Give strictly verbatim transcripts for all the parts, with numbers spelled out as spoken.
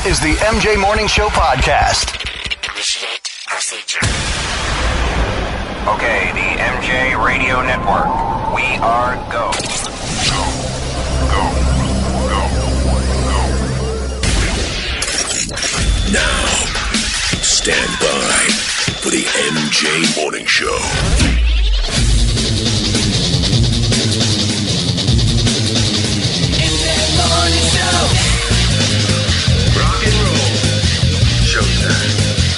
is the M J Morning Show podcast. Initiate procedure. Okay, the M J Radio Network. We are go. Go. Go. Go. Go. Now, stand by for the M J Morning Show. M J Morning Show. Rock and roll. Showtime.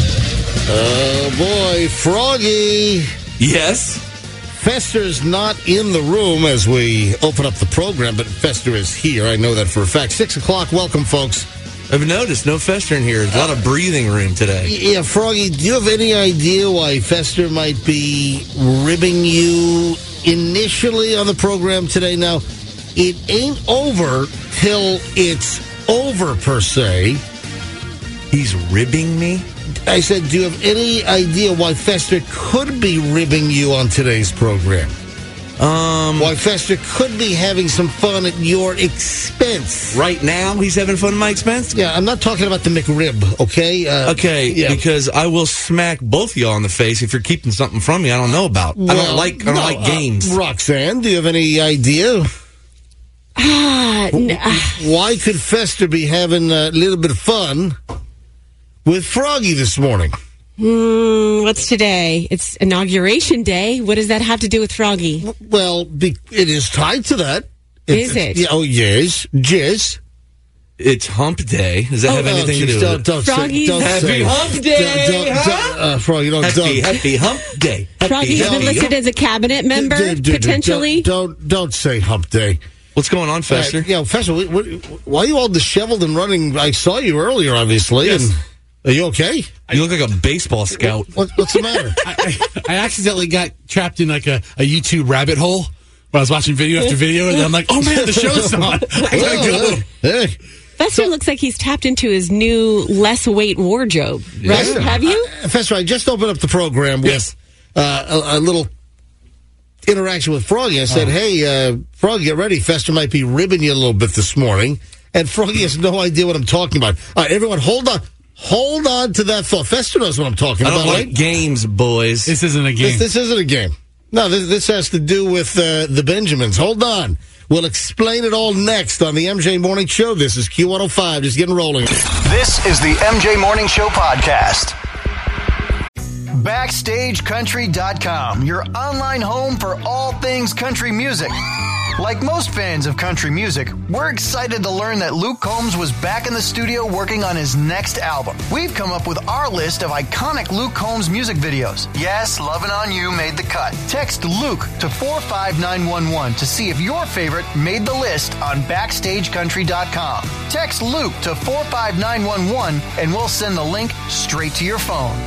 Oh, boy, Froggy. Yes? Fester's not in the room as we open up the program, but Fester is here. I know that for a fact. Six o'clock. Welcome, folks. I've noticed no Fester in here. There's a lot of breathing room today. Yeah, Froggy, do you have any idea why Fester might be ribbing you initially on the program today? Now, it ain't over till it's over, per se. He's ribbing me? I said, do you have any idea why Fester could be ribbing you on today's program? Um, Why Fester could be having some fun at your expense? Right now, he's having fun at my expense? Yeah, I'm not talking about the McRib, okay? Uh, Okay, yeah. because I will smack both of y'all in the face if you're keeping something from me I don't know about. I Well, don't like I don't no, like uh, games. Roxanne, do you have any idea? Ah, n- Why could Fester be having a little bit of fun with Froggy this morning? mm, what's today? It's inauguration day. What does that have to do with Froggy? Well, be, it is tied to that. Is it? Yeah, oh, yes. Yes. It's hump day. Does that Oh, have Oh, anything to geez, do don't, with it? don't say, Froggy's- don't Happy say. hump day, Don't, don't, huh? don't, uh, Froggy, don't, Happy, don't. happy hump day. Happy, Froggy's been happy listed hump- as a cabinet member, Dude, dude, dude, potentially. Don't, don't, don't say hump day. What's going on, Fester? Uh, yeah, Fester, what, what, why are you all disheveled and running? I saw you earlier, obviously. Yes. And are you okay? You look like a baseball scout. What, what's the matter? I, I, I accidentally got trapped in like a, a YouTube rabbit hole where I was watching video after video, and then I'm like, oh man, the show's on. I gotta go. Hey, Fester looks like he's tapped into his new less weight wardrobe. Right? Fester, Have you? I, Fester, I just opened up the program with Yes. uh, a, a little interaction with Froggy. I said, Oh. hey, uh, Froggy, get ready. Fester might be ribbing you a little bit this morning. And Froggy has no idea what I'm talking about. All right, everyone, hold on. Hold on to that thought. Fester knows what I'm talking I don't about, like right? games, boys. This isn't a game. This, this isn't a game. No, this, this has to do with uh, the Benjamins. Hold on. We'll explain it all next on the M J Morning Show. This is Q one oh five. Just getting rolling. This is the M J Morning Show podcast. Backstage Country dot com, your online home for all things country music. Like most fans of country music, we're excited to learn that Luke Combs was back in the studio working on his next album. We've come up with our list of iconic Luke Combs music videos. Yes, Lovin' On You made the cut. Text Luke to four five nine one one to see if your favorite made the list on Backstage Country dot com. Text Luke to four five nine one one and we'll send the link straight to your phone.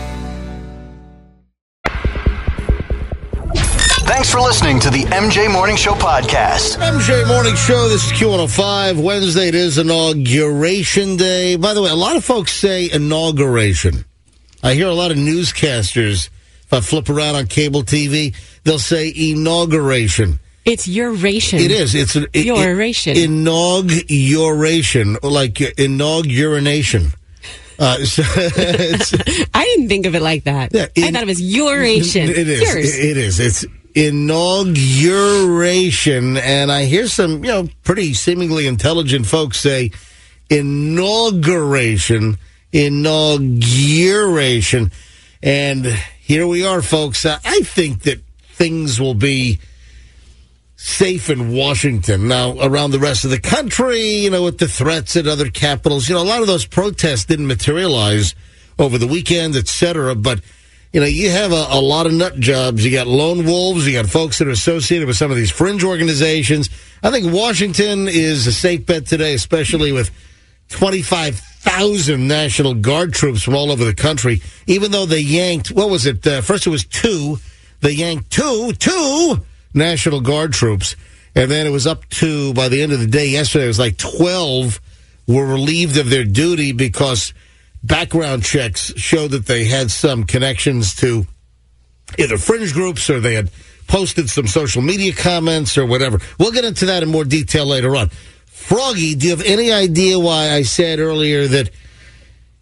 Thanks for listening to the M J Morning Show podcast. M J Morning Show. This is Q one oh five. Wednesday, it is Inauguration Day. By the way, a lot of folks say inauguration. I hear a lot of newscasters, if I flip around on cable T V, they'll say inauguration. It's your ration. It is. It's an it, Your it- ration. Inauguration, like inauguration. Uh, so it's, I didn't think of it like that. Yeah, I in- thought it was your ration. It is. Yours. It is. It's inauguration, and I hear some, you know, pretty seemingly intelligent folks say inauguration, inauguration, and here we are, folks. Uh, I think that things will be safe in Washington. Now, around the rest of the country, you know, with the threats at other capitals, you know, a lot of those protests didn't materialize over the weekend, et cetera, but you know, you have a, a lot of nut jobs. You got lone wolves. You got folks that are associated with some of these fringe organizations. I think Washington is a safe bet today, especially with twenty-five thousand National Guard troops from all over the country, even though they yanked, what was it? Uh, first it was two. They yanked two, two National Guard troops. And then it was up to, by the end of the day yesterday, it was like twelve were relieved of their duty because background checks showed that they had some connections to either fringe groups or they had posted some social media comments or whatever. We'll get into that in more detail later on. Froggy, do you have any idea why I said earlier that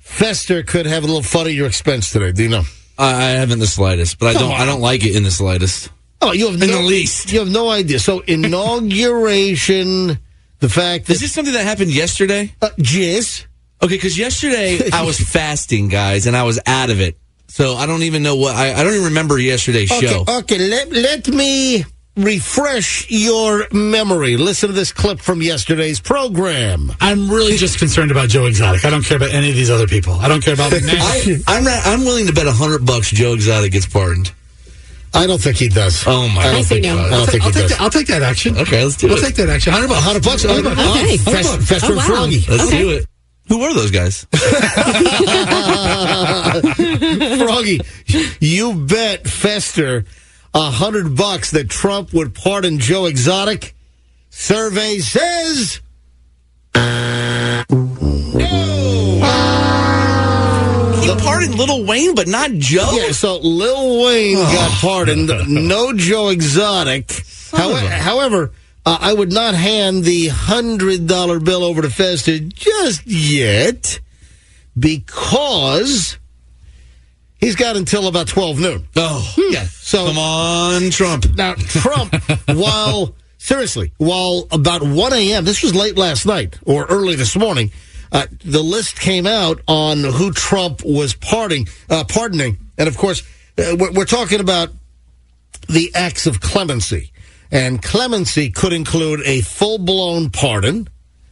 Fester could have a little fun at your expense today. Do you know? I I haven't the slightest, but I don't. I don't like it in the slightest. Oh, you have In no, the least. You have no idea. So inauguration, the fact that Is this something that happened yesterday? uh, jizz. Okay, because yesterday I was fasting, guys, and I was out of it. So I don't even know what I, I don't even remember yesterday's Okay, show. okay. Let let me refresh your memory. Listen to this clip from yesterday's program. I'm really just concerned about Joe Exotic. I don't care about any of these other people. I don't care about McNair. I, I'm ra- I'm willing to bet a hundred bucks Joe Exotic gets pardoned. I don't think he does. Oh my! I don't I say think. no. I don't think I'll he take, does. that, I'll take that action. Okay, let's do I'll it. take that action. Hundred bucks. Hundred bucks. Hundred bucks. Okay. Fest- Fester Oh, and wow. Froggy. Let's Okay. do it. Who were those guys? Froggy, you bet Fester a hundred bucks that Trump would pardon Joe Exotic. Survey says He pardoned Lil Wayne, but not Joe. yeah. So Lil Wayne got pardoned. No Joe Exotic. How- however, uh, I would not hand the hundred dollar bill over to Fester just yet because he's got until about twelve noon. Oh, yeah. So Come on, Trump. Now, Trump, while, seriously, while about one a.m., this was late last night or early this morning, uh, the list came out on who Trump was pardoning. Uh, pardoning. And, of course, uh, we're, we're talking about the acts of clemency. And clemency could include a full-blown pardon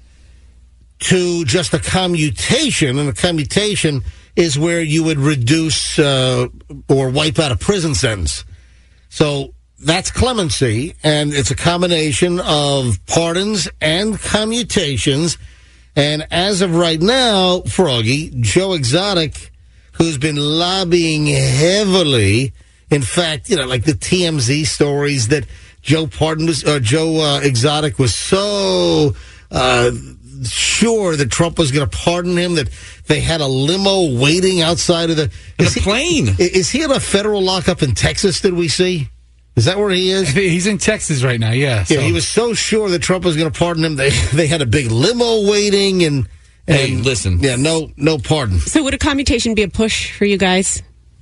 to just a commutation, and a commutation is where you would reduce uh, or wipe out a prison sentence. So that's clemency, and it's a combination of pardons and commutations. And as of right now, Froggy, Joe Exotic, who's been lobbying heavily, in fact, you know, like the T M Z stories that Joe Pardon was, uh, Joe uh, Exotic was so uh, sure that Trump was going to pardon him that they had a limo waiting outside of the In a is he- plane. Is he in a federal lockup in Texas? Did we see? Is that where he is? He's in Texas right now. Yeah. Yeah, so- he was so sure that Trump was going to pardon him. They they had a big limo waiting, and, and Hey, listen. yeah, no no pardon. So would a commutation be a push for you guys?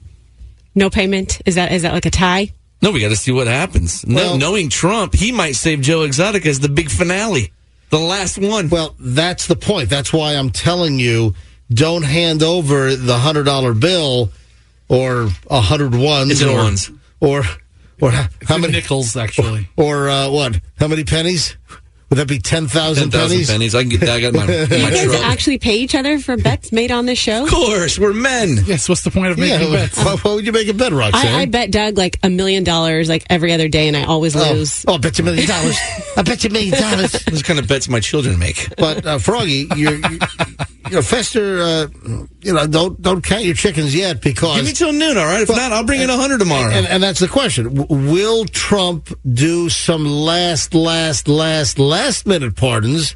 No payment? Is that is that like a tie? No, we got to see what happens. No, Well- knowing Trump, he might save Joe Exotic as the big finale, the last one. Well, that's the point. That's why I'm telling you, don't hand over the hundred dollar bill or a hundred ones It's in or ones. or or how how many nickels actually? or uh, what? How many pennies? Would that be ten thousand Ten thousand pennies? pennies. I can get that. I got my, Do you my guys truck. actually pay each other for bets made on this show? Of course, we're men. Yes. What's the point of making Yeah, bets? why, why would you make a bet, Roxanne? I, I bet Doug like a million dollars like every other day, and I always Oh, lose. oh, I bet you a million dollars. I bet you a million dollars. Those kind of bets my children make. But uh, Froggy, you're, you, you know, Fester, uh, you know, don't don't count your chickens yet because. Give me till noon, all right? If Well, not, I'll bring in a hundred tomorrow. and, and that's the question: W- will Trump do some last, last, last, last minute pardons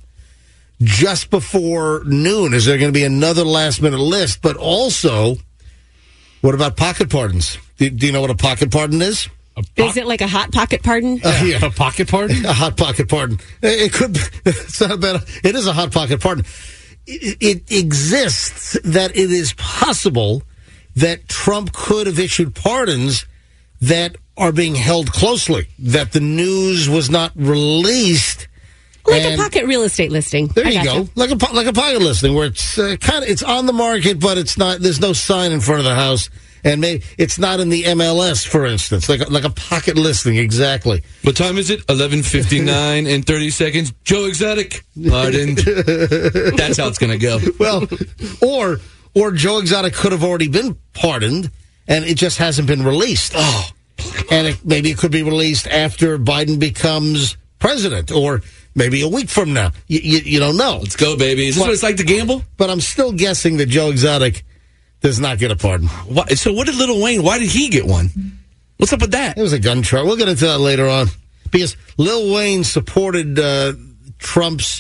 just before noon? Is there going to be another last minute list? But also, what about pocket pardons? Do, do you know what a pocket pardon is? Is it like a hot pocket pardon? Uh, yeah. A pocket pardon? A hot pocket pardon. It it could be. It's not bad. It is a hot pocket pardon. It, it exists that it is possible that Trump could have issued pardons that are being held closely, that the news was not released. Like And- a pocket real estate listing. There I you gotcha. go, like a po- like a pocket listing where it's uh, kind of it's on the market, but it's not. There's no sign in front of the house, and maybe it's not in the M L S, for instance, like a, like a pocket listing. Exactly. What time is it? eleven fifty-nine and thirty seconds. Joe Exotic. Pardoned. That's how it's going to go. Well, or or Joe Exotic could have already been pardoned, and it just hasn't been released. Oh, and it, maybe it could be released after Biden becomes president, or maybe a week from now. You, you, you don't know. Let's go, baby. Is this what it's like to gamble? But I'm still guessing that Joe Exotic does not get a pardon. Why, so what did Lil Wayne, why did he get one? What's up with that? It was a gun charge. We'll get into that later on. Because Lil Wayne supported uh, Trump's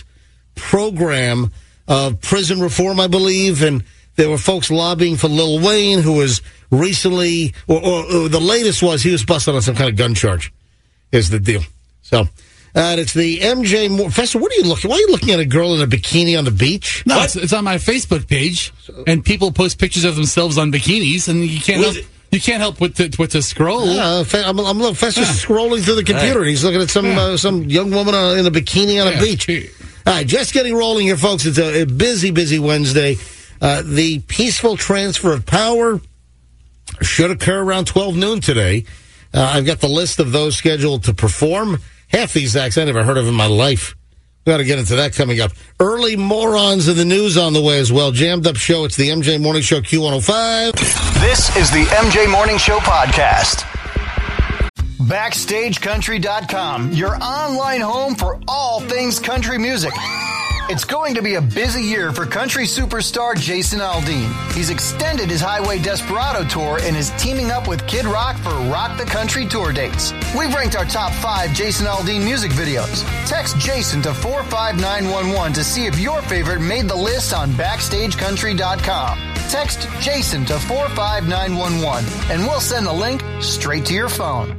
program of prison reform, I believe, and there were folks lobbying for Lil Wayne, who was recently, or, or, or the latest was he was busted on some kind of gun charge, is the deal. So, And it's the M J Moore. Fester, what are you looking? Why are you looking at a girl in a bikini on the beach? No, it's, it's on my Facebook page, and people post pictures of themselves on bikinis, and you can't help, you can't help but to, but to scroll. Uh, I'm, I'm look, Fester's yeah. scrolling through the computer. Right. He's looking at some yeah. uh, some young woman on, in a bikini on yeah. a beach. All right, just getting rolling here, folks. It's a, a busy, busy Wednesday. Uh, the peaceful transfer of power should occur around twelve noon today. Uh, I've got the list of those scheduled to perform. Half these acts I never heard of in my life. We've got to get into that coming up. Early morons in the news on the way as well. Jammed up show. It's the M J Morning Show Q one oh five. This is the M J Morning Show podcast. Backstage Country dot com, your online home for all things country music. It's going to be a busy year for country superstar Jason Aldean. He's extended his Highway Desperado tour and is teaming up with Kid Rock for Rock the Country tour dates. We've ranked our top five Jason Aldean music videos. Text Jason to four five nine one one to see if your favorite made the list on Backstage Country dot com. Text Jason to four five nine one one and we'll send the link straight to your phone.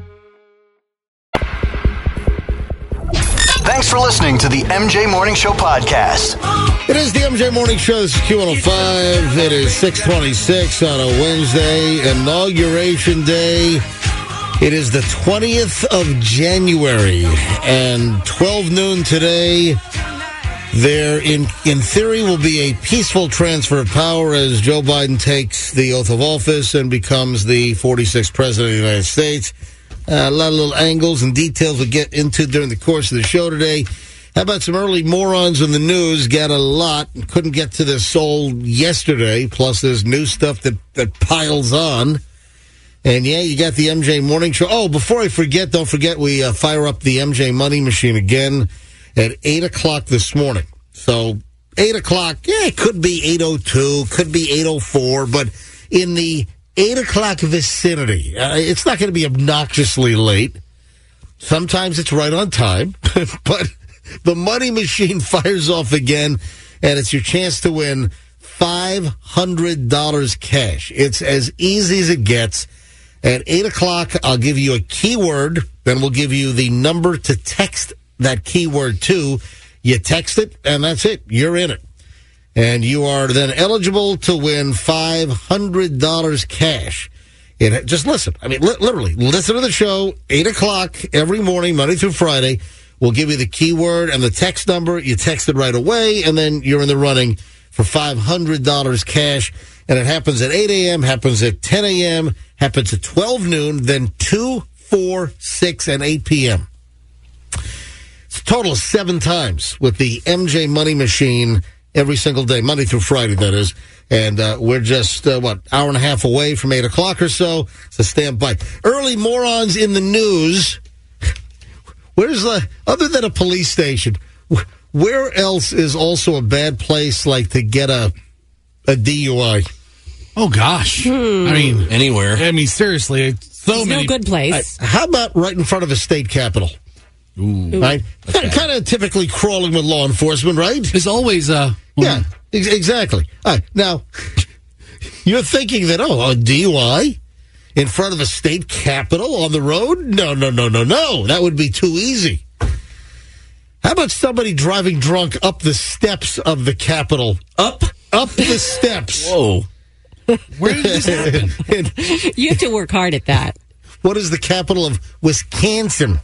Thanks for listening to the M J Morning Show podcast. It is the M J Morning Show. This is Q one oh five. It is six twenty-six on a Wednesday, Inauguration Day. It is the twentieth of January, and twelve noon today, there, in, in theory, will be a peaceful transfer of power as Joe Biden takes the oath of office and becomes the forty-sixth President of the United States. Uh, a lot of little angles and details we'll get into during the course of the show today. How about some early morons in the news? Got a lot. Couldn't get to this all yesterday. Plus, there's new stuff that, that piles on. And, yeah, you got the M J Morning Show. Oh, before I forget, don't forget we uh, fire up the M J Money Machine again at eight o'clock this morning. So, eight o'clock, yeah, it could be eight oh two, could be eight oh four, but in the eight o'clock vicinity. Uh, it's not going to be obnoxiously late. Sometimes it's right on time. But the money machine fires off again, and it's your chance to win five hundred dollars cash. It's as easy as it gets. At eight o'clock, I'll give you a keyword. Then we'll give you the number to text that keyword to. You text it, and that's it. You're in it. And you are then eligible to win five hundred dollars cash. It, just listen. I mean, li- literally, listen to the show, eight o'clock every morning, Monday through Friday. We'll give you the keyword and the text number. You text it right away, and then you're in the running for five hundred dollars cash. And it happens at eight a.m., happens at ten a.m., happens at twelve noon, then two, four, six, and eight p.m. It's a total of seven times with the M J Money Machine every single day, Monday through Friday, that is. And uh, we're just, uh, what, hour and a half away from eight o'clock or so. So stand by. Early morons in the news. Where's the, other than a police station, where else is also a bad place, like, to get a a D U I? Oh, gosh. Hmm. I mean, anywhere. I mean, seriously. So There's many. no good place. Right, how about right in front of a state capitol? Ooh. Right? Kind of typically crawling with law enforcement, right? There's always a... Yeah, ex- exactly. All right, now, you're thinking that, oh, a D U I in front of a state capitol on the road? No, no, no, no, no. That would be too easy. How about somebody driving drunk up the steps of the capitol? Up? Up the steps. Whoa. Where did this happen? And You have to work hard at that. what is the capital of Wisconsin?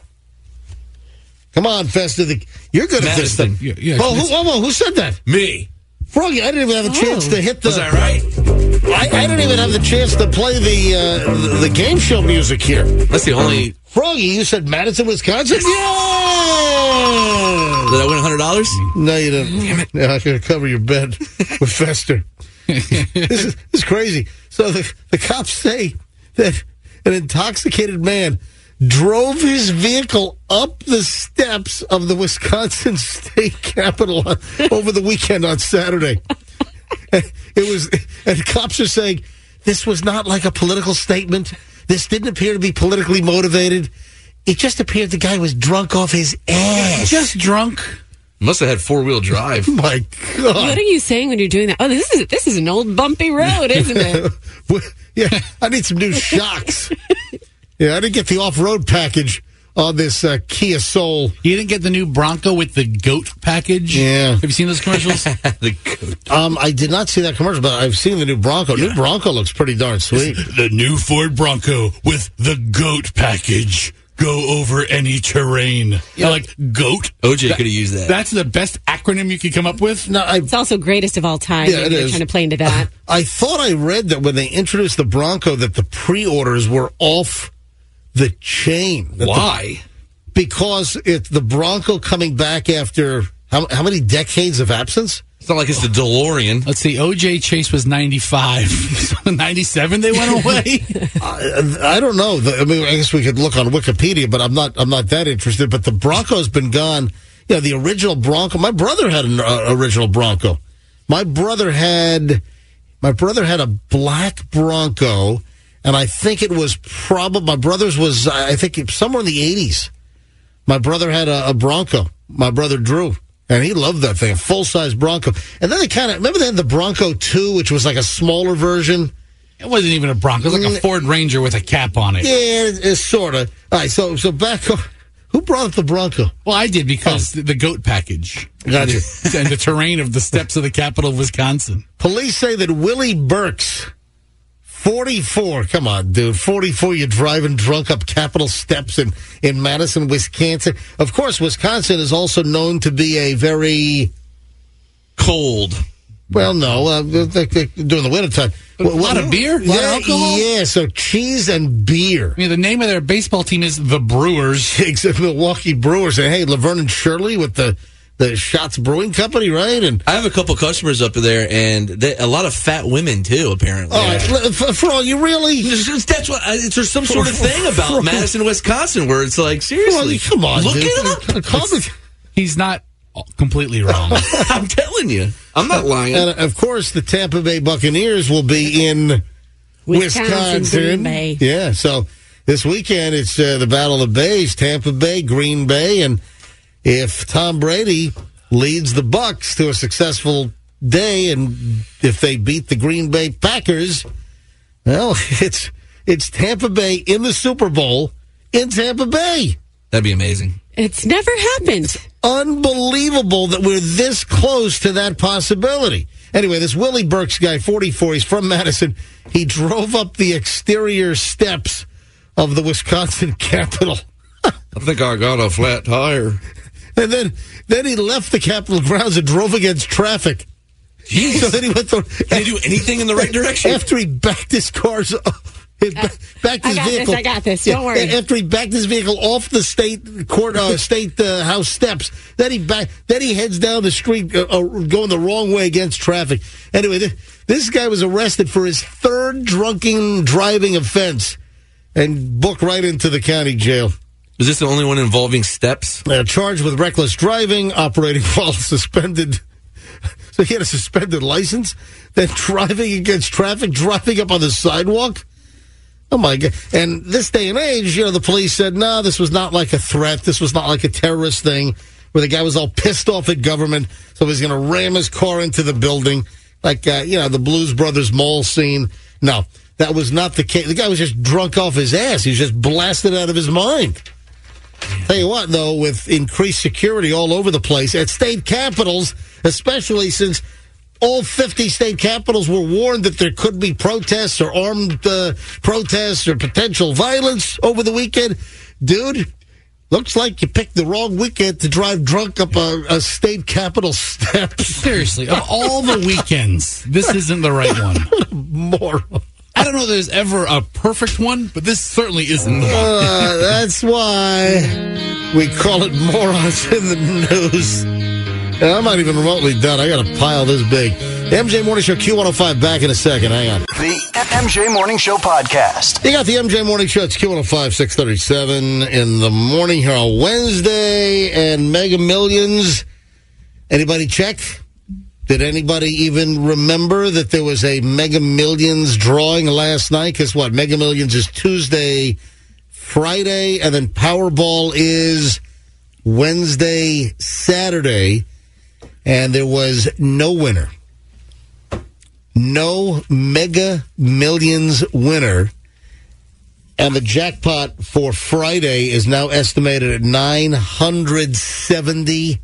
Come on, Fester. The, you're good at this Madison. thing. Yeah, yeah, oh, who, it's- oh, who said that? Me. Froggy, I didn't even have a chance to hit the... Was that right? I, I didn't even have the chance to play the uh, the, the game show music here. That's the only... Froggy, you said Madison, Wisconsin? Yeah! Did I win one hundred dollars? No, you didn't. Damn it. Yeah, I got to cover your bed with Fester. this, is, this is crazy. So the, the cops say that an intoxicated man drove his vehicle up the steps of the Wisconsin State Capitol on, over the weekend on Saturday. It was, and cops are saying this was not like a political statement. This didn't appear to be politically motivated. It just appeared the guy was drunk off his ass. Just drunk. Must have had four-wheel drive. My God. What are you saying when you're doing that? Oh, this is this is an old bumpy road, isn't it? Yeah, I need some new shocks. Yeah, I didn't get the off-road package on this uh, Kia Soul. You didn't get the new Bronco with the goat package? Yeah. Have you seen those commercials? The goat. Um, I did not see that commercial, but I've seen the new Bronco. Yeah. New Bronco looks pretty darn sweet. The new Ford Bronco with the goat package. Go over any terrain. Yeah, like goat. O J could have used that. That's the best acronym you could come up with. No, I, It's also greatest of all time. Yeah, Maybe it they're is. trying to play into that. I thought I read that when they introduced the Bronco that the pre-orders were off the chain. That the- Why? because it's the Bronco coming back after how, how many decades of absence? It's not like it's the DeLorean. Let's see. O J Chase was ninety-five. So ninety-seven they went away. I, I don't know. The, I mean, I guess we could look on Wikipedia, but I'm not. I'm not that interested. But the Bronco's been gone. You know, the original Bronco. My brother had an uh, original Bronco. My brother had. My brother had a black Bronco, and I think it was probably my brother's was. I think it, somewhere in the eighties. My brother had a, a Bronco. My brother Drew. And he loved that thing, a full-size Bronco. And then they kind of, remember they had the Bronco two, which was like a smaller version? It wasn't even a Bronco. It was like a Ford Ranger with a cap on it. Yeah, it's it, sort of. All right, so so back, who brought up the Bronco? Well, I did because Oh. the, the goat package. Gotcha. And the terrain of the steps of the capital of Wisconsin. Police say that Willie Burks, forty-four, come on, dude, forty-four, you're driving drunk up Capitol steps in, in Madison, Wisconsin. Of course, Wisconsin is also known to be a very... Cold. Well, no, uh, they, they, during the wintertime. A lot of beer? A lot of Yeah, alcohol? yeah, so cheese and beer. I mean, the name of their baseball team is the Brewers. Except Milwaukee Brewers. And hey, Laverne and Shirley with the, the Shots Brewing Company, right? And I have a couple customers up there, and they, a lot of fat women, too, apparently. all right, l- for, for all you really... There's- That's what. I- There's some sort of thing about Well, Madison, Wisconsin, where it's like, seriously, Well, come on, look dude. it up. Call me- He's not completely wrong. I'm telling you, I'm not lying. And of course, the Tampa Bay Buccaneers will be in Wisconsin, Wisconsin. Green Bay. Yeah, so this weekend it's uh, the Battle of the Bays, Tampa Bay, Green Bay, and if Tom Brady leads the Bucks to a successful day, and if they beat the Green Bay Packers, well, it's it's Tampa Bay in the Super Bowl in Tampa Bay. That'd be amazing. It's never happened. Unbelievable that we're this close to that possibility. Anyway, this Willie Burks guy, forty-four, he's from Madison. He drove up the exterior steps of the Wisconsin Capitol. I think I got a flat tire. And then then he left the Capitol grounds and drove against traffic. Jeez. So then he went through. Can he do anything in the right direction? After he backed his cars up. His, Uh, backed I his got this, vehicle. I got this, don't worry. After he backed his vehicle off the state court, uh, state uh, house steps, then he back, then he heads down the street, uh, uh, going the wrong way against traffic. Anyway, th- this guy was arrested for his third drunken driving offense and booked right into the county jail. Is this the only one involving steps? Uh, charged with reckless driving, operating while suspended. So he had a suspended license, then driving against traffic, driving up on the sidewalk. Oh, my God. And this day and age, you know, the police said, no, this was not like a threat. This was not like a terrorist thing where the guy was all pissed off at government, so he's going to ram his car into the building like, uh, you know, the Blues Brothers mall scene. No, that was not the case. The guy was just drunk off his ass. He was just blasted out of his mind. Tell you what, though, with increased security all over the place at state capitals, especially since all fifty state capitals were warned that there could be protests or armed uh, protests or potential violence over the weekend. Dude, looks like you picked the wrong weekend to drive drunk up a, a state capitol steps. Seriously, of all the weekends, this isn't the right one. More. I don't know if there's ever a perfect one, but this certainly isn't the one. Uh, that's why we call it morons in the news. And I'm not even remotely done. I got a pile this big. The M J Morning Show, Q one oh five, back in a second. Hang on. The M J Morning Show podcast. You got the M J Morning Show. It's Q one oh five, six thirty-seven in the morning here on Wednesday. And Mega Millions. Anybody check? Did anybody even remember that there was a Mega Millions drawing last night? Because what? Mega Millions is Tuesday, Friday, and then Powerball is Wednesday, Saturday. And there was no winner. No Mega Millions winner. And the jackpot for Friday is now estimated at nine hundred seventy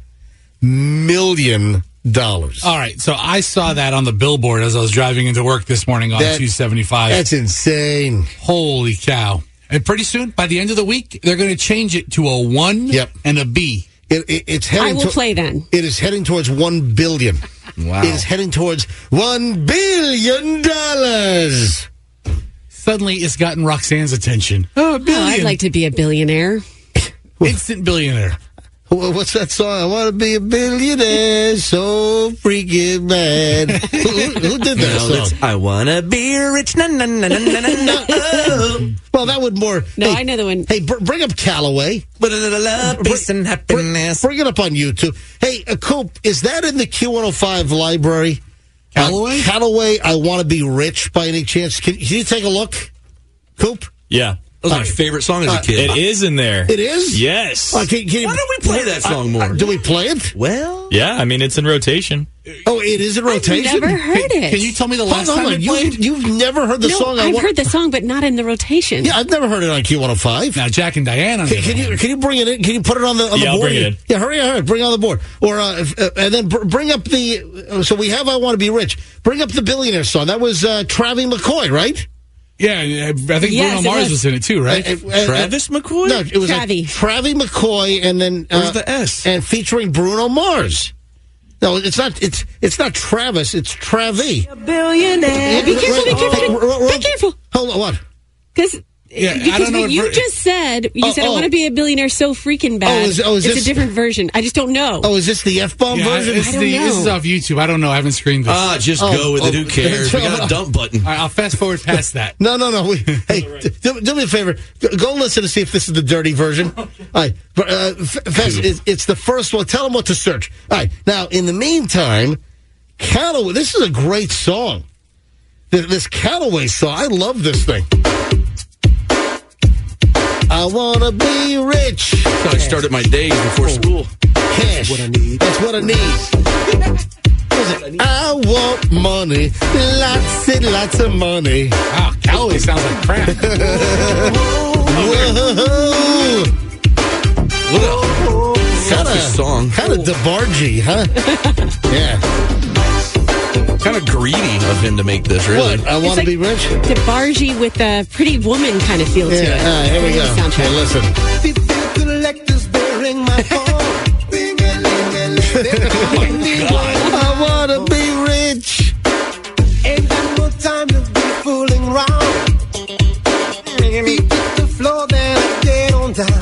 million dollars. All right, so I saw that on the billboard as I was driving into work this morning on That- two seventy-five. That's insane. Holy cow. And pretty soon, by the end of the week, they're going to change it to a one Yep. and a B. It, it, it's heading I will to- play then. It is heading towards one billion. Wow. It is heading towards one billion dollars. Suddenly, it's gotten Roxanne's attention. Oh, a Oh, billion. I'd like to be a billionaire. Instant billionaire. Wh- What's that song? I want to be a billionaire, so freaking bad. who, who- who did that No, song? that's, I wanna be rich. Na, na, na, na, na, na, na, oh. Well, that would more. No, hey, I know the one. Hey, br- bring up Callaway. Love, peace, and happiness. Bring it up on YouTube. Hey, uh, Coop, is that in the Q one oh five library? Callaway? Uh, Callaway, I want to be rich by any chance. Can, can you take a look, Coop? Yeah. That was my favorite song as a kid. It is in there. It is? Yes. Uh, can, can you, Why don't we play that song more? Do we play it? Well, Yeah, I mean, it's in rotation. Oh, it is in rotation? I've never heard it. Can you tell me the Hold last on, time it you, played? you've never heard the no, song? I I've want- heard the song, but not in the rotation. Yeah, I've never heard it on Q one oh five. Now, Jack and Diane on the Can, can other you hand. can you bring it in? Can you put it on the on Yeah, the I'll board? bring it in. Yeah, hurry, hurry, bring it on the board. Or uh, if, uh, and then br- bring up the. Uh, so we have "I Want to Be Rich." Bring up the billionaire song. That was uh, Travie McCoy, right? Yeah, I think Yes, Bruno it Mars was. was in it too, right? Uh, uh, Travis McCoy? No, it was like Travie. Travie McCoy, and then uh, Where's the S? And featuring Bruno Mars. No, it's not. It's it's not Travis. It's Travie. Billionaire. Be careful, be careful, Hey, be, ro- ro- be careful. Hold on, what? Because Yeah, I because don't know what what you ver- just said, you Oh, said, I oh. want to be a billionaire so freaking bad. Oh, is- oh, is it's this- a different version. I just don't know. Oh, is this the F bomb Yeah, version? it's I don't the- this is know. off YouTube. I don't know. I haven't screened this. Ah, just Oh, go with it. oh. Who cares? We got a dump button. All right, I'll fast forward past that. No, no, no. We, hey, do, do me a favor. Go, go listen to see if this is the dirty version. All right. Uh, F- Fez, it's, it's the first one. Tell them what to search. All right. Now, in the meantime, Callaway, this is a great song. This, this Callaway song, I love this thing. I want to be rich. That's how I started my days before school. Cash. That's what I need. That's what I need. What is it? I want money. Lots and lots of money. Wow, Callaway sounds like crap. Whoa. What a selfish song. Kind of DeBargy, huh? Yeah. Kind of greedy of him to make this, really. What? I want to like- be rich? DeBargy with a Pretty Woman kind of feel to Yeah. it. All right, here we go. The soundtrack. Hey, listen. I want to be rich. Ain't got no time to be fooling around. Feet hit the floor, then I get on down.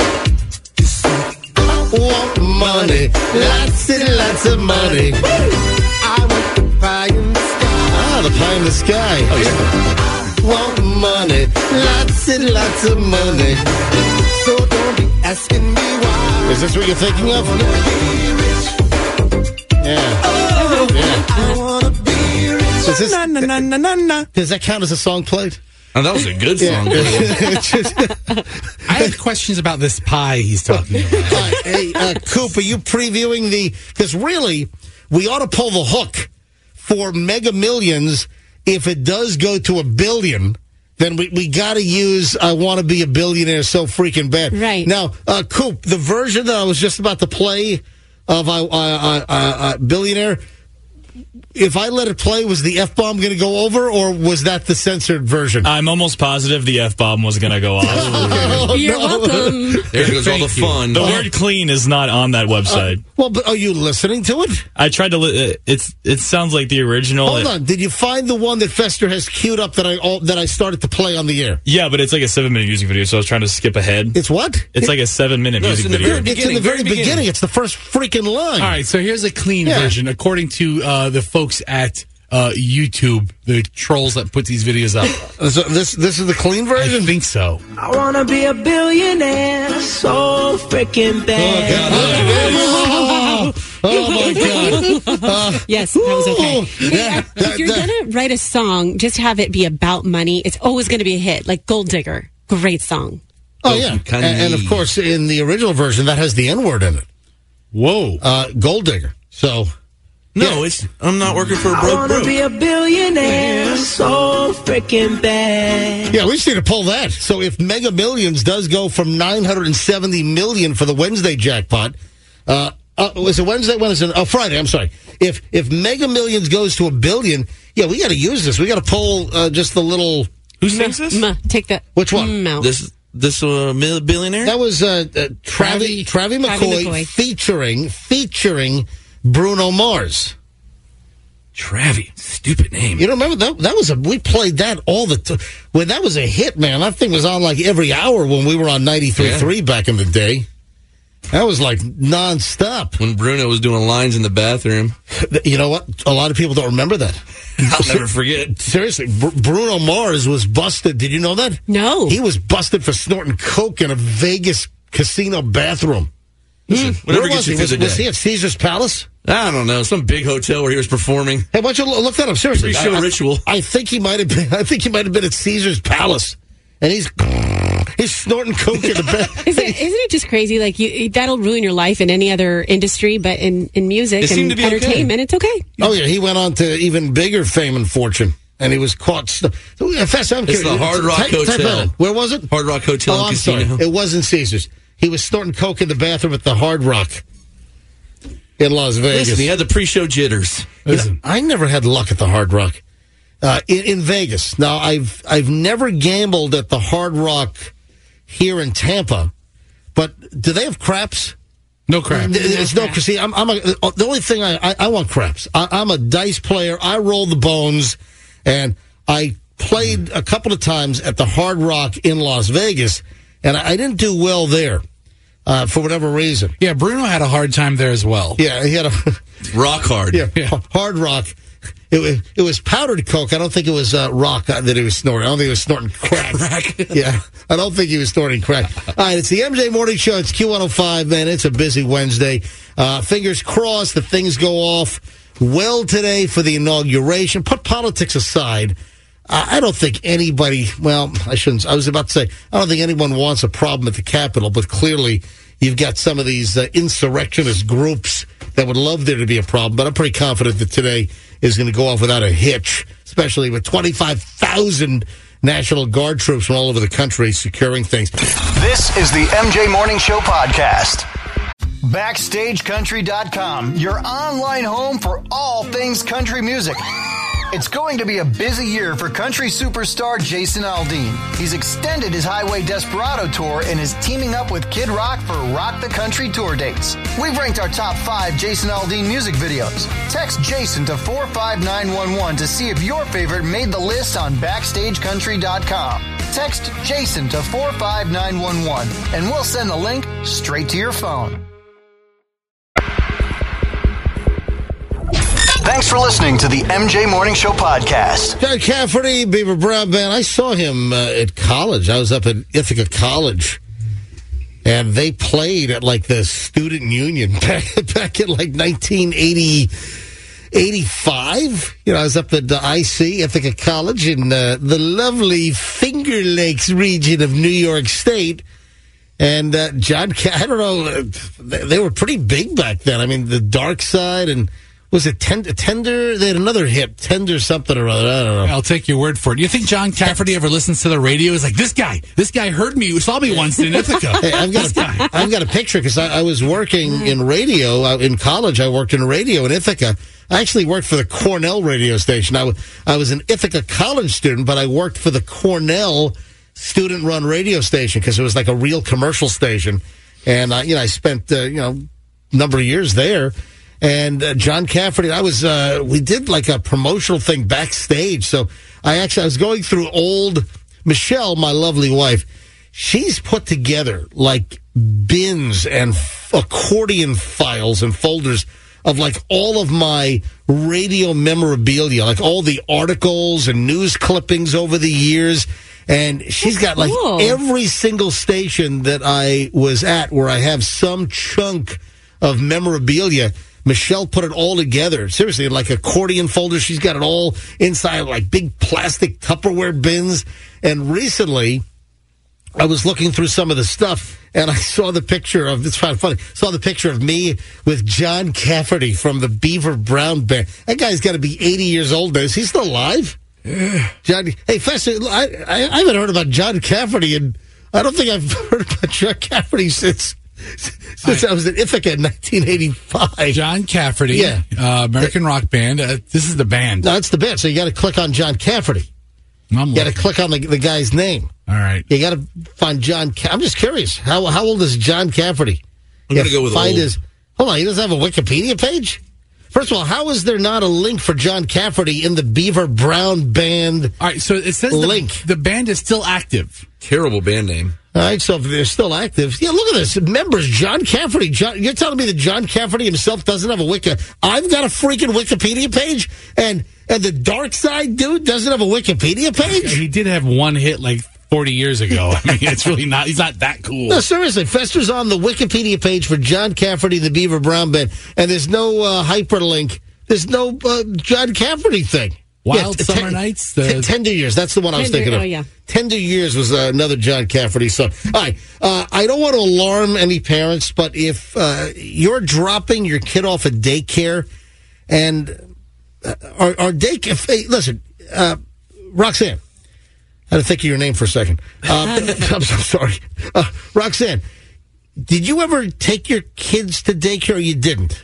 Want money. Lots and lots of money. I want the pie in the sky. Ah, the pie in the sky. Oh, yeah. Want money. Lots and lots of money. So don't be asking me why. Is this what you're thinking of? Be rich. Yeah. Oh, Yeah. I wanna be rich. Does, this, Na, na, na, na, na, na. does that count as a song played? Oh, that was a good song. It's just- I have questions about this pie he's talking about. All right, hey, uh, Coop, are you previewing the... Because really, we ought to pull the hook for Mega Millions. If it does go to a billion, then we, we got to use I Want to Be a Billionaire so freaking bad. Right. Now, uh, Coop, the version that I was just about to play of I, I, I, I, I, Billionaire... If I let it play, was the F-bomb going to go over, or was that the censored version? I'm almost positive the F-bomb was going to go off. Oh, You're no. welcome. There goes all the Thank you. fun. The word clean is not on that website. Well, but are you listening to it? I tried to. Li- it's. It sounds like the original. Hold on. Did you find the one that Fester has queued up that I all, that I started to play on the air? Yeah, but it's like a seven-minute music video, so I was trying to skip ahead. It's what? It's like a seven-minute No, it's music in the video. very It's in the beginning, very very beginning. beginning. It's the first freaking line. All right, so here's a clean Yeah. version. According to uh, the folks at uh, YouTube, the trolls that put these videos up. So this this is the clean I version? think so. I wanna be a billionaire so freaking bad. Oh, oh, my God. Uh, Yes, that was okay. Ooh, Hey, yeah, uh, that- if you're that- going to write a song, just have it be about money. It's always going to be a hit. Like Gold Digger. Great song. oh, yeah. And, Kanye. and, of course, in the original version, that has the N-word in it. Whoa. Uh, Gold Digger. So, No, it's I'm not working for a broke broke. Be a billionaire so freaking bad. Yeah, we just need to pull that. So if Mega Millions does go from nine hundred seventy million for the Wednesday jackpot, uh, uh, was it Wednesday? When is it? Oh, Friday. I'm sorry. If if Mega Millions goes to a billion, yeah, we got to use this. We got to pull uh, just the little. Who sings this? M- take that. Which one? Mm out. This this uh, mil- billionaire? That was uh, uh, Travi, Travi McCoy, McCoy. featuring featuring Bruno Mars. Travi, stupid name. You don't remember that? That was a we played that all the time. Well, that was a hit, man. That thing was on like every hour when we were on ninety-three point three Yeah. back in the day. That was like nonstop. When Bruno was doing lines in the bathroom. You know what? A lot of people don't remember that. I'll never forget. Seriously, Br- Bruno Mars was busted. Did you know that? No. He was busted for snorting coke in a Vegas casino bathroom. Listen, whatever Where gets was you he? through Was, the was day. he at Caesar's Palace? I don't know, some big hotel where he was performing. Hey, why don't you lo- look that up? Seriously, Pre-show I- I- ritual. I think he might have been. I think he might have been at Caesar's Palace, and he's he's snorting coke in the bed. Isn't it, isn't it just crazy? Like you, that'll ruin your life in any other industry, but in, in music It seemed and to be okay. entertainment, it's okay. Oh yeah, he went on to even bigger fame and fortune, and he was caught. St- Fast, I'm It's curious. the Hard Rock Type- type Hotel. that in. Where was it? Hard Rock Hotel Oh, and I'm Casino. sorry. It wasn't Caesar's. He was snorting coke in the bathroom at the Hard Rock in Las Vegas. Listen, he had the pre-show jitters. You know, I never had luck at the Hard Rock uh, in, in Vegas. Now, I've I've never gambled at the Hard Rock here in Tampa, but do they have craps? No crap. Th- There's no, because see, I'm, I'm a, the only thing I, I, I want craps. I, I'm a dice player. I roll the bones, and I played a couple of times at the Hard Rock in Las Vegas, and I, I didn't do well there uh, for whatever reason. Yeah, Bruno had a hard time there as well. Yeah, he had a Rock hard. yeah, Hard Rock. It was, it was powdered coke. I don't think it was uh, rock that he was snorting. I don't think he was snorting crack. Crack. Yeah, I don't think he was snorting crack. All right, it's the M J Morning Show. It's Q one oh five, man. It's a busy Wednesday. Uh, fingers crossed that things go off well today for the inauguration. Put politics aside. I I don't think anybody, well, I shouldn't, I was about to say, I don't think anyone wants a problem at the Capitol, but clearly you've got some of these uh, insurrectionist groups that would love there to be a problem, but I'm pretty confident that today is going to go off without a hitch, especially with twenty-five thousand National Guard troops from all over the country securing things. This is the M J Morning Show podcast. Backstage Country dot com, your online home for all things country music. It's going to be a busy year for country superstar Jason Aldean. He's extended his Highway Desperado tour and is teaming up with Kid Rock for Rock the Country tour dates. We've ranked our top five Jason Aldean music videos. Text Jason to four five nine one one to see if your favorite made the list on Backstage Country dot com. Text Jason to four five nine one one and we'll send the link straight to your phone. Thanks for listening to the M J Morning Show podcast. John Cafferty, Beaver Brown Band. I saw him uh, at college. I was up at Ithaca College, and they played at like the student union back, back in like nineteen eighty, eighty-five. You know, I was up at the I C, Ithaca College, in uh, the lovely Finger Lakes region of New York State. And uh, John, I don't know, they, they were pretty big back then. I mean, the Dark Side and. Was it tender, tender? They had another hit, Tender something or other. I don't know. I'll take your word for it. You think John Cafferty ever listens to the radio? He's like, this guy, this guy heard me, saw me once in Ithaca. Hey, I've got This a, guy. I've got a picture because I, I was working in radio uh, in college. I worked in radio in Ithaca. I actually worked for the Cornell radio station. I, w- I was an Ithaca college student, but I worked for the Cornell student-run radio station because it was like a real commercial station. And uh, you know, I spent uh, you know a number of years there. And uh, John Cafferty, I was, uh, we did like a promotional thing backstage. So I actually, I was going through old, Michelle, my lovely wife, she's put together like bins and f- accordion files and folders of like all of my radio memorabilia, like all the articles and news clippings over the years. And she's got like cool. every single station that I was at where I have some chunk of memorabilia. Michelle put it all together. Seriously, like accordion folders. She's got it all inside like big plastic Tupperware bins. And recently, I was looking through some of the stuff, and I saw the picture of, it's kind of funny, saw the picture of me with John Cafferty from the Beaver Brown Band. That guy's got to be eighty years old now. Is he still alive? Yeah. John, hey, Fester, I, I, I haven't heard about John Cafferty, and I don't think I've heard about John Cafferty since since I, I was at Ithaca in nineteen eighty-five. John Cafferty, yeah. uh, American rock band. Uh, this is the band. No, it's the band, so you got to click on John Cafferty. I'm You got to click on the, the guy's name. All right. You got to find John. Ca- I'm just curious. How how old is John Cafferty? I'm going to go with find old. his. Hold on, he doesn't have a Wikipedia page. First of all, how is there not a link for John Cafferty in the Beaver Brown Band? All right, so it says the, link. the band is still active. Terrible band name. All right, so if they're still active, yeah. Look at this. Members: John Cafferty. John, you're telling me that John Cafferty himself doesn't have a Wiki? I've got a freaking Wikipedia page, and and the Dark Side dude doesn't have a Wikipedia page. He did have one hit like forty years ago. I mean, it's really not. He's not that cool. No, seriously, Fester's on the Wikipedia page for John Cafferty, the Beaver Brown Band, and there's no uh, hyperlink. There's no uh, John Cafferty thing. Wild t- Summer ten, Nights? T- The... Tender Years. That's the one I was Tender, thinking of. oh, yeah. Tender Years was uh, another John Cafferty song. All right. Uh, I don't want to alarm any parents, but if uh, you're dropping your kid off at daycare and uh, our, our daycare, hey, listen, uh, Roxanne, I had to think of your name for a second. Uh, I'm so sorry. Uh, Roxanne, did you ever take your kids to daycare or you didn't?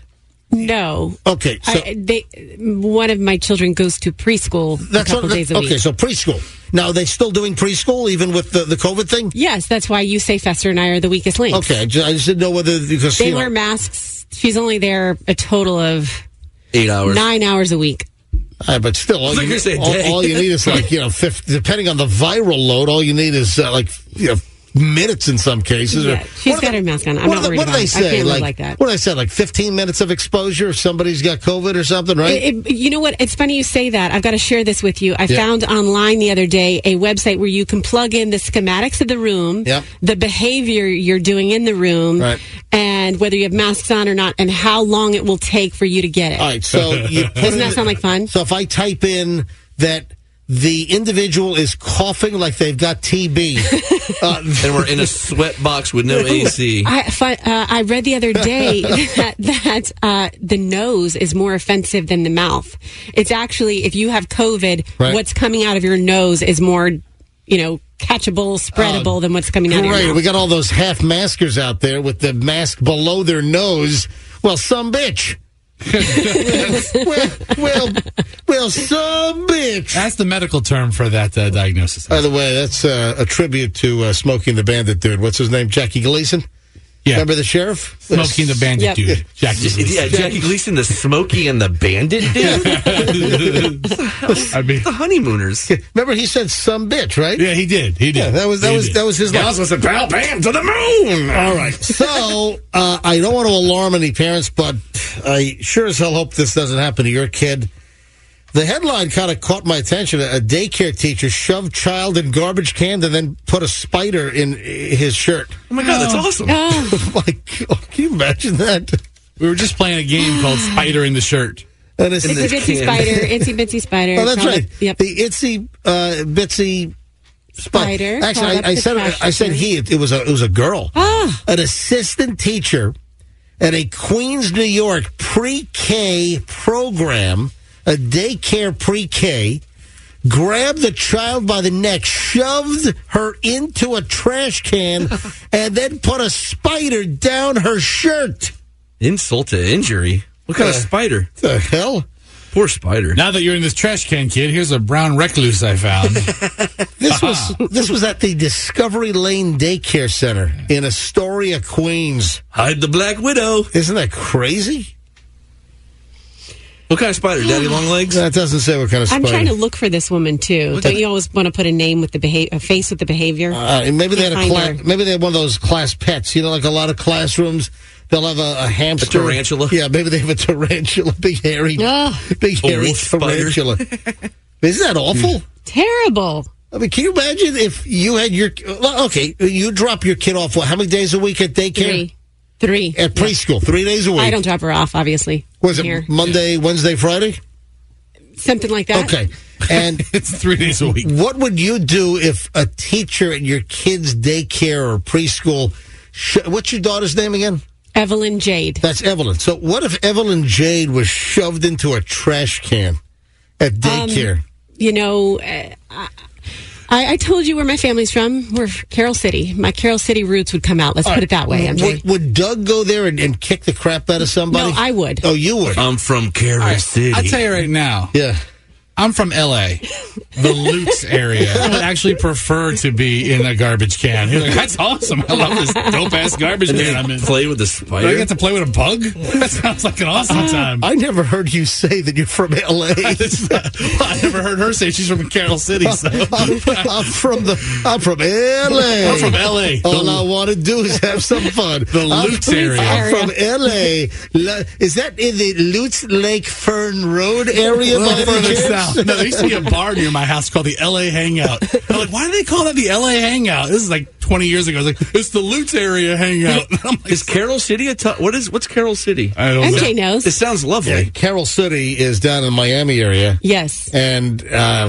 No. Okay, so I, they, one of my children goes to preschool a couple what, days a okay, week. so preschool. Now, are they still doing preschool even with the, the COVID thing? Yes, that's why you say Fester and I are the weakest links. Okay, I just, I just didn't know whether because They you know, wear masks. She's only there a total of Eight hours. nine hours a week. Uh, but still, all like you, you're saying all, day. all you need is like, you know, fifty, depending on the viral load, all you need is uh, like, you know, minutes in some cases. Yeah, or, she's what got do her they- mask on. I'm what not do they- worried What do about they it. I say? can't live like, like that. What do they say? Like fifteen minutes of exposure if somebody's got COVID or something, right? It, it, you know what? It's funny you say that. I've got to share this with you. I Yeah. found online the other day a website where you can plug in the schematics of the room, Yep. the behavior you're doing in the room, Right. and whether you have masks on or not, and how long it will take for you to get it. All right, so you put Doesn't in- that sound like fun? So if I type in that the individual is coughing like they've got T B, uh, And we're in a sweat box with no A C. I, fi- uh, I read the other day that, that uh, the nose is more offensive than the mouth. It's actually, if you have COVID, Right. what's coming out of your nose is more, you know, catchable, spreadable than what's coming out of your Right, mouth. we got all those half maskers out there with the mask below their nose. Well, some bitch. well, well, well, some bitch. That's the medical term for that uh, diagnosis. By the way, that's uh, a tribute to uh, Smokey the Bandit dude. What's his name? Jackie Gleason? Yeah. Remember the sheriff? Smoking the Bandit Yep. dude. Jackie. Yeah, Jackie Gleason, the Smokey and the Bandit dude. I mean, The honeymooners. Remember he said some bitch, right? yeah, he did. He did. Yeah, that was that He was did. that was his line. listen, pal, bam, to the moon. All right. So uh, I don't want to alarm any parents, but I sure as hell hope this doesn't happen to your kid. The headline kind of caught my attention. A daycare teacher shoved child in garbage can and then put a spider in his shirt. Oh my God, that's awesome. Oh, Oh my God, can you imagine that? We were just playing a game called Spider in the Shirt. And it's, it's a bitsy can. spider, itsy bitsy spider. oh, that's crawled right. up- Yep. The itsy uh, bitsy Spider Actually, crawled up I, I the said trash I said can. he. It, it was a it was a girl. Ah. An assistant teacher at a Queens, New York pre-K program, a daycare pre-K, grabbed the child by the neck, shoved her into a trash can, and then put a spider down her shirt. Insult to injury. What kind of Uh, spider? The hell? Poor spider. Now that you're in this trash can, kid, here's a brown recluse I found. This was this was at the Discovery Lane Daycare Center in Astoria, Queens. Hide the Black Widow. Isn't that crazy? What kind of spider? Daddy long legs? That doesn't say what kind of spider. I'm trying to look for this woman too. Don't you always want to put a name with the behavior, a face with the behavior? Uh, maybe they had a Find class, her. maybe they had one of those class pets. You know, like a lot of classrooms, they'll have a, a hamster, A tarantula? Yeah, maybe they have a tarantula, big hairy, Ugh. big A hairy wolf spider. tarantula. Isn't that awful? Terrible. I mean, can you imagine if you had your well, okay, you drop your kid off? What? How many days a week at daycare? Three. Three. At preschool, three days a week. I don't drop her off, obviously. Was it Here. Monday, Wednesday, Friday? Something like that. Okay. And It's three days a week. what would you do if a teacher at your kid's daycare or preschool, sh- what's your daughter's name again? Evelyn Jade. That's Evelyn. So what if Evelyn Jade was shoved into a trash can at daycare? Um, you know, uh, I, I told you where my family's from. We're Carroll City. My Carroll City roots would come out. Let's All put right. it that way, M J. Would, would Doug go there and, and kick the crap out of somebody? No, I would. Oh, you would? I'm from Carroll All right, City. I'll tell you right now. Yeah. I'm from L A, the Lutz area. I would actually prefer to be in a garbage can. You're like, that's awesome. I love this dope-ass garbage And can then I'm in. play with the Do I spider. get to play with a bug? That sounds like an awesome time. I never heard you say that you're from L A. I never heard her say she's from Carroll City. So. I'm, I'm from the. I'm from L A. I'm from L A. All I want to do is have some fun. The I'm Lutz from- area. I'm from L A. La- Is that in the Lutz Lake Fern Road area? A little by any further chance? south. No, there used to be a bar near my house called the L A Hangout. I'm like, why do they call that the L A Hangout? This is like twenty years ago. I was like, it's the Lutz area hangout. I'm like, Is Carroll City a t- what is what's Carroll City? I don't M know. J knows. It sounds lovely. Yeah, Carroll City is down in the Miami area, Yes. and uh,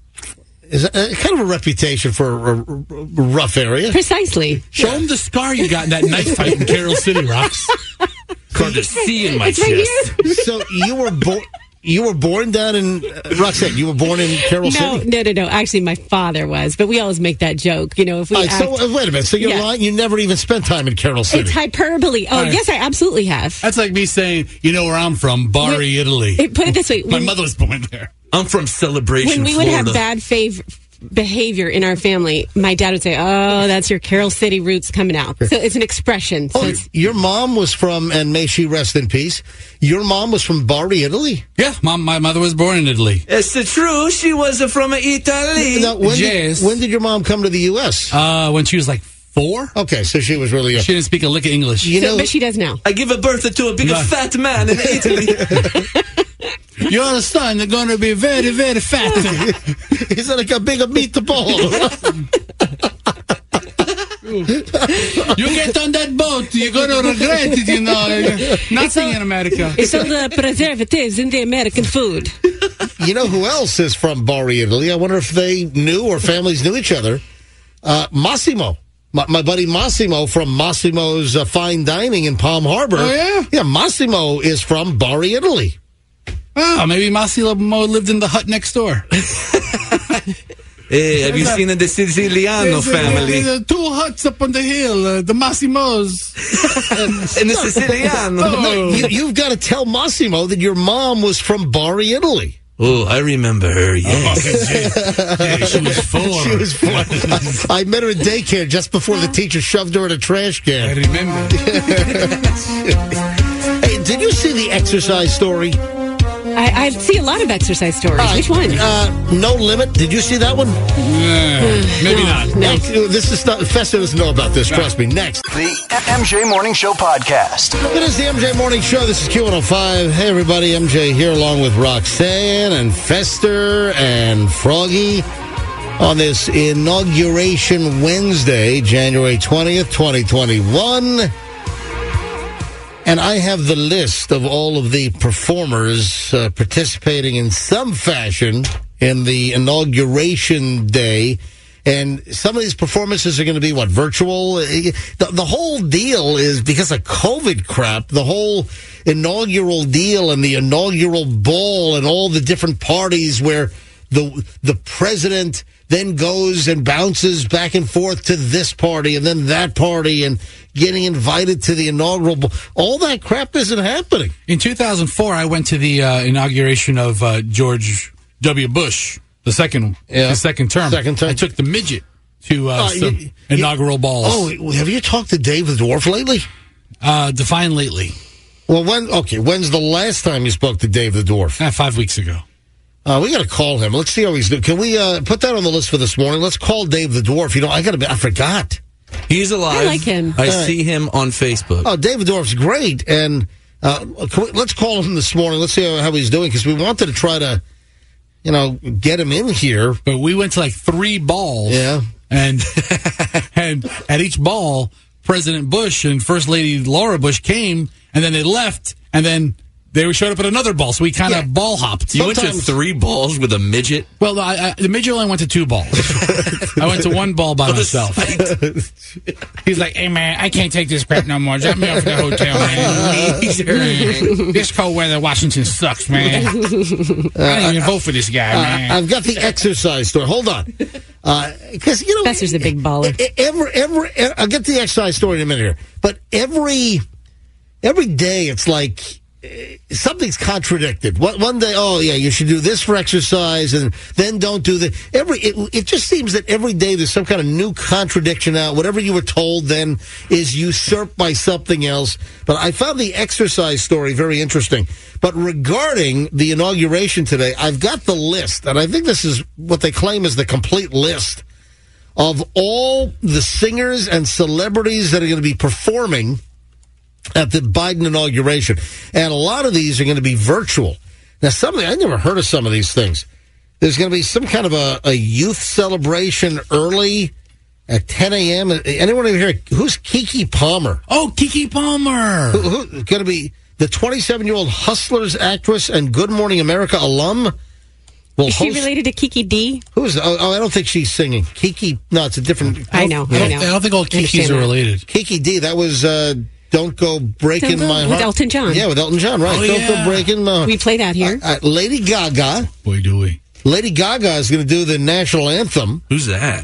is uh, kind of a reputation for a, a- a rough area. Precisely. Show them the scar you got in that knife fight in Carroll City, Rocks. Called the C in my It's right chest. So you were born. You were born down in uh, Roxanne. You were born in Carroll No, City. no, no, no. Actually, my father was, but we always make that joke. You know, if we All right, act, so uh, wait a minute. So you're Yeah. lying. You never even spent time in Carroll City. it's hyperbole. Oh, All right. yes, I absolutely have. That's like me saying, you know where I'm from, Bari, Wait, Italy. It, put it this way: My when, mother was born there. I'm from Celebration, when we would Florida. have bad fav- behavior in our family, my dad would say, "Oh, that's your Carroll City roots coming out." So it's an expression. So Oh, it's, your mom was from, and may she rest in peace. Your mom was from Bari, Italy. Yeah, mom, my mother was born in Italy. It's the true. She was from Italy. Now, when, Yes. did, when did your mom come to the U S? Uh, when she was like four, Okay, so she was really young. she didn't speak a lick of English. You so- know, but she does now. I give a birth to a big No. fat man in Italy. Your son is going to be very, very fat. he's like a big meatball. You get on that boat, you're going to regret it, you know. Nothing in America. It's all the preservatives in the American food. You know who else is from Bari, Italy? I wonder if they knew or families knew each other. Uh, Massimo. My, my buddy Massimo from Massimo's uh, Fine Dining in Palm Harbor. Oh, yeah? Yeah, Massimo is from Bari, Italy. Oh, maybe Massimo lived in the hut next door. Hey, have you seen the Siciliano There's a- family? there's a two huts up on the hill, uh, the Massimos. In the Siciliano. Oh. You, you've got to tell Massimo that your mom was from Bari, Italy. Oh, I remember her, yes. Yeah, she was four. She was I, I met her in daycare just before the teacher shoved her in a trash I can. remember. Hey, did you see the exercise story? I, I see a lot of exercise stories. Which one? Uh, No Limit. Did you see that one? Yeah, maybe not. Next, uh, this is not, Festa doesn't know about this. Trust me. Next. The M J Morning Show podcast. It is the M J Morning Show. This is Q one oh five. Hey, everybody. M J here along with Roxanne and Fester and Froggy on this Inauguration Wednesday, January twentieth, twenty twenty-one. And I have the list of all of the performers uh, participating in some fashion in the Inauguration Day. And some of these performances are going to be, what, virtual? The, the whole deal is because of COVID crap, the whole inaugural deal and the inaugural ball and all the different parties where the the president then goes and bounces back and forth to this party and then that party and getting invited to the inaugural ball. All that crap isn't happening. In two thousand four, I went to the uh, inauguration of uh, George W. Bush, the second, Yeah. the second term. Second term. I took the midget to uh, Uh, some you- inaugural balls. Oh, have you talked to Dave the Dwarf lately? Uh, define lately. Well, when okay, when's the last time you spoke to Dave the Dwarf? Uh, five weeks ago. Uh, we got to call him. Let's see how he's doing. Can we uh, put that on the list for this morning? Let's call Dave the Dwarf. You know, I got to be. I forgot. He's alive. I like him. I All right. see him on Facebook. Oh, Dave the Dwarf's great, and uh, can we, let's call him this morning. Let's see how, how he's doing because we wanted to try to, you know, get him in here. But we went to like three balls. Yeah. And and at each ball, President Bush and First Lady Laura Bush came, and then they left, and then they showed up at another ball, so we kind of Yeah. ball hopped. You went to Sometimes- three balls with a midget. Well, I, I, the midget only went to two balls. I went to one ball by myself. He's like, "Hey man, I can't take this crap no more. Drop me off at the hotel, man. This cold weather, Washington sucks, man. I didn't even vote for this guy, man." Uh, I've got the exercise story. Hold on. Because, you know. Fester's a big baller. e- Every, every, e- I'll get to the exercise story in a minute here. But every every day it's like eh, something's contradicted. One, one day, oh, yeah, you should do this for exercise, and then don't do that. Every, it, it just seems that every day there's some kind of new contradiction out. Whatever you were told then is usurped by something else. But I found the exercise story very interesting. But regarding the inauguration today, I've got the list, and I think this is what they claim is the complete list of all the singers and celebrities that are going to be performing at the Biden inauguration. And a lot of these are going to be virtual. Now, something I never heard of some of these things. There's going to be some kind of a, a youth celebration early at ten a.m. Anyone even hear? Who's Kiki Palmer? Oh, Kiki Palmer. Who, who going to be the twenty-seven-year-old Hustlers actress and Good Morning America alum? Will Is she host- related to Kiki D? Who's? Oh, oh, I don't think she's singing. Kiki. No, it's a different. I know, I I don't, know. I don't think all Kikis Understand are that. related. Kiki D. That was uh, "Don't Go Breaking Don't Go My with Heart" Elton John. Yeah, with Elton John. Right. Oh, Don't yeah. Go Breaking My. We play that here. Uh, uh, Lady Gaga. Boy, do we. Lady Gaga is going to do the national anthem. Who's that?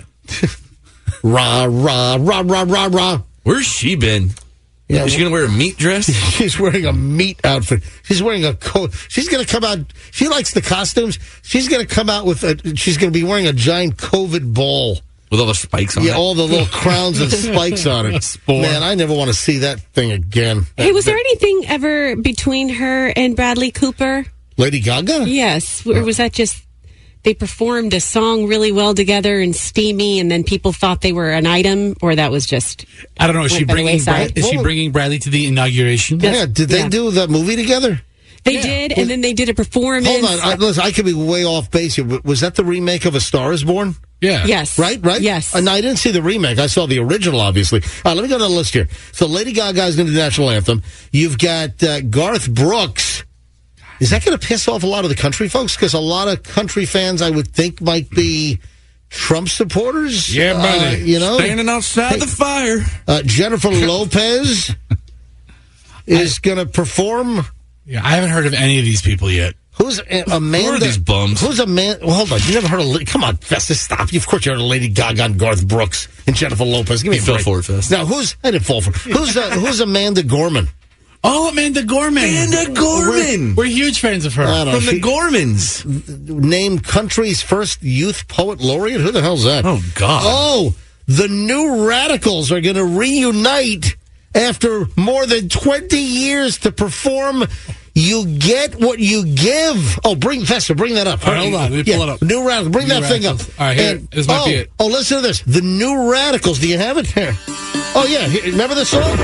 Rah rah rah rah rah rah. Where's she been? Yeah, Is she going to wear a meat dress? She's wearing a meat outfit. She's wearing a coat. She's going to come out. She likes the costumes. She's going to come out with a. She's going to be wearing a giant COVID ball. With all the spikes on Yeah, it? all the little crowns and spikes on it. Spore. Man, I never want to see that thing again. Hey, was there anything ever between her and Bradley Cooper? Lady Gaga? Yes. Or was that just they performed a song really well together and steamy, and then people thought they were an item, or that was just I don't know. Is she Went by the bringing wayside. Brad, is she Well- bringing Bradley to the inauguration? Yeah. Did they Yeah. do that movie together? they did, and then they did a performance. Hold on. I, listen, I could be way off base here. but Was that the remake of A Star Is Born? Yeah. Yes. Right, right? Yes. Uh, no, I didn't see the remake. I saw the original, obviously. All right, let me go to the list here. So Lady Gaga is going to do the national anthem. You've got uh, Garth Brooks. Is that going to piss off a lot of the country folks? Because a lot of country fans, I would think, might be Trump supporters. Yeah, buddy. Uh, you know, Standing outside Hey. the fire. uh, Jennifer Lopez is going to perform. Yeah, I haven't heard of any of these people yet. Who's uh, Amanda? Who are these bums? Who's a man? Well, hold on. You never heard of? La- Come on, Festus, stop. Of course, you heard of Lady Gaga and Garth Brooks and Jennifer Lopez. Give me You a fell break. for it, Fest. Now, who's? I didn't fall for it. Who's? Uh, who's Amanda Gorman? Oh, Amanda Gorman. Amanda Gorman. We're huge fans of her. I don't know. From the She- Gormans. Named country's first youth poet laureate. Who the hell's that? Oh, God. Oh, the New Radicals are going to reunite after more than twenty years to perform. You get what you give. Oh, bring Fester, bring that up. All right, hold on, let me pull Yeah, it up. New Radicals, bring New that thing up. Radicals. All right, here, And- this might oh, be it. Oh, listen to this. The New Radicals. Do you have it? Here. Oh, yeah. Here, remember the song?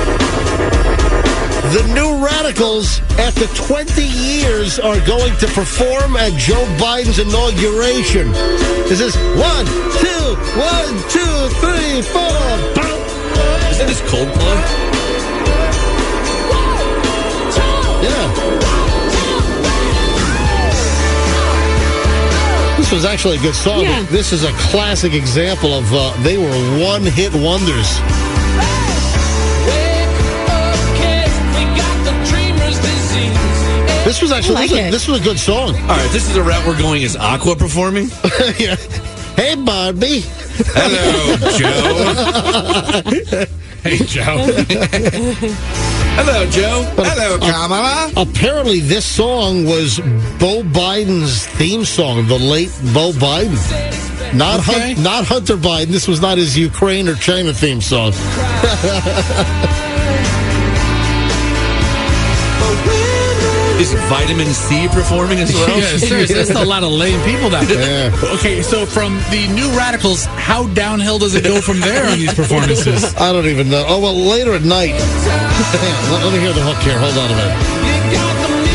The New Radicals, after twenty years, are going to perform at Joe Biden's inauguration. This is one, two, one, two, three, four. Boom. Is that his Coldplay? Yeah. This was actually a good song. Yeah. This is a classic example of uh, they were one-hit wonders. This was actually I like this, was, it. this was a good song. All right, this is the route we're going. Is Aqua performing? Yeah. Hey, Barbie. Hello, Joe. Hey, Joe. Hello, Joe. Hello, Kamala. Apparently, this song was Bo Biden's theme song, the late Bo Biden. Not Okay. Hun- not Hunter Biden. This was not his Ukraine or China theme song. Is Vitamin C performing as well? Yeah, seriously, that's a lot of lame people down there. Yeah. Okay, so from the New Radicals, how downhill does it go from there on these performances? I don't even know. Oh, well, later at night. Hang on, let, let me hear the hook here. Hold on a minute.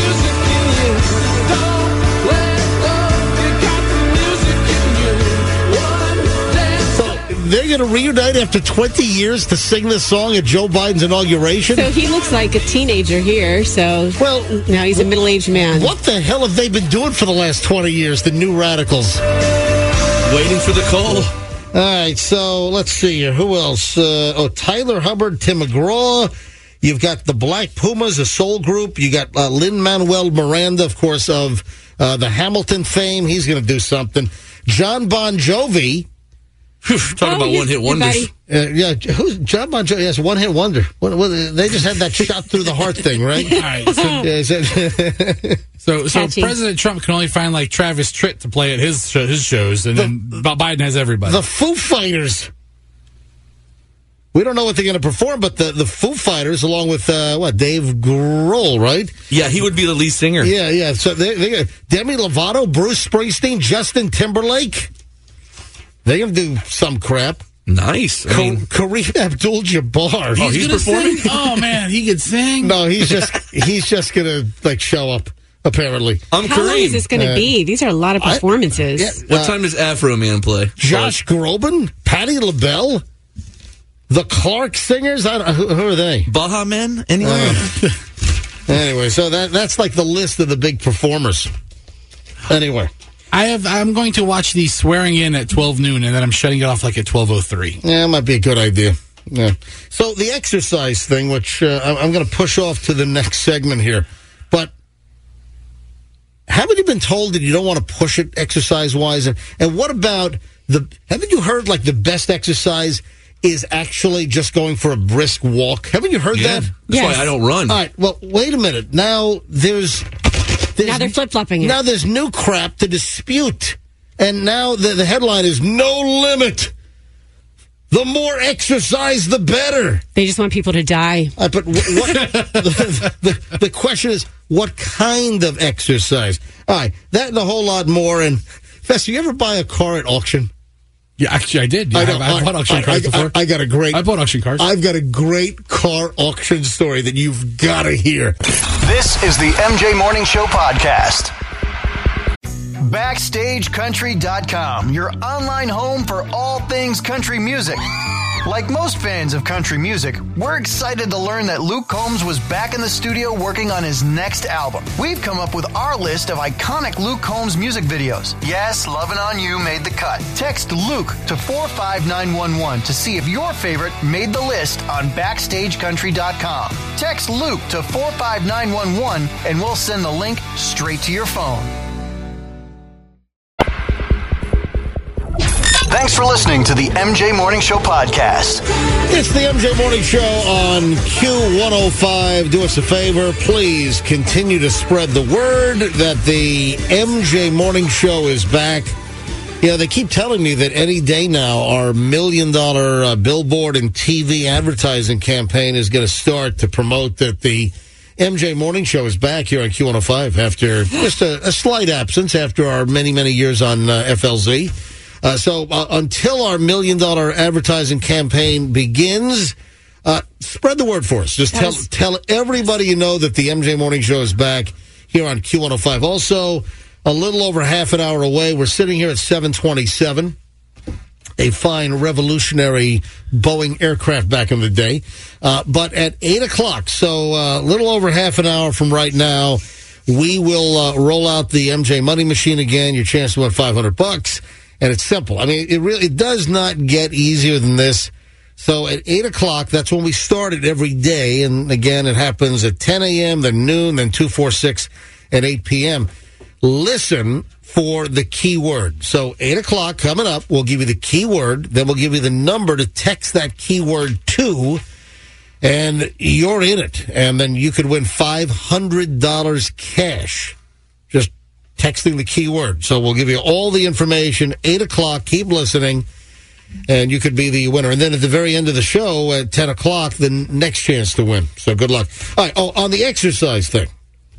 So they're going to reunite after twenty years to sing this song at Joe Biden's inauguration? So he looks like a teenager here, so well, now he's a middle-aged man. What the hell have they been doing for the last twenty years, the New Radicals? Waiting for the call. All right, so let's see here. Who else? Uh, oh, Tyler Hubbard, Tim McGraw. You've got the Black Pumas, a soul group. You got uh, Lin-Manuel Miranda, of course, of uh, the Hamilton fame. He's going to do something. John Bon Jovi. Talk Oh, about yeah, one-hit hey, wonders. Uh, yeah, who's John Bon Jovi? Yes, one-hit wonder. What, what, they just had that shot through the heart thing, right? All right, so, Yeah, is that- so, so Catchy. President Trump can only find like Travis Tritt to play at his show, his shows, and then Biden has everybody. the Foo Fighters. We don't know what they're going to perform, but the, the Foo Fighters, along with, uh, what, Dave Grohl, right? Yeah, he would be the lead singer. Yeah, yeah. So they, they Demi Lovato, Bruce Springsteen, Justin Timberlake. They're going to do some crap. Nice. I Ka- mean, Kareem Abdul-Jabbar. Oh, he's gonna performing? sing? Oh man, he could sing. No, he's just he's just going to, like, show up, apparently. I'm How long is Kareem. this going to Uh, be? These are a lot of I- performances. Yeah, What uh, time does Afro Man play? Josh Groban, Patti LaBelle, the Clark Singers. I don't, who, who are they? Baha Men? Anyone? Anyway, so that that's like the list of the big performers. Anyway, I have. I'm going to watch the swearing in at twelve noon, and then I'm shutting it off like at twelve oh three. yeah, it might be a good idea. Yeah. So the exercise thing, which uh, I'm, I'm going to push off to the next segment here, but haven't you been told that you don't want to push it exercise-wise? And, and what about the? Haven't you heard like the best exercise is actually just going for a brisk walk? Haven't you heard Yeah. that? That's Yes. why I don't run. All right. Well, wait a minute. Now there's, there's Now they're flip-flopping it. Now there's new crap to dispute, and now the, the headline is no limit. The more exercise, the better. They just want people to die. Uh, but wh- what, the, the, the question is, what kind of exercise? All right, that and a whole lot more. And Fester, you ever buy a car at auction? Yeah, actually, I did. Yeah, I, know, I, I bought auction I- cars I- before. I, I got a great. I bought auction cars. I've got a great car auction story that you've got to hear. This is the M J Morning Show podcast. Backstage Country dot com, your online home for all things country music. Like most fans of country music, we're excited to learn that Luke Combs was back in the studio working on his next album. We've come up with our list of iconic Luke Combs music videos. Yes, Lovin' On You made the cut. Text Luke to four five nine one one to see if your favorite made the list on Backstage Country dot com. Text Luke to four five nine one one and we'll send the link straight to your phone. Thanks for listening to the M J Morning Show podcast. It's the M J Morning Show on Q one oh five. Do us a favor, please continue to spread the word that the M J Morning Show is back. You know, they keep telling me that any day now our million dollar uh, billboard and T V advertising campaign is going to start to promote that the M J Morning Show is back here on Q one oh five after just a, a slight absence after our many, many years on uh, F L Z. Uh, so uh, until our million dollar advertising campaign begins, uh, spread the word for us. Just tell Yes. tell everybody you know that the M J Morning Show is back here on Q one oh five. Also, a little over half an hour away, we're sitting here at seven twenty-seven, a fine revolutionary Boeing aircraft back in the day. Uh, but at eight o'clock, so a uh, little over half an hour from right now, we will uh, roll out the M J Money Machine again, your chance to win five hundred bucks. And it's simple. I mean, it really it does not get easier than this. So at eight o'clock, that's when we start it every day. And again, it happens at ten a.m., then noon, then two four six at eight p.m. Listen for the keyword. So eight o'clock coming up, we'll give you the keyword. Then we'll give you the number to text that keyword to. And you're in it. And then you could win five hundred dollars cash. Just texting the keyword. So we'll give you all the information. eight o'clock, keep listening, and you could be the winner. And then at the very end of the show, at ten o'clock, the next chance to win. So good luck. All right, oh, on the exercise thing.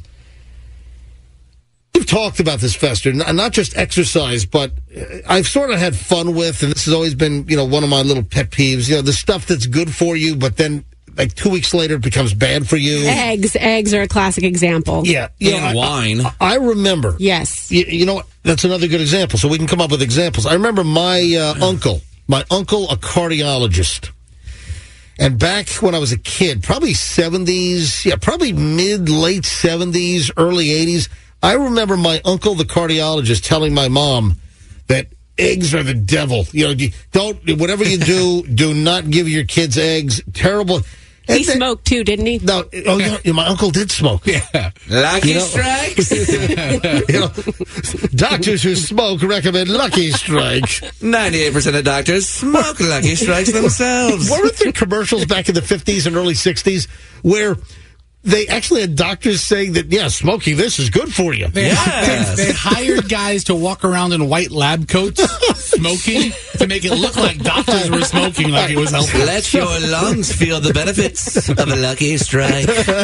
We've talked about this, Fester, not just exercise, but I've sort of had fun with, and this has always been, you know, one of my little pet peeves, you know, the stuff that's good for you, but then like two weeks later it becomes bad for you. Eggs. Eggs are a classic example. Yeah. You And know, I- wine. I, I remember. Yes. You, you know what? That's another good example. So we can come up with examples. I remember my uh, uncle, my uncle, a cardiologist. And back when I was a kid, probably seventies, yeah, probably mid, late seventies, early eighties, I remember my uncle, the cardiologist, telling my mom that eggs are the devil. You know, you don't, whatever you do, do not give your kids eggs. Terrible. And He then- smoked too, didn't he? No, oh, yeah, yeah, my uncle did smoke. Yeah. Lucky You know- strikes. You know, doctors who smoke recommend Lucky Strike. ninety-eight percent of doctors smoke Lucky Strikes themselves. Weren't there commercials back in the fifties and early sixties where they actually had doctors saying that, yeah, smoking this is good for you? They, Yes. they, they hired guys to walk around in white lab coats smoking to make it look like doctors were smoking like it was helpful. Let your lungs feel the benefits of a Lucky Strike.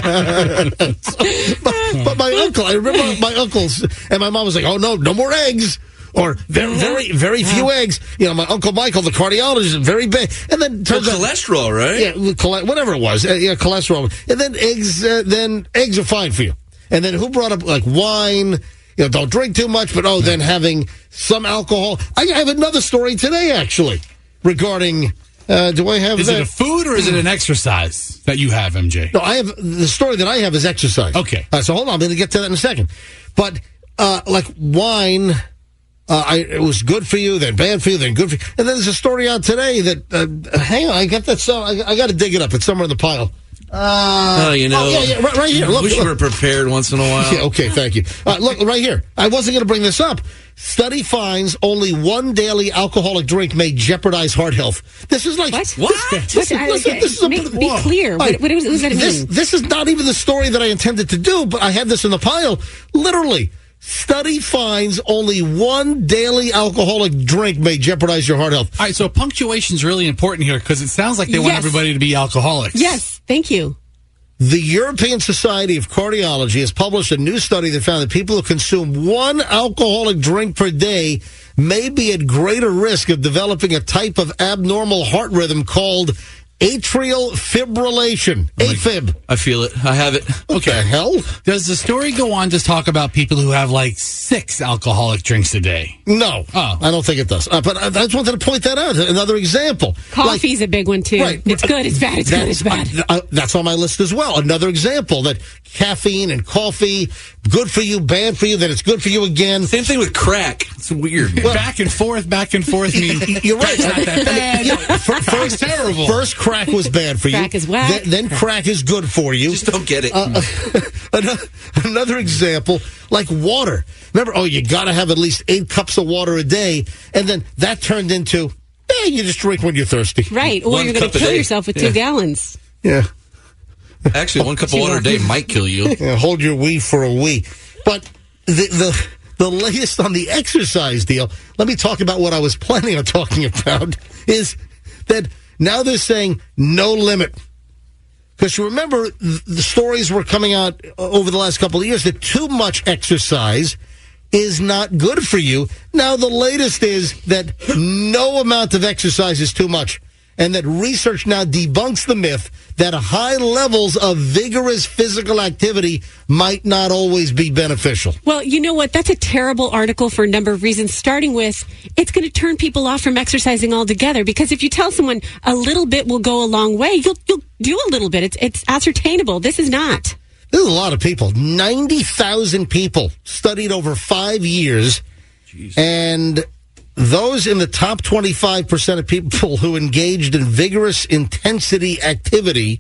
but, but my uncle, I remember my uncles, and my mom was like, oh, no, no more eggs. Or very, very, very few eggs. You know, my Uncle Michael, the cardiologist, very big. And then For turns out, cholesterol, right? yeah, with chole- whatever it was, uh, yeah, cholesterol. And then eggs, uh, then eggs are fine for you. And then who brought up like wine? You know, don't drink too much, but oh, then having some alcohol. I have another story today, actually, regarding. Uh, do I have Is that? it a food or is it an exercise that you have, M J? No, I have the story that I have is exercise. Okay. Uh, so hold on, I'm going to get to that in a second. But uh, like wine. Uh, I, it was good for you, then bad for you, then good for you. And then there's a story out today that, uh, hang on, I got that, so I, I got to dig it up. It's somewhere in the pile. Uh, Oh, you know. yeah, yeah, right, right here. Look, Wish you look. were prepared once in a while. Yeah, okay, thank you. Uh, look, right here. I wasn't going to bring this up. Study finds only one daily alcoholic drink may jeopardize heart health. This is like... What? What? This, What? listen, this is a, Make- be whoa. clear. All What- what is- what does that this, mean? This is not even the story that I intended to do, but I had this in the pile. Literally. Study finds only one daily alcoholic drink may jeopardize your heart health. All right, so punctuation is really important here because it sounds like they want Yes. everybody to be alcoholics. Yes, thank you. The European Society of Cardiology has published a new study that found that people who consume one alcoholic drink per day may be at greater risk of developing a type of abnormal heart rhythm called atrial fibrillation. AFib. I feel it. I have it. What the hell? Does the story go on to talk about people who have like six alcoholic drinks a day? No, Oh. I don't think it does. Uh, but I, I just wanted to point that out. Another example. Coffee's a big one too. Right. It's good. It's bad. It's good. It's bad. uh, uh, that's on my list as well. Another example that caffeine and coffee, good for you, bad for you, that it's good for you again. Same thing with crack. It's weird. back and forth, back and forth. I mean, You're right. It's not that bad. Fir- Crack's terrible. First, crack was bad for you. Crack is whack. Then, then crack is good for you. Just don't get it. Uh, another, another example, like water. Remember, oh, you got to have at least eight cups of water a day, and then that turned into, eh, you just drink when you're thirsty. Right. Or One you're going cup to a kill day. yourself with Yeah. two gallons. Yeah. Actually, one cup of water a day might kill you. Yeah, hold your wee for a wee. But the the the latest on the exercise deal, let me talk about what I was planning on talking about, is that now they're saying no limit. Because you remember, th- the stories were coming out over the last couple of years that too much exercise is not good for you. Now the latest is that no amount of exercise is too much. And that research now debunks the myth that high levels of vigorous physical activity might not always be beneficial. Well, you know what? That's a terrible article for a number of reasons, starting with it's going to turn people off from exercising altogether. Because if you tell someone a little bit will go a long way, you'll, you'll do a little bit. It's, it's ascertainable. This is not. There's a lot of people. ninety thousand people studied over five years. Jeez. And those in the top twenty-five percent of people who engaged in vigorous intensity activity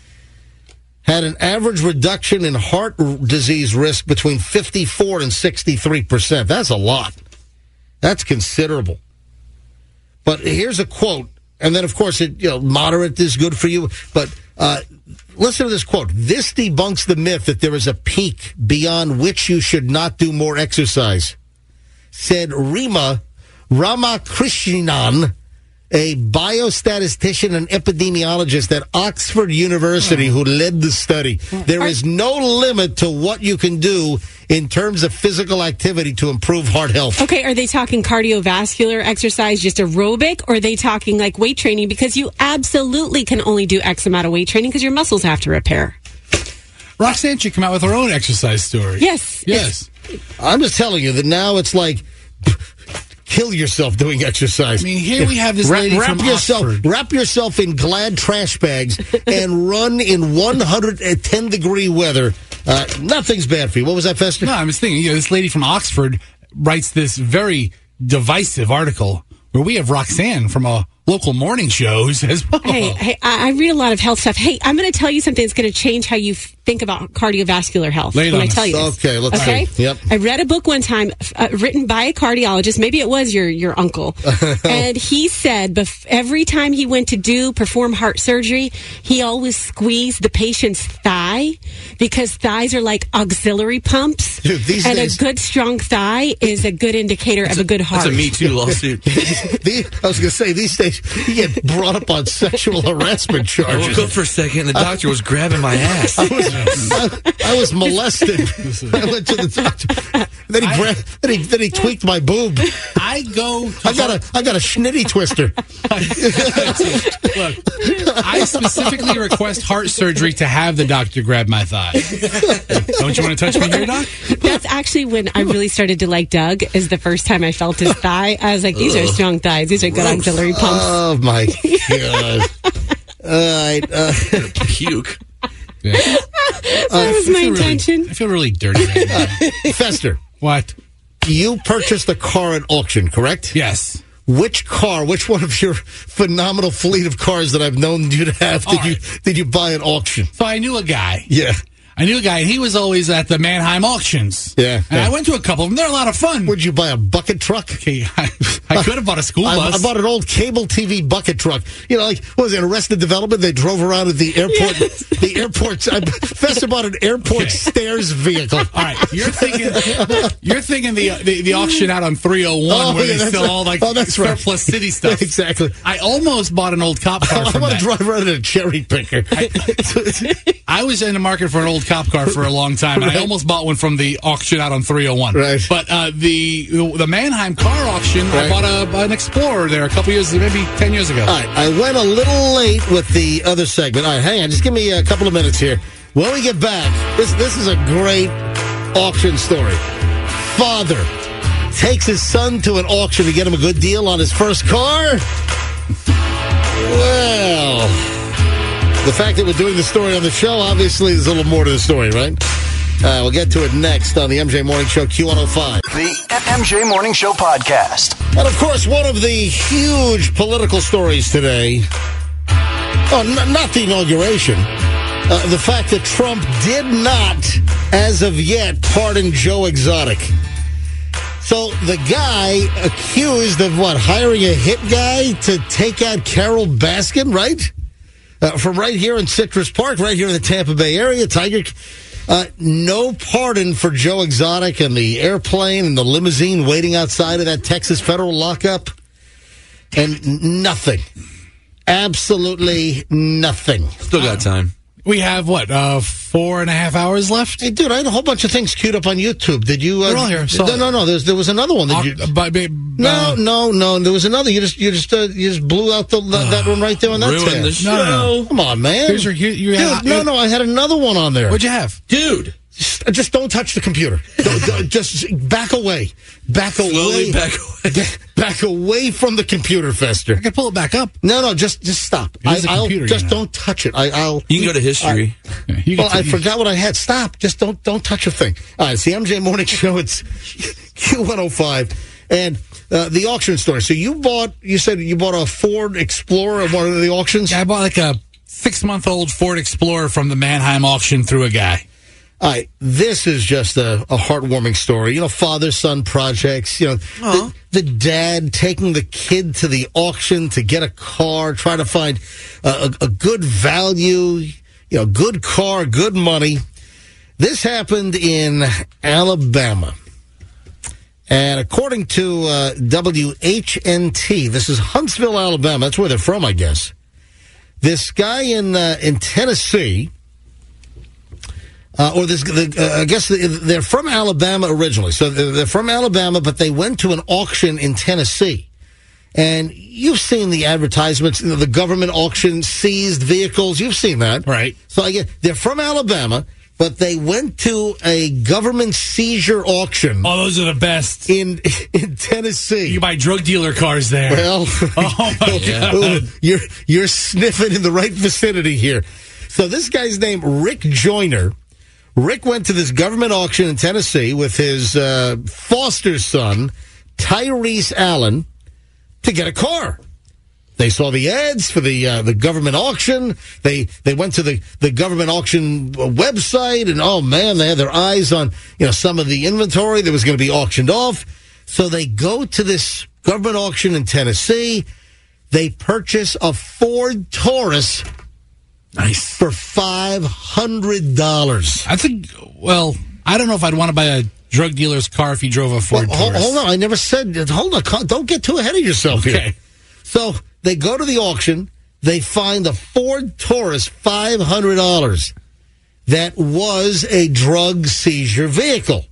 had an average reduction in heart r- disease risk between fifty-four and sixty-three percent. That's a lot. That's considerable. But here's a quote, and then, of course, it, you know, moderate is good for you. But uh, listen to this quote. This debunks the myth that there is a peak beyond which you should not do more exercise, said Rima Ramakrishnan, a biostatistician and epidemiologist at Oxford University who led the study. There is no limit to what you can do in terms of physical activity to improve heart health. Okay, are they talking cardiovascular exercise, just aerobic, or are they talking like weight training? Because you absolutely can only do X amount of weight training because your muscles have to repair. Roxanne should come out with her own exercise story. Yes. Yes. I'm just telling you that now it's like kill yourself doing exercise. I mean, here we have this wrap, lady wrap from yourself, Oxford. Wrap yourself in Glad trash bags and run in one hundred ten degree weather. Uh, nothing's bad for you. What was that, Fester? No, I was thinking, you know, this lady from Oxford writes this very divisive article where we have Roxanne from a local morning shows as well. Hey, hey, I I read a lot of health stuff. Hey, I'm going to tell you something that's going to change how you f- think about cardiovascular health. Lay it when on I tell us. you this. Okay, let's okay? see. Yep. I read a book one time uh, written by a cardiologist. Maybe it was your your uncle, and he said bef- every time he went to do perform heart surgery, he always squeezed the patient's thigh because thighs are like auxiliary pumps, Dude, these and days- a good strong thigh is a good indicator of a good heart. That's a Me Too lawsuit. The- I was going to say, these days, you get brought up on sexual harassment I charges. woke up for a second, the doctor was grabbing my ass. I was, I, I was molested. I went to the doctor. Then he, gra- then he, then he tweaked my boob. I go to I got a, I got a schnitty twister. Look, I specifically request heart surgery to have the doctor grab my thigh. Don't you want to touch me here, Doc? That's actually when I really started to like Doug. Is the first time I felt his thigh. I was like, these are strong thighs. These are good auxiliary pumps. Oh my god! All right, uh, Puke. Yeah. that was I my feel really- intention. I feel really dirty right now. Fester, What? you purchased a car at auction, correct? Yes. Which car? Which one of your phenomenal fleet of cars that I've known you to have did All you right. did you buy at auction? So I knew a guy. Yeah. I knew a guy, and he was always at the Mannheim auctions. Yeah, And yeah. I went to a couple of them. They're a lot of fun. Would you buy a bucket truck? Okay, I, I could have bought a school I, bus. I bought an old cable T V bucket truck. You know, like, what was it, Arrested Development? They drove around at the airport. The airport. I, Fester bought an airport Okay. stairs vehicle. All right, you're thinking you're thinking the the, the auction out on three oh one Oh, where yeah, they that's sell right. all like Oh, that's right. surplus city stuff. Exactly. I almost bought an old cop car I from want to that. drive around in a cherry picker. I was in the market for an old cop car for a long time, and I Right. almost bought one from the auction out on three oh one. Right. But uh, the the Mannheim car auction, I Right. bought a, an Explorer there a couple years, maybe ten years ago. All right, I went a little late with the other segment. All right, hang on, just give me a couple of minutes here. When we get back, this this is a great auction story. Father takes his son to an auction to get him a good deal on his first car. Well, the fact that we're doing the story on the show, obviously, there's a little more to the story, right? Uh, we'll get to it next on the M J Morning Show, Q one oh five. The M J Morning Show podcast. And of course, one of the huge political stories today, oh, n- not the inauguration, uh, the fact that Trump did not, as of yet, pardon Joe Exotic. So the guy accused of what, hiring a hit guy to take out Carol Baskin, right? Uh, from right here in Citrus Park, right here in the Tampa Bay area, Tiger. Uh, no pardon for Joe Exotic and the airplane and the limousine waiting outside of that Texas federal lockup. And n- nothing. Absolutely nothing. Still got time. We have what, uh, four and a half hours left? Hey, dude, I had a whole bunch of things queued up on YouTube. Did you? Uh, They're all here. So- no, no, no. There's, there was another one. Did you? Uh, but, but, No, uh, no, no. There was another. You just, you just, uh, you just blew out the that, that one right there on that Ruined tab. the show. No, no, Come on, man. Here's your- here- you Dude, have- no, no. I had another one on there. What'd you have? Dude. Just, just don't touch the computer. Don't- don't- just back away. Back Slowly away. back away. Back away from the computer, Fester. I can pull it back up. No, no. Just, just stop. It is a I, I'll computer, just you know. don't touch it. I, I'll. You can go to history. Yeah, you Well, can I t- forgot what I had. Stop. Just don't don't touch a thing. All right, it's the M J Morning Show. It's Q one oh five. And uh, the auction story. So you bought, you said you bought a Ford Explorer at one of the auctions? Yeah, I bought like a six-month-old Ford Explorer from the Mannheim auction through a guy. All right, this is just a, a heartwarming story. You know, father-son projects, you know, the, the dad taking the kid to the auction to get a car, trying to find a, a, a good value, you know, good car, good money. This happened in Alabama. And according to uh, W H N T, this is Huntsville, Alabama. That's where they're from, I guess. This guy in uh, in Tennessee, uh, or this, the, uh, I guess they're from Alabama originally. So they're they're from Alabama, but they went to an auction in Tennessee. And you've seen the advertisements, you know, the government auction, seized vehicles. You've seen that. Right. So I get, they're from Alabama, but they went to a government seizure auction Oh, those are the best. in in Tennessee. You buy drug dealer cars there. Well, oh my God. you're you're sniffing in the right vicinity here. So this guy's named Rick Joyner. Rick went to this government auction in Tennessee with his uh, foster son, Tyrese Allen, to get a car. They saw the ads for the uh, the government auction. They they went to the, the government auction website, and oh man, they had their eyes on you know some of the inventory that was going to be auctioned off. So they go to this government auction in Tennessee. They purchase a Ford Taurus. Nice. For five hundred dollars. That's a, well, I don't know if I'd want to buy a drug dealer's car if he drove a Ford Well, hold, Taurus. hold on, I never said, hold on, don't get too ahead of yourself here. Okay. So they go to the auction, they find a Ford Taurus, five hundred dollars. That was a drug seizure vehicle.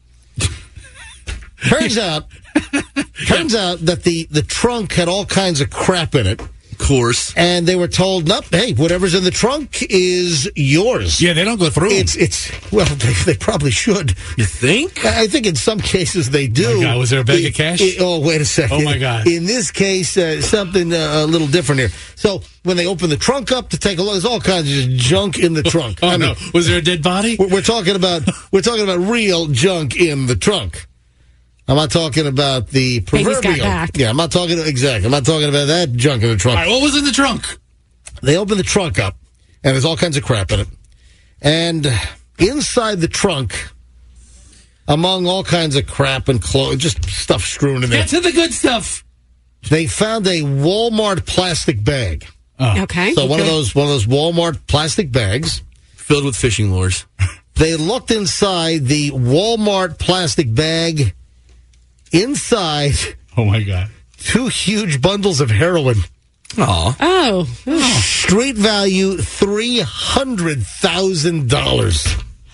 Turns out, turns out that the, the trunk had all kinds of crap in it. Of course. And they were told, nope, hey, whatever's in the trunk is yours. Yeah, they don't go through. It's, it's well, they, they probably should. You think? I think in some cases they do. Oh my God, was there a bag of cash? It- oh, wait a second. Oh, my God. In this case, uh, something uh, a little different here. So when they open the trunk up to take a look, there's all kinds of just junk in the trunk. Oh, I mean, no. Was there a dead body? we're, we're talking about we're talking about real junk in the trunk. I'm not talking about the Baby's got proverbial. back. Yeah, I'm not talking exactly. I'm not talking about that junk in the trunk. All right, what was in the trunk? They open the trunk up, and there's all kinds of crap in it. And inside the trunk, among all kinds of crap and clothes, just stuff strewn in there, Get to the good stuff. they found a Walmart plastic bag. Oh. Okay. So one of those one of those Walmart plastic bags. Filled with fishing lures. They looked inside the Walmart plastic bag. Inside, Oh, my God. two huge bundles of heroin. Aw. Oh. Street value three hundred thousand dollars.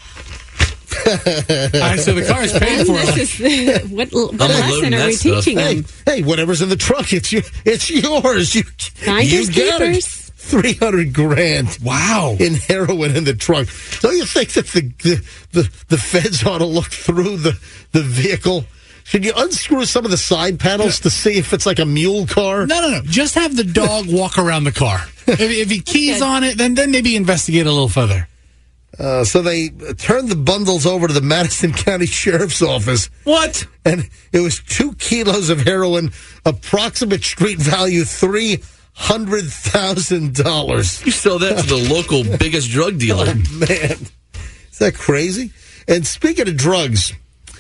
All right, so the car is paid for. This is, what what I'm lesson unloading are that we stuff. teaching Hey, them? hey, whatever's in the trunk, it's your, it's yours. You, Finders you got it. keepers. Three hundred grand Wow. in heroin in the trunk. Don't you think that the the, the the feds ought to look through the the vehicle? Should you unscrew some of the side panels to see if it's like a mule car? No, no, no. Just have the dog walk around the car. If, if he keys on it, then, then maybe investigate a little further. Uh, so they turned the bundles over to the Madison County Sheriff's Office. What? And it was two kilos of heroin, approximate street value three hundred thousand dollars. You sell that to the local biggest drug dealer. Oh, man. Is that crazy? And speaking of drugs,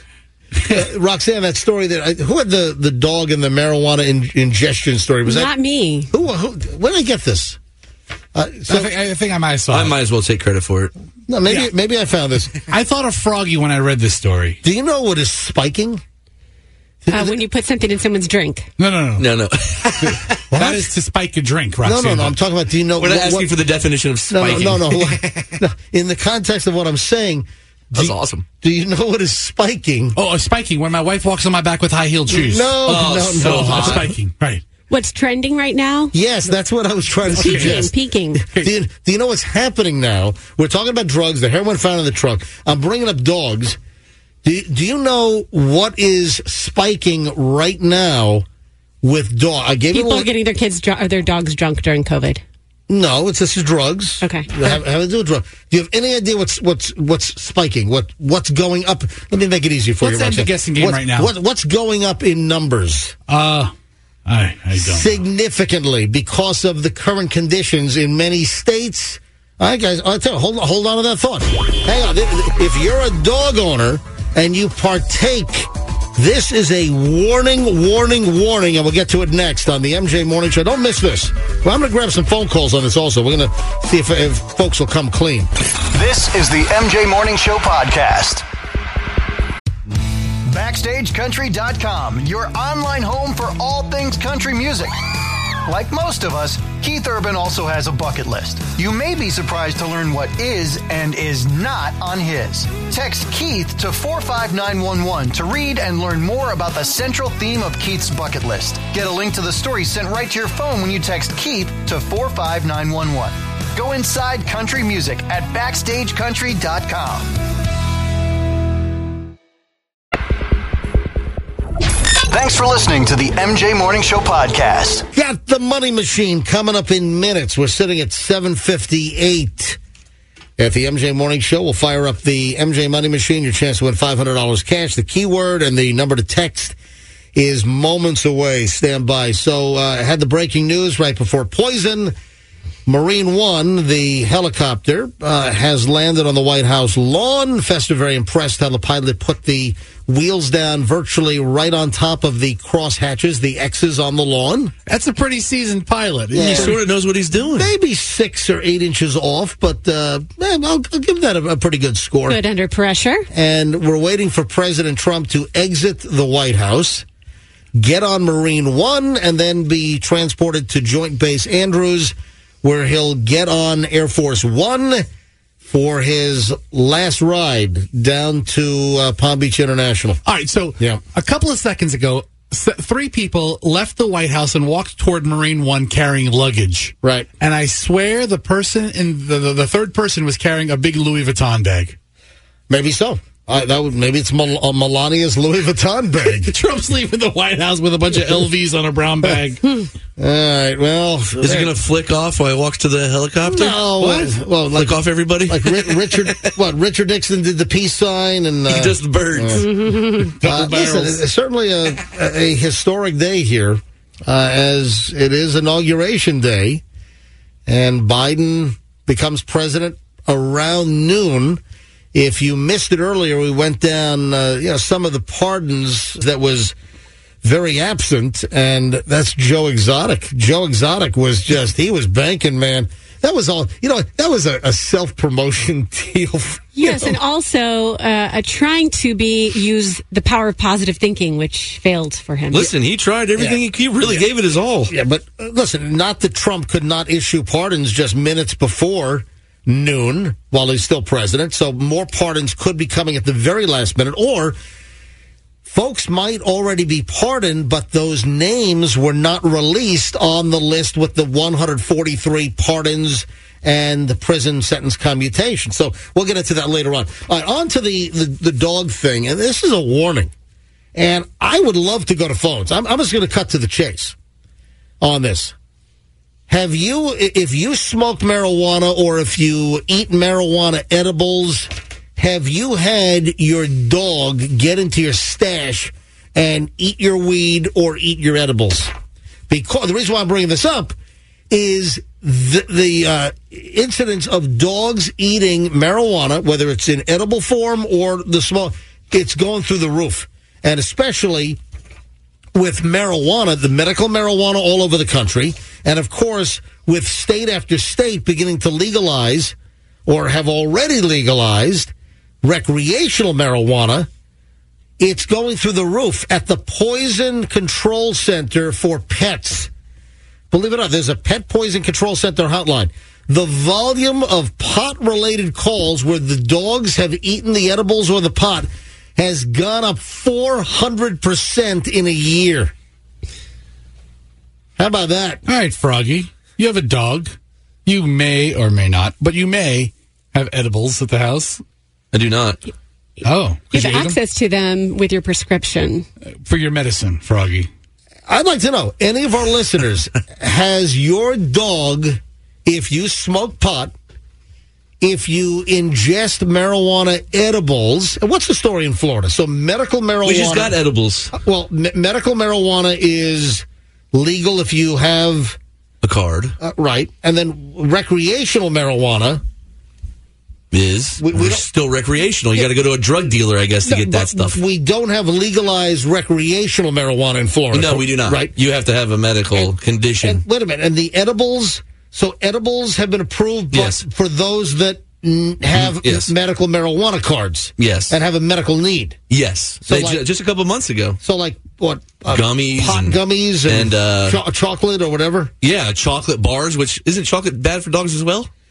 uh, Roxanne, that story that I, who had the, the dog and the marijuana in, ingestion story? Was Not that me. who? who where did I get this? Uh, so, I, think, I think I might have saw I it. might as well take credit for it. no, maybe yeah. maybe I found this. I thought of Froggy when I read this story. Do you know what is spiking? Uh, when you put something in someone's drink. No, no, no. No, no. That is to spike a drink, No, Roxanne. no, no. I'm talking about. Do you know? We're not what- asking what- for the definition of no, spiking. no, no, no, no. In the context of what I'm saying, do That's you- awesome. Do you know what is spiking? Oh, uh, spiking. When my wife walks on my back with high-heeled shoes. No, Oh, no, so no. hot. Spiking, right. What's trending right now? Yes, that's what I was trying to Peaking, suggest. peaking. Do you, do you know what's happening now? We're talking about drugs, the heroin found in the trunk. I'm bringing up dogs. Do you, do you know what is spiking right now with dog? I gave you a People little, getting their kids dr- or their dogs drunk during COVID. no. It's this is drugs. Okay. Have, have to do with drugs. Do you have any idea what's what's what's spiking? What what's going up? Let me make it easier for Let's you. end the Roxanne. guessing game What- right now. What, what's going up in numbers? Uh, I, I don't. Significantly because of the current conditions in many states. All right, guys, I'll tell you, hold on, hold on to that thought. Hang on. If you're a dog owner and you partake, this is a warning, warning, warning, and we'll get to it next on the M J Morning Show. Don't miss this. Well, I'm going to grab some phone calls on this also. We're going to see if, if folks will come clean. This is the M J Morning Show podcast. Backstage Country dot com, your online home for all things country music. Like most of us, Keith Urban also has a bucket list. You may be surprised to learn what is and is not on his. Text Keith to four five nine one one to read and learn more about the central theme of Keith's bucket list. Get a link to the story sent right to your phone when you text Keith to four five nine one one. Go inside country music at backstage country dot com. Thanks for listening to the M J Morning Show podcast. Got the Money Machine coming up in minutes. We're sitting at seven fifty-eight. At the M J Morning Show, we'll fire up the M J Money Machine. Your chance to win five hundred dollars cash. The keyword and the number to text is moments away. Stand by. So, uh, I had the breaking news right before Poison. Marine One, the helicopter, uh, has landed on the White House lawn. Fester very impressed how the pilot put the wheels down virtually right on top of the crosshatches, the X's on the lawn. That's a pretty seasoned pilot. Yeah. He sort of knows what he's doing. Maybe six or eight inches off, but uh, I'll, I'll give that a, a pretty good score. Good under pressure. And we're waiting for President Trump to exit the White House, get on Marine One, and then be transported to Joint Base Andrews, where he'll get on Air Force One for his last ride down to uh, Palm Beach International. All right, so Yeah. a couple of seconds ago, s- three people left the White House and walked toward Marine One carrying luggage. Right. And I swear the person in the, the, the third person was carrying a big Louis Vuitton bag. Maybe so. Uh, that would maybe it's Mel- uh, Melania's Louis Vuitton bag. Trump's leaving the White House with a bunch of L Vs on a brown bag. All right. Well, Is he going to flick off while he walks to the helicopter? No. What? Well, like, Flick off everybody? like Ri- Richard. What Richard Nixon did the peace sign, and uh, He does the birds. Uh, listen, it's certainly a, a historic day here, uh, as it is Inauguration Day, and Biden becomes president around noon. If you missed it earlier, we went down, uh, you know, some of the pardons that was very absent, and that's Joe Exotic. Joe Exotic was just, he was banking, man. That was all, you know, that was a, a self-promotion deal. Yes, you know? and also uh, uh, trying to be use the power of positive thinking, which failed for him. Listen, he tried everything. Yeah. He, he really gave it his all. Yeah, but uh, listen, not that Trump could not issue pardons just minutes before noon while he's still president, so more pardons could be coming at the very last minute, or folks might already be pardoned, but those names were not released on the list with the one hundred forty-three pardons and the prison sentence commutation. So we'll get into that later on. All right, on to the, the, the dog thing, and this is a warning. And I would love to go to phones. I'm, I'm just going to cut to the chase on this. Have you, if you smoke marijuana or if you eat marijuana edibles, have you had your dog get into your stash and eat your weed or eat your edibles? Because the reason why I'm bringing this up is the, the uh, incidence of dogs eating marijuana, whether it's in edible form or the small, it's going through the roof. And especially with marijuana, the medical marijuana all over the country, and of course, with state after state beginning to legalize or have already legalized recreational marijuana, it's going through the roof. At the Poison Control Center for Pets, believe it or not, there's a Pet Poison Control Center hotline. The volume of pot-related calls where the dogs have eaten the edibles or the pot has gone up four hundred percent in a year. How about that? All right, Froggy, you have a dog. You may or may not, but you may have edibles at the house. I do not. Oh. You 'cause have you eat access to them with your prescription. them? For your medicine, Froggy. I'd like to know, any of our listeners, has your dog, if you smoke pot, if you ingest marijuana edibles, and what's the story in Florida? So medical marijuana. We just got edibles. Well, me- medical marijuana is legal if you have A card uh, right, and then recreational marijuana is We- we we're don't- still recreational. You got to go to a drug dealer, I guess, to get but that stuff. We don't have legalized recreational marijuana in Florida. No, we do not. Right. You have to have a medical And- condition. And wait a minute, and the edibles. So edibles have been approved, but Yes. for those that mm, have Yes. medical marijuana cards, Yes. and have a medical need. yes. So They like- ju- just a couple months ago. So like what? Uh, Gummies pot and- gummies, and, and, uh, cho- chocolate or whatever. Yeah, chocolate bars, which isn't chocolate bad for dogs as well?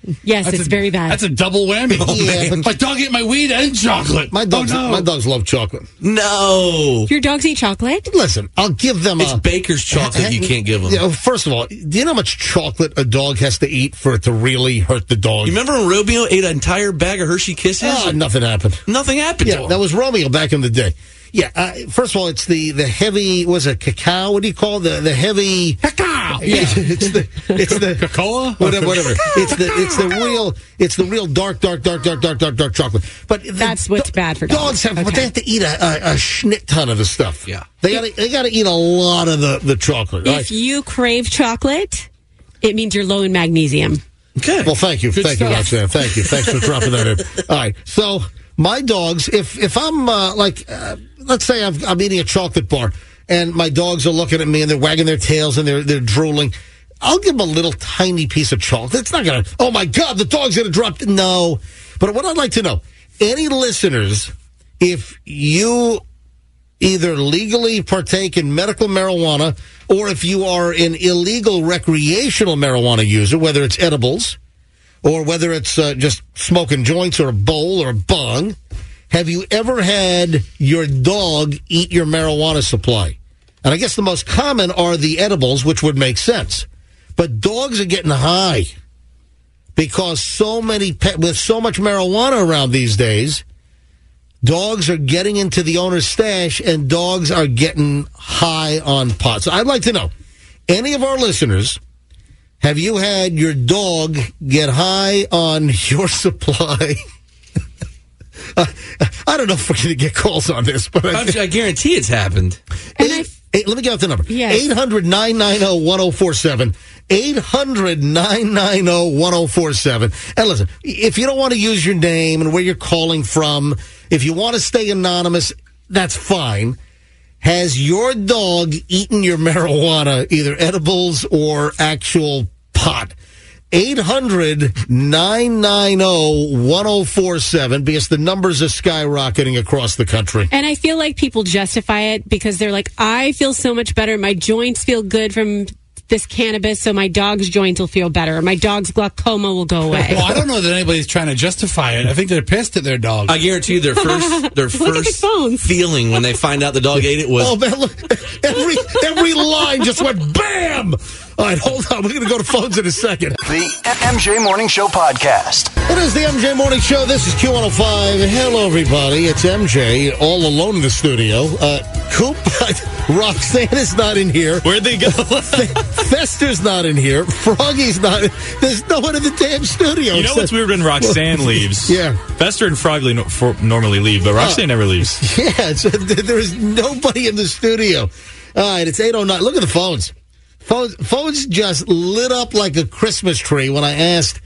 Yes, That's it's a- very bad. That's a double whammy. Yeah, but- my dog ate my weed and chocolate. My dogs, oh, no. my dogs love chocolate. No. Your dogs eat chocolate? Listen, I'll give them It's a... Baker's chocolate you can't give them. You know, first of all, do you know how much chocolate a dog has to eat for it to really hurt the dog? You remember when Romeo ate an entire bag of Hershey Kisses? Oh, nothing happened. Nothing happened to Yeah, him. that was Romeo back in the day. Yeah, uh, first of all, it's the, the heavy, was it cacao? What do you call it? The, the heavy... Cacao. Yeah, it's the... It's the Coca-Cola? Whatever, whatever. It's the it's the real it's the real dark, dark, dark, dark, dark, dark, dark chocolate. But the- That's what's bad for Dogs dogs. have, but Okay. they have to eat a, a, a schnit ton of the stuff. Yeah. They got to they got to eat a lot of the, the chocolate. If Right? you crave chocolate, it means you're low in magnesium. Okay. Well, thank you, Good thank you, stuff. Roxanne. Thank you, thanks for dropping that in. All right, so my dogs, if if I'm uh, like, uh, let's say I've, I'm eating a chocolate bar, and my dogs are looking at me and they're wagging their tails and they're they're drooling. I'll give them a little tiny piece of chocolate. It's not going to, oh my God, the dog's going to drop. No. But what I'd like to know, any listeners, if you either legally partake in medical marijuana or if you are an illegal recreational marijuana user, whether it's edibles or whether it's uh, just smoking joints or a bowl or a bong, have you ever had your dog eat your marijuana supply? And I guess the most common are the edibles, which would make sense. But dogs are getting high because so many pet, with so much marijuana around these days, dogs are getting into the owner's stash and dogs are getting high on pot. So I'd like to know, any of our listeners, have you had your dog get high on your supply? uh, I don't know if we're going to get calls on this, but I, I, I guarantee it's happened. And Eight, I, eight, let me get out the number. Yes. eight hundred nine nine zero one zero four seven. eight hundred nine nine zero one zero four seven. And listen, if you don't want to use your name and where you're calling from, if you want to stay anonymous, that's fine. Has your dog eaten your marijuana, either edibles or actual pot? eight hundred nine nine zero one zero four seven, because the numbers are skyrocketing across the country. and I feel like people justify it because they're like, I feel so much better. My joints feel good from this cannabis, so my dog's joints will feel better. My dog's glaucoma will go away. Well, I don't know that anybody's trying to justify it. I think they're pissed at their dog. I guarantee you their first their Look at the first phones. feeling when they find out the dog ate it was, Oh man, look, every every line just went bam. All right, hold on. We're going to go to phones in a second. The M J Morning Show podcast. It is the M J Morning Show. This is Q one oh five. Hello, everybody. It's M J, all alone in the studio. Uh, Coop, Roxanne is not in here. Where'd they go? Fester's not in here. Froggy's not. There's no one in the damn studio. You know what's weird when Roxanne leaves? Yeah. Fester and Frogly no, for, normally leave, but Roxanne never leaves. Yeah, it's, there is nobody in the studio. All right, it's eight oh nine. Look at the phones. Phones, phones just lit up like a Christmas tree when I asked,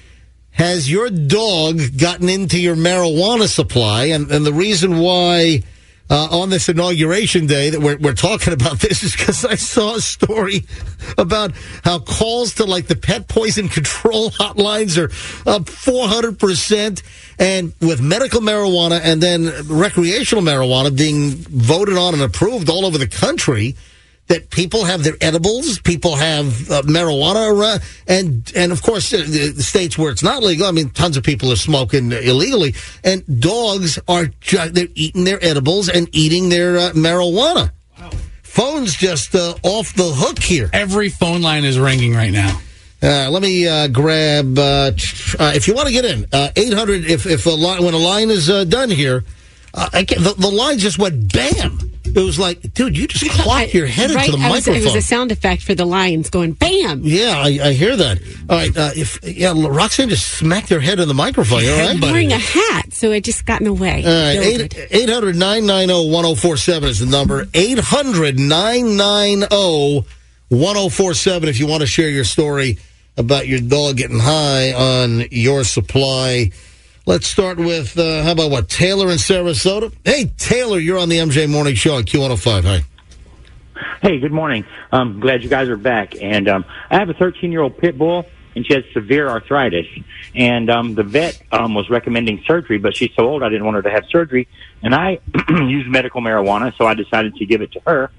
has your dog gotten into your marijuana supply? And, and the reason why uh, on this inauguration day that we're, we're talking about this is because I saw a story about how calls to like the pet poison control hotlines are up four hundred percent. And with medical marijuana and then recreational marijuana being voted on and approved all over the country, that people have their edibles, people have uh, marijuana around, and and of course uh, the, the states where it's not legal. I mean, tons of people are smoking illegally, and dogs are ju- they're eating their edibles and eating their uh, marijuana. Wow. Phone's just uh, off the hook here. Every phone line is ringing right now. Uh, let me uh, grab. Uh, uh, if you want to get in, uh, eight hundred. If if a line, when a line is uh, done here, uh, I can't, the, the line just went bam. It was like, dude, you just clocked your head right? into the I was, microphone. it was a sound effect for the lions going bam. Yeah, I, I hear that. All right, uh, if yeah, Roxanne just smacked her head in the microphone. You all right, I'm buddy? wearing a hat, so it just got in the way. All right, Builded. eight hundred nine nine zero one zero four seven is the number. eight hundred nine nine zero one zero four seven if you want to share your story about your dog getting high on your supply. Let's start with, uh, how about what, Taylor in Sarasota? Hey, Taylor, you're on the M J Morning Show on Q one oh five. Hi. Hey, good morning. I'm glad you guys are back. And um, I have a thirteen-year-old pit bull, and she has severe arthritis. And um, the vet um, was recommending surgery, but she's so old I didn't want her to have surgery. And I use medical marijuana, so I decided to give it to her.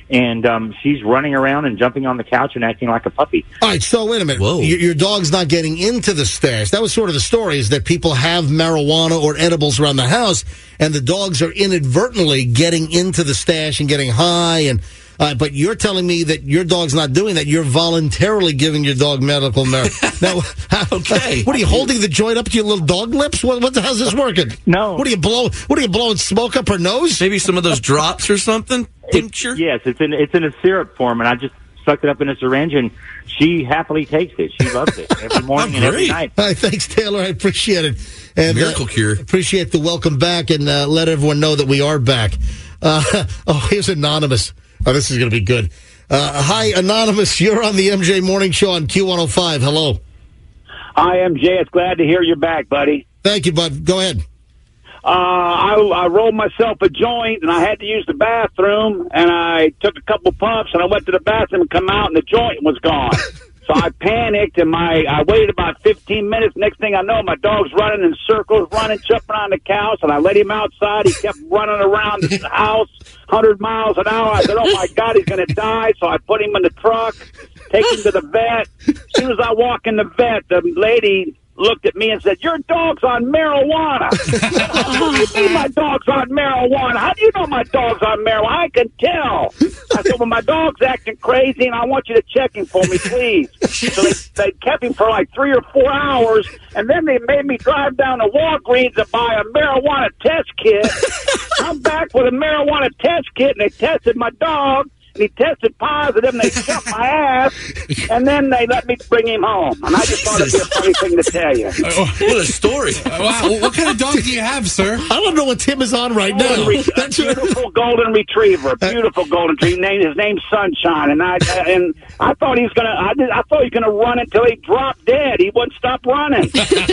and um, she's running around and jumping on the couch and acting like a puppy. All right, so wait a minute. Whoa. Your, your dog's not getting into the stash. That was sort of the story, is that people have marijuana or edibles around the house, and the dogs are inadvertently getting into the stash and getting high. And uh, but you're telling me that your dog's not doing that. You're voluntarily giving your dog medical marijuana. Now, how, Okay. what are you holding the joint up to your little dog lips? What, what the how's this working? No. What are you blow? What are you blowing smoke up her nose? Maybe some of those drops or something? Tincture? Yes, it's in it's in a syrup form, and I just sucked it up in a syringe, and she happily takes it. She loves it every morning and every Great. night. All right, thanks, Taylor. I appreciate it. And, Miracle uh, cure. Appreciate the welcome back, and uh, let everyone know that we are back. Uh, oh, here's Anonymous. Oh, this is going to be good. Uh, hi, Anonymous. You're on the M J Morning Show on Q one oh five. Hello. Hi, M J. It's glad to hear you're back, buddy. Thank you, bud. Go ahead. Uh, I, I rolled myself a joint, and I had to use the bathroom, and I took a couple puffs, and I went to the bathroom and come out, and the joint was gone. So I panicked, and my I waited about fifteen minutes. Next thing I know, my dog's running in circles, running, jumping on the couch, and I let him outside. He kept running around the house, one hundred miles an hour. I said, oh, my God, he's going to die. So I put him in the truck, take him to the vet. As soon as I walk in the vet, the lady looked at me and said, your dog's on marijuana. How do you mean my dog's on marijuana? How do you know my dog's on marijuana? I can tell. I said, well, my dog's acting crazy, and I want you to check him for me, please. So they, they kept him for like three or four hours, and then they made me drive down to Walgreens and buy a marijuana test kit. I'm back with a marijuana test kit, and they tested my dog. He tested positive, and they shut my ass, and then they let me bring him home. And I just thought it'd be a funny thing to tell you. What a story. Wow. What kind of dog do you have, sir? I don't know what Tim is on right now. Golden re- a beautiful golden retriever, beautiful golden retriever. Name, his name's Sunshine, and I and I thought he was gonna. I, did, I thought he was gonna run until he dropped dead. He wouldn't stop running.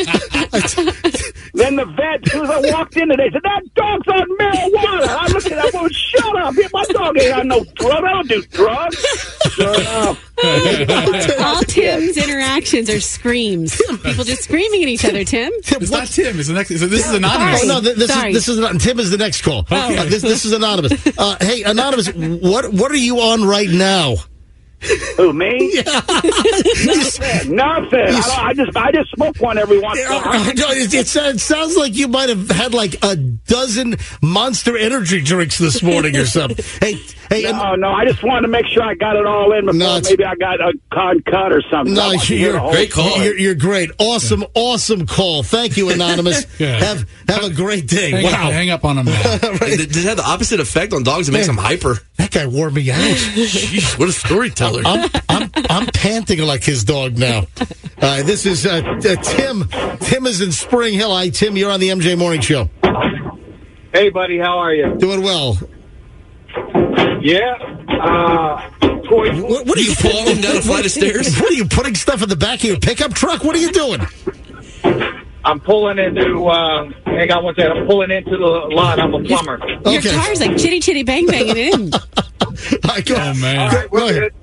Then the vet, as soon as I walked in, they said that dog's on marijuana. I looked at that woman. Shut up! My dog ain't on no drug. I don't do drugs. Sure enough. All Tim's interactions are screams. People just screaming at each other, Tim. It's not Tim. It's the next. So this is anonymous. Oh, no, th- this Sorry. is this is not, Tim is the next call. Okay. Uh, this this is Anonymous. Uh, hey, Anonymous, what what are you on right now? Who, me? Yeah. Nothing. Nothing. I, don't, I just I just smoke one every once in a while. It, it, it sounds like you might have had like a dozen Monster Energy drinks this morning or something. Hey, hey, No, no, I just wanted to make sure I got it all in before No, it's- maybe I got a con cut or something. I no, want to hear you're the whole Great call. story. You're, you're great. Awesome, awesome call. Thank you, Anonymous. Yeah. Have have a great day. Hang, Wow. up, hang up on him now. Did it have the opposite effect on dogs? It makes them hyper. That guy wore me out. Jeez, what a storyteller. I'm, I'm, I'm panting like his dog now. Uh, this is uh, uh, Tim. Tim is in Spring Hill. Hi, Tim. You're on the M J Morning Show. Hey, buddy, how are you? Doing well. Yeah. Uh, toy. What, what are you falling down a flight of stairs? What are you putting stuff in the back of your pickup truck? What are you doing? I'm pulling into. Uh, hang on one second. I'm pulling into the lot. I'm a plumber. Your car's like chitty chitty bang banging in. Right, go, Oh, man. All right, go, go we're ahead.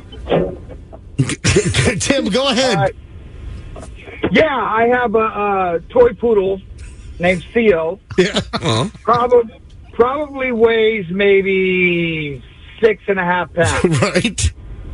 good. Tim, go ahead. All right. Yeah, I have a, a toy poodle named Theo. Yeah. Uh-huh. Probably, probably weighs maybe six and a half pounds. Right.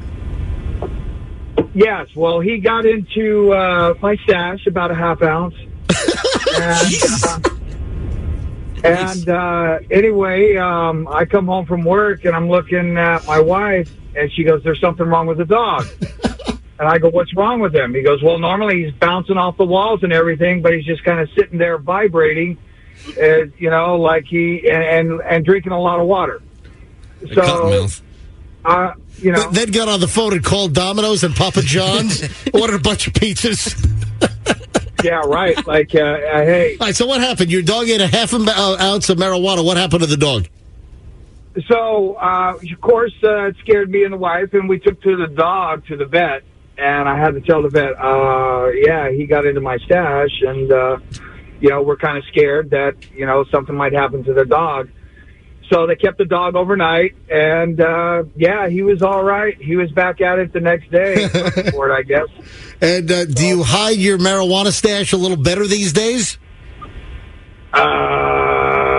Yes. Well, he got into uh, my stash about a half ounce. and uh, and uh, anyway, um, I come home from work and I'm looking at my wife, and she goes, "There's something wrong with the dog." And I go, "What's wrong with him?" He goes, "Well, normally he's bouncing off the walls and everything, but he's just kind of sitting there vibrating, uh, you know, like he and, and and drinking a lot of water." Like So, cottonmouth. uh, you know, Then got on the phone and called Domino's and Papa John's, ordered a bunch of pizzas. yeah, right. Like, uh, uh, hey. All right, so what happened? Your dog ate a half an ounce of marijuana. What happened to the dog? So, uh, of course, uh, it scared me and the wife, and we took to the dog to the vet, and I had to tell the vet, uh, yeah, he got into my stash, and, uh, you know, we're kind of scared that, you know, something might happen to the dog. So they kept the dog overnight, and, uh, yeah, he was all right. He was back at it the next day for it, I guess. And uh, do you hide your marijuana stash a little better these days? Uh,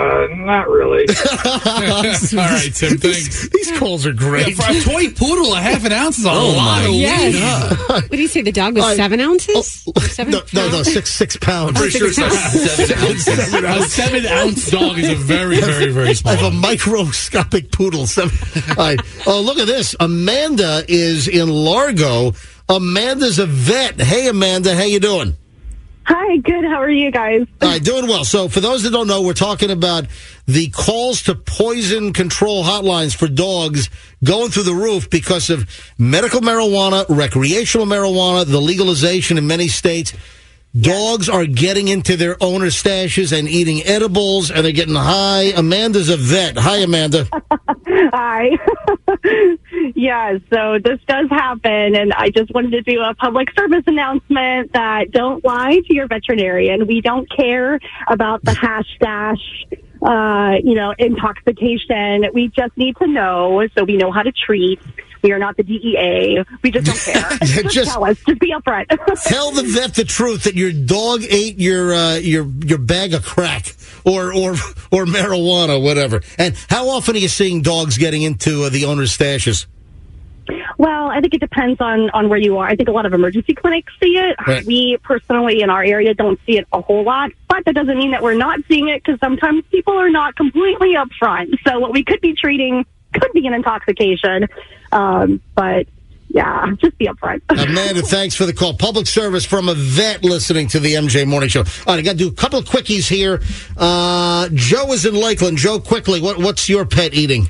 that, really. All right, Tim, thanks. These calls are great. Yeah, for a toy poodle, a half an ounce is a Oh, lot my of weed. Yes. What did you say? The dog was I- seven ounces? Oh, seven no, no, no, six six pounds. Pretty sure it's like seven ounces. A seven ounce dog is a very, very, very small. I have a one. microscopic poodle. Seven. All right. Oh, look at this. Amanda is in Largo. Amanda's a vet. Hey, Amanda, how you doing? Hi, good. How are you guys? All right, doing well. So for those that don't know, we're talking about the calls to poison control hotlines for dogs going through the roof because of medical marijuana, recreational marijuana, the legalization in many states. Dogs are getting into their owner stashes and eating edibles, and they're getting high. Amanda's a vet. Hi, Amanda. Hi. Yeah, so this does happen, and I just wanted to do a public service announcement that don't lie to your veterinarian. We don't care about the hash stash, uh, you know, intoxication. We just need to know so we know how to treat. We are not the D E A. We just don't care. just, Just- tell us. Just be upfront. Tell the vet the truth that your dog ate your uh, your your bag of crack or or or marijuana, whatever. And how often are you seeing dogs getting into uh, the owner's stashes? Well, I think it depends on, on where you are. I think a lot of emergency clinics see it. Right. We personally in our area don't see it a whole lot, but that doesn't mean that we're not seeing it because sometimes people are not completely upfront. So what we could be treating could be an intoxication. Um, but yeah, just be upfront. Amanda, thanks for the call. Public service from a vet listening to the M J Morning Show. All right, I got to do a couple of quickies here. Uh, Joe is in Lakeland. Joe, quickly, what, what's your pet eating?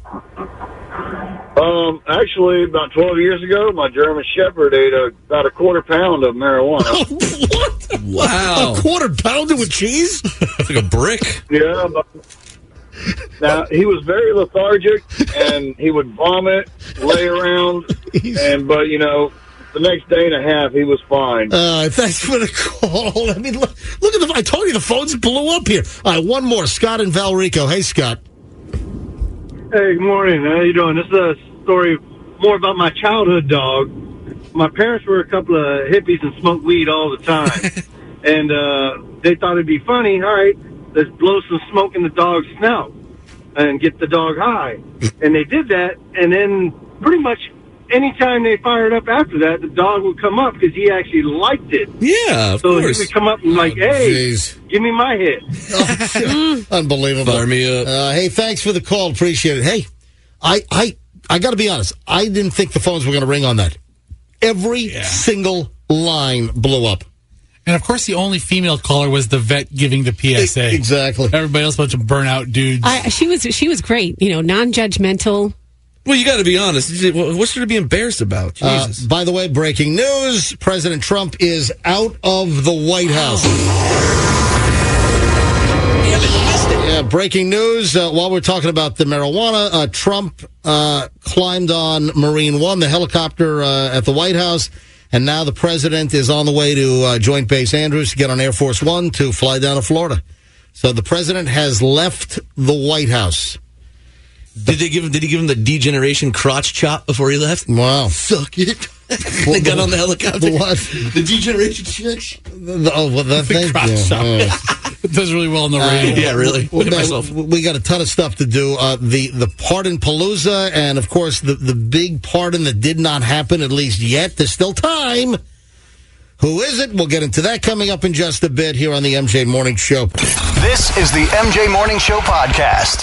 Um, actually, about twelve years ago, my German Shepherd ate a, about a quarter pound of marijuana. What? Wow. A quarter pounder with cheese? It's like a brick. Yeah. But, now, he was very lethargic, and he would vomit, lay around, and but, you know, the next day and a half, he was fine. Uh, thanks for the call. I mean, look, look at the, I told you the phones blew up here. All right, one more. Scott in Valrico. Hey, Scott. Hey, good morning. How you doing? This is a story more about my childhood dog. My parents were a couple of hippies and smoked weed all the time. and uh, they thought it'd be funny, all right, let's blow some smoke in the dog's snout and get the dog high. And they did that, and then pretty much anytime they fired up after that, the dog would come up because he actually liked it. Yeah, of so course. he would come up and like, hey, Jeez. give me my hit. Unbelievable. Fire me up. Uh, hey, thanks for the call. Appreciate it. Hey, I I, I got to be honest. I didn't think the phones were going to ring on that. Every Yeah. single line blew up. And of course, the only female caller was the vet giving the P S A. Exactly. Everybody else, a bunch of burnout dudes. I, she was she was great. You know, non-judgmental. Well, you got to be honest. What's there to be embarrassed about? Uh, Jesus. by the way, breaking news. President Trump is out of the White House. Yeah, breaking news. Uh, while we're talking about the marijuana, uh, Trump uh, climbed on Marine One, the helicopter uh, at the White House, and now the president is on the way to uh, Joint Base Andrews to get on Air Force One to fly down to Florida. So the president has left the White House. Did they give him? Did he give him the degeneration crotch chop before he left? Wow. Suck it. They got on the helicopter. The what? The degeneration chicks. The, the, oh, well, that The thing. crotch yeah, chop. uh, It does really well on the Uh, radio. Yeah, really. Well, Look at man, myself. we got a ton of stuff to do. Uh, the the Pardon Palooza, and of course the the big pardon that did not happen, at least yet. There's still time. Who is it? We'll get into that coming up in just a bit here on the M J Morning Show. This is the M J Morning Show podcast.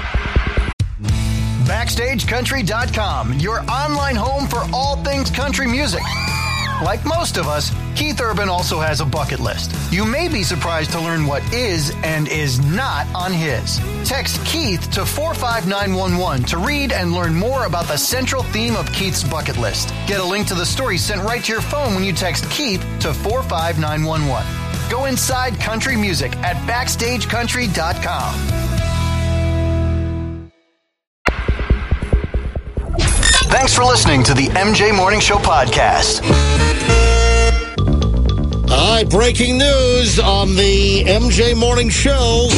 Backstage Country dot com, your online home for all things country music. Like most of us, Keith Urban also has a bucket list. You may be surprised to learn what is and is not on his. Text Keith to four five nine one one to read and learn more about the central theme of Keith's bucket list. Get a link to the story sent right to your phone when you text Keith to four five nine one one. Go inside country music at Backstage Country dot com. Thanks for listening to the M J Morning Show podcast. All right, breaking news on the M J Morning Show.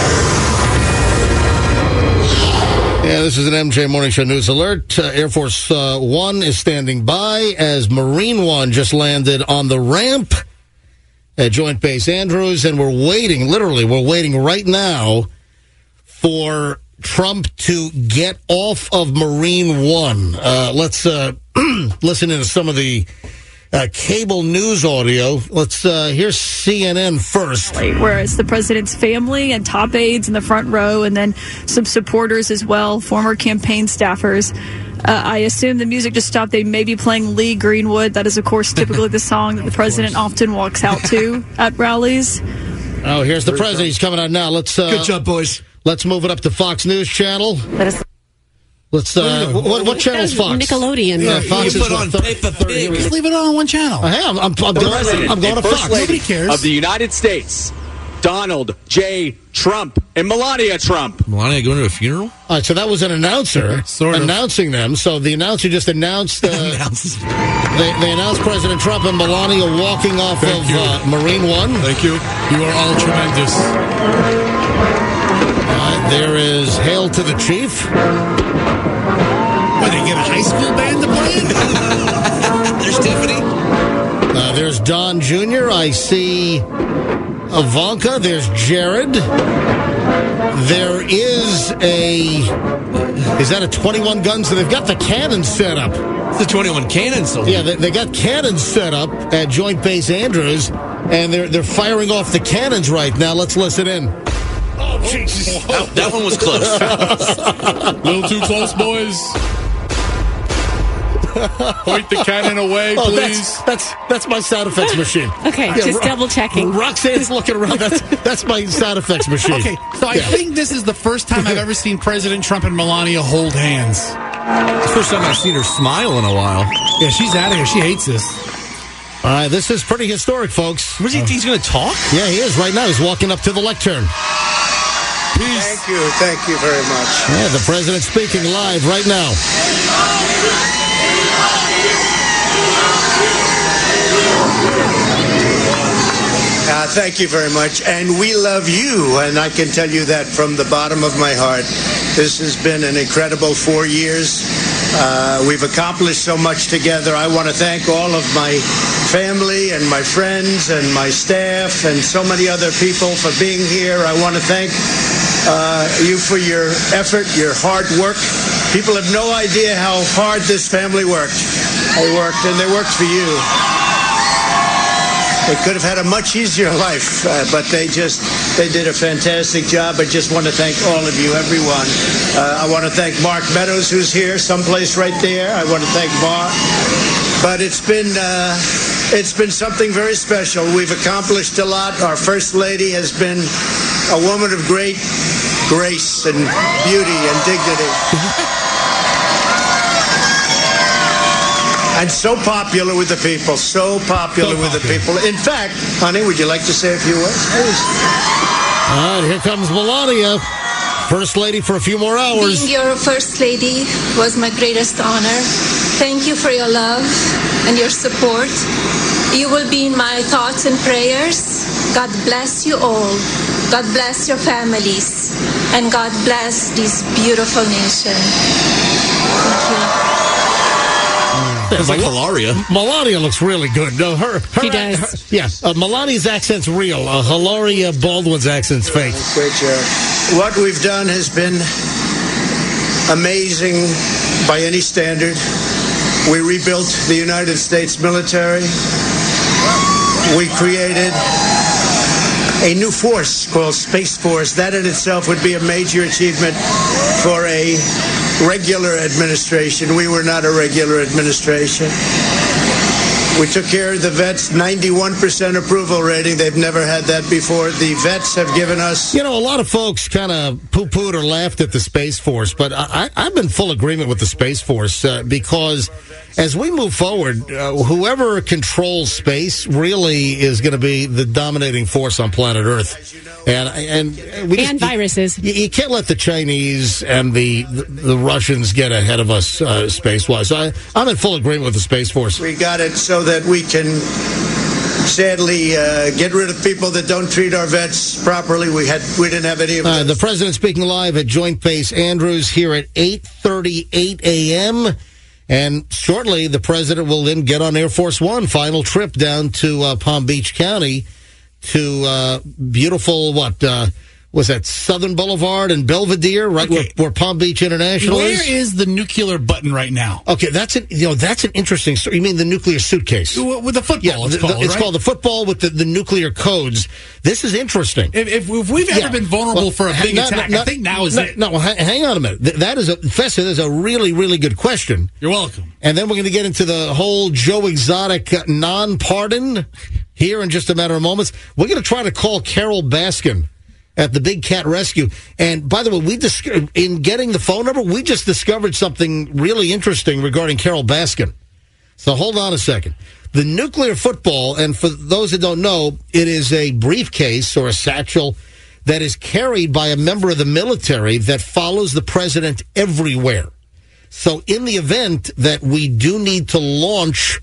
Yeah, this is an M J Morning Show news alert. Uh, Air Force uh, One is standing by as Marine One just landed on the ramp at Joint Base Andrews, and we're waiting, literally, we're waiting right now for Trump to get off of Marine One. Uh, let's uh, listen to some of the uh, cable news audio. Let's uh, hear C N N first. Where it's the president's family and top aides in the front row, and then some supporters as well, former campaign staffers. Uh, I assume the music just stopped. They may be playing Lee Greenwood. That is, of course, typically the song that the president often walks out to at rallies. Oh, here's the president. He's coming out now. Let's uh, Good job, boys. Let's move it up to Fox News Channel. Let's. Uh, what, what channel is Fox? Nickelodeon. Yeah, Fox You is put on what, Peppa Pig. Just leave it on one channel. Hey, I'm, I'm, I'm, going, President I'm going and to First Fox. Lady Nobody cares. of the United States, Donald J. Trump and Melania Trump. Melania going to a funeral? All right, so that was an announcer Sort of. announcing them. So the announcer just announced. Uh, they, they announced President Trump and Melania walking off Thank of you. uh, Marine One. Thank you. You are all tremendous. Uh, there is Hail to the Chief. What, they get a high school band to play it? There's Tiffany. Uh, there's Don Junior I see Ivanka. There's Jared. There is a... Is that a twenty-one gun? So they've got the cannons set up. It's the twenty-one cannons. So Yeah, they, they got cannons set up at Joint Base Andrews, and they're they're firing off the cannons right now. Let's listen in. Oh, Jesus. That, that one was close. A little too close, boys. Point the cannon away, Oh, please. that's, that's that's my sound effects machine. Okay, just double checking. Roxanne's looking around. That's that's my sound effects machine. Okay, so I Yeah. think this is the first time I've ever seen President Trump and Melania hold hands. It's the first time I've seen her smile in a while. Yeah, she's out of here. She hates this. All right, this is pretty historic, folks. Was he? He's going to talk? Yeah, he is right now. He's walking up to the lectern. Thank you. Thank you very much. Yeah, the president speaking live right now. Uh, thank you very much. And we love you, and I can tell you that from the bottom of my heart. This has been an incredible four years. Uh, we've accomplished so much together. I want to thank all of my family and my friends and my staff and so many other people for being here. I want to thank uh, you for your effort, your hard work. People have no idea how hard this family worked. They worked, and they worked for you. They could have had a much easier life, uh, but they just, they did a fantastic job. I just want to thank all of you, everyone. Uh, I want to thank Mark Meadows, who's here, someplace right there. I want to thank Mark. But it's been, uh, it's been something very special. We've accomplished a lot. Our First Lady has been a woman of great grace and beauty and dignity. And so popular with the people, so popular So with the people. In fact, honey, would you like to say a few words? Please. All right, here comes Melania, First Lady for a few more hours. Being your First Lady was my greatest honor. Thank you for your love and your support. You will be in my thoughts and prayers. God bless you all. God bless your families. And God bless this beautiful nation. Thank you. It's like Hilaria. Melania looks really good. No, her, her She does. her- yeah, uh, Melania's accent's real. Uh, Hilaria Baldwin's accent's fake. Great job. What we've done has been amazing by any standard. We rebuilt the United States military. We created a new force called Space Force. That in itself would be a major achievement for a regular administration. We were not a regular administration. We took care of the vets, ninety-one percent approval rating. They've never had that before. The vets have given us... You know, a lot of folks kind of poo-pooed or laughed at the Space Force, but I, I've been full agreement with the Space Force uh, because as we move forward, uh, whoever controls space really is going to be the dominating force on planet Earth. And and we just, And viruses. You, you can't let the Chinese and the the, the Russians get ahead of us uh, space-wise. So I, I'm in full agreement with the Space Force. We got it so that we can sadly uh, get rid of people that don't treat our vets properly. We had we didn't have any of Uh, those. the president speaking live at Joint Base Andrews here at eight thirty-eight a.m. And shortly, the president will then get on Air Force One, final trip down to uh, Palm Beach County to uh, beautiful, what, uh, was that Southern Boulevard and Belvedere, right where, where Palm Beach International Where is? is the nuclear button right now? Okay, that's an you know that's an interesting story. You mean the nuclear suitcase with the football? Yeah, it's the, called. the, it's right? called the football with the, the nuclear codes. This is interesting. If, if, if we've ever Yeah. been vulnerable Well, for a big not- attack, not- I think now is no, it. No, ha- hang on a minute. Th- That is a Festa. That's a really, really good question. You're welcome. And then we're going to get into the whole Joe Exotic uh, non-pardon here in just a matter of moments. We're going to try to call Carol Baskin at the Big Cat Rescue. And by the way, we dis- in getting the phone number, we just discovered something really interesting regarding Carol Baskin. So hold on a second. The nuclear football, and for those that don't know, it is a briefcase or a satchel that is carried by a member of the military that follows the president everywhere. So in the event that we do need to launch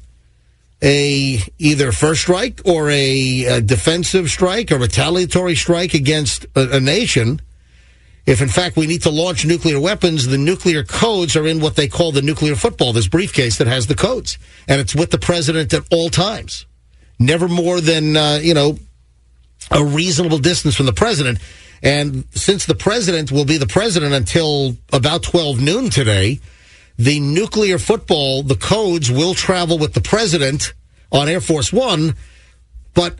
a either first strike or a, a defensive strike or retaliatory strike against a, a nation, if in fact we need to launch nuclear weapons, the nuclear codes are in what they call the nuclear football, this briefcase that has the codes. And it's with the president at all times. Never more than, uh, you know, a reasonable distance from the president. And since the president will be the president until about twelve noon today, the nuclear football, the codes will travel with the president on Air Force One, but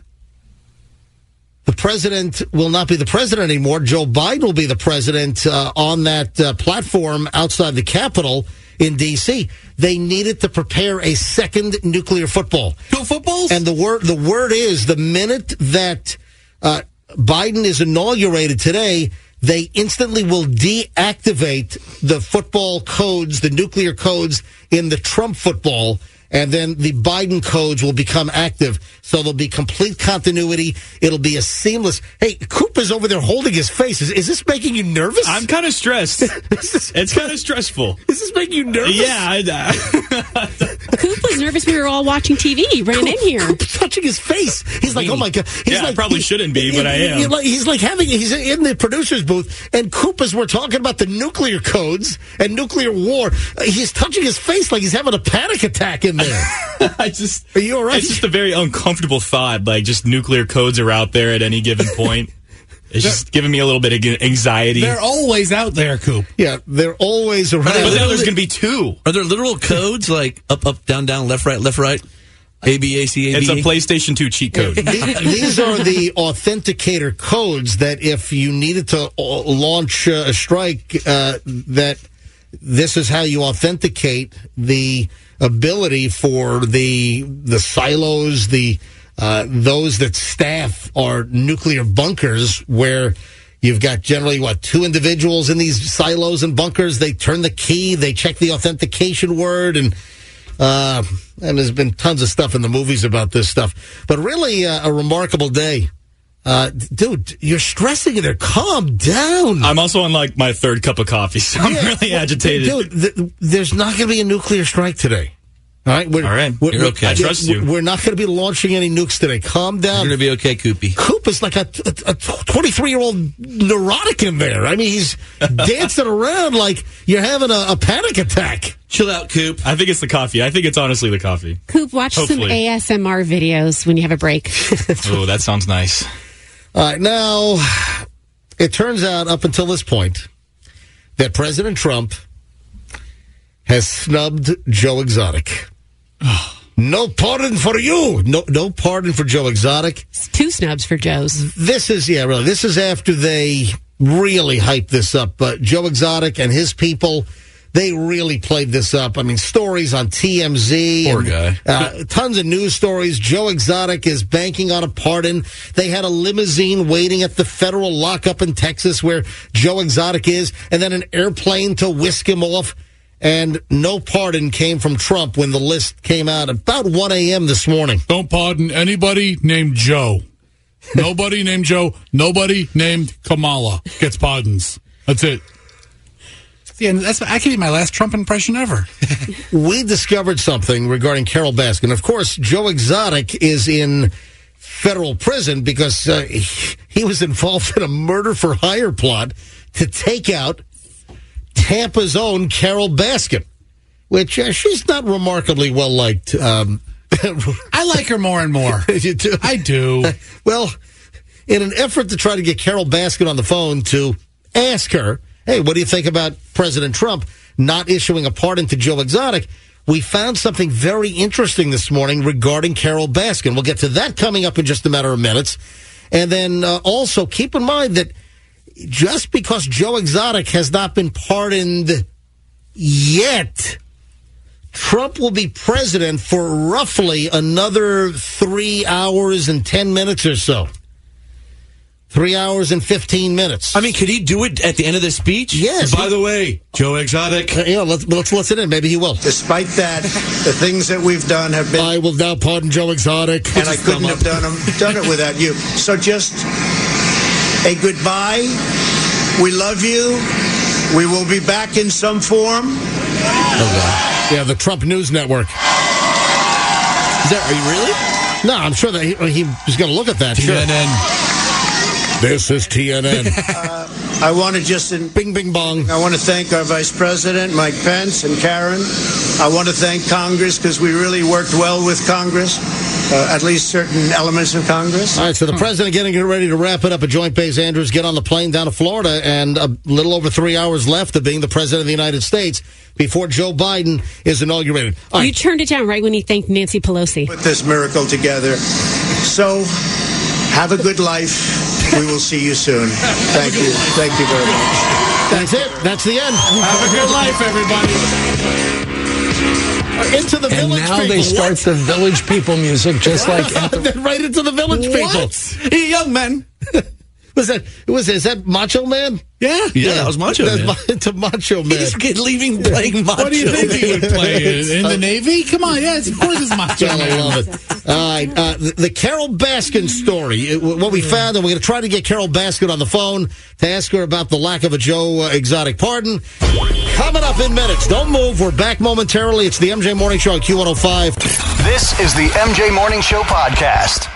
the president will not be the president anymore. Joe Biden will be the president uh, on that uh, platform outside the Capitol in D C. They needed to prepare a second nuclear football. Two footballs? And the word the word is the minute that uh, Biden is inaugurated today, they instantly will deactivate the football codes, the nuclear codes in the Trump football, and then the Biden codes will become active. So there'll be complete continuity. It'll be a seamless. Hey, Cooper's over there holding his face. Is, is this making you nervous? I'm kind of stressed. It's kind of stressful. Is this making you nervous? Yeah. I, Coop was nervous. We were all watching T V. He ran Coop, in here. Coop's touching his face. He's like, oh my God. He's yeah, like, I probably he- shouldn't be, but I he- am. he- like- He's like having, he's in the producer's booth, and Coop, as we're talking about the nuclear codes and nuclear war, uh, he's touching his face like he's having a panic attack in there. I just, Are you all right? It's just a very uncomfortable thought. Like, just nuclear codes are out there at any given point. It's just giving me a little bit of anxiety. They're always out there, Coop. Yeah, they're always around. But now there's going to be two. Are there literal codes like up, up, down, down, left, right, left, right? A, B, A, C, A, B? It's a PlayStation two cheat code. These are the authenticator codes that if you needed to uh, launch uh, a strike, uh, that this is how you authenticate the ability for the the silos, the uh, those that staff our nuclear bunkers, where you've got generally, what, two individuals in these silos and bunkers. They turn the key, they check the authentication word, and uh, and there's been tons of stuff in the movies about this stuff. But really uh, a remarkable day. Uh, dude, you're stressing there. Calm down. I'm also on like my third cup of coffee, so I'm Yeah, really well, agitated. Dude, th- there's not going to be a nuclear strike today. All right, we're, All right, we're, you're okay. I trust you. We're not going to be launching any nukes today. Calm down. You're going to be okay, Koopy. Coop is like a twenty-three-year-old neurotic in there. I mean, he's dancing around like you're having a, a panic attack. Chill out, Coop. I think it's the coffee. I think it's honestly the coffee. Coop, watch some Hopefully. A S M R videos when you have a break. Oh, that sounds nice. All right, now, it turns out up until this point that President Trump has snubbed Joe Exotic. No pardon for you. No, no pardon for Joe Exotic. Two snubs for Joe's. This is, yeah, really, this is after they really hyped this up. But Joe Exotic and his people, they really played this up. I mean, stories on T M Z. Poor and, guy. Uh, tons of news stories. Joe Exotic is banking on a pardon. They had a limousine waiting at the federal lockup in Texas where Joe Exotic is, and then an airplane to whisk him off. And no pardon came from Trump when the list came out about one a.m. this morning. Don't pardon anybody named Joe. Nobody named Joe. Nobody named Kamala gets pardons. That's it. Yeah, and that's I can be my last Trump impression ever. We discovered something regarding Carol Baskin. Of course, Joe Exotic is in federal prison because uh, he, he was involved in a murder for hire plot to take out Tampa's own Carol Baskin, which uh, she's not remarkably well liked. Um, I like her more and more. You do? I do. Well, in an effort to try to get Carol Baskin on the phone to ask her, hey, what do you think about President Trump not issuing a pardon to Joe Exotic? We found something very interesting this morning regarding Carol Baskin. We'll get to that coming up in just a matter of minutes. And then uh, also keep in mind that just because Joe Exotic has not been pardoned yet, Trump will be president for roughly another three hours and ten minutes or so. Three hours and fifteen minutes. I mean, could he do it at the end of the speech? Yes. By the way, Joe Exotic. Uh, yeah, let's, let's listen in. Maybe he will. Despite that, the things that we've done have been... I will now pardon Joe Exotic. And I couldn't have done, them, done it without you. So just a goodbye. We love you. We will be back in some form. Oh, God. Yeah, the Trump News Network. Is that, are you really? No, I'm sure that he, he was going to look at that. T N N. Sure. This is T N N. uh, I want to just... In, bing, bing, bong. I want to thank our Vice President, Mike Pence, and Karen. I want to thank Congress because we really worked well with Congress, uh, at least certain elements of Congress. All right, so the president getting ready to wrap it up at Joint Base Andrews, get on the plane down to Florida, and a little over three hours left of being the president of the United States before Joe Biden is inaugurated. All right. You turned it down right when he thanked Nancy Pelosi. Put this miracle together. So, have a good life. We will see you soon. Thank you. Thank you very much. That's it. That's the end. Have a good life, everybody. Into the and village now people. they start What? the village people music, just like the- right into the village What? people. Hey, young man. Was that? Was is that Macho Man? Yeah, yeah, that was Macho That's Man. Ma- It's a Macho Man. He's get- leaving playing Macho. What do you think he would play in, in the Navy? Come on, yes, of course it's Macho I Man. love it. All right, uh, the, the Carol Baskin story. It, what we found, and we're going to try to get Carol Baskin on the phone to ask her about the lack of a Joe uh, Exotic pardon. Coming up in minutes. Don't move. We're back momentarily. It's the M J Morning Show on Q one oh five. This is the M J Morning Show podcast.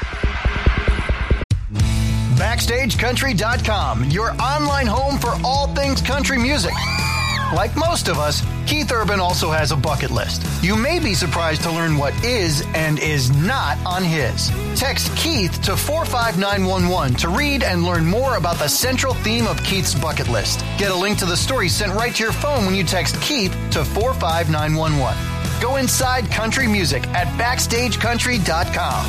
Backstage Country dot com, your online home for all things country music. Like most of us, Keith Urban also has a bucket list. You may be surprised to learn what is and is not on his. Text Keith to four five nine one one to read and learn more about the central theme of Keith's bucket list. Get a link to the story sent right to your phone when you text Keith to four five nine one one. Go inside country music at Backstage Country dot com.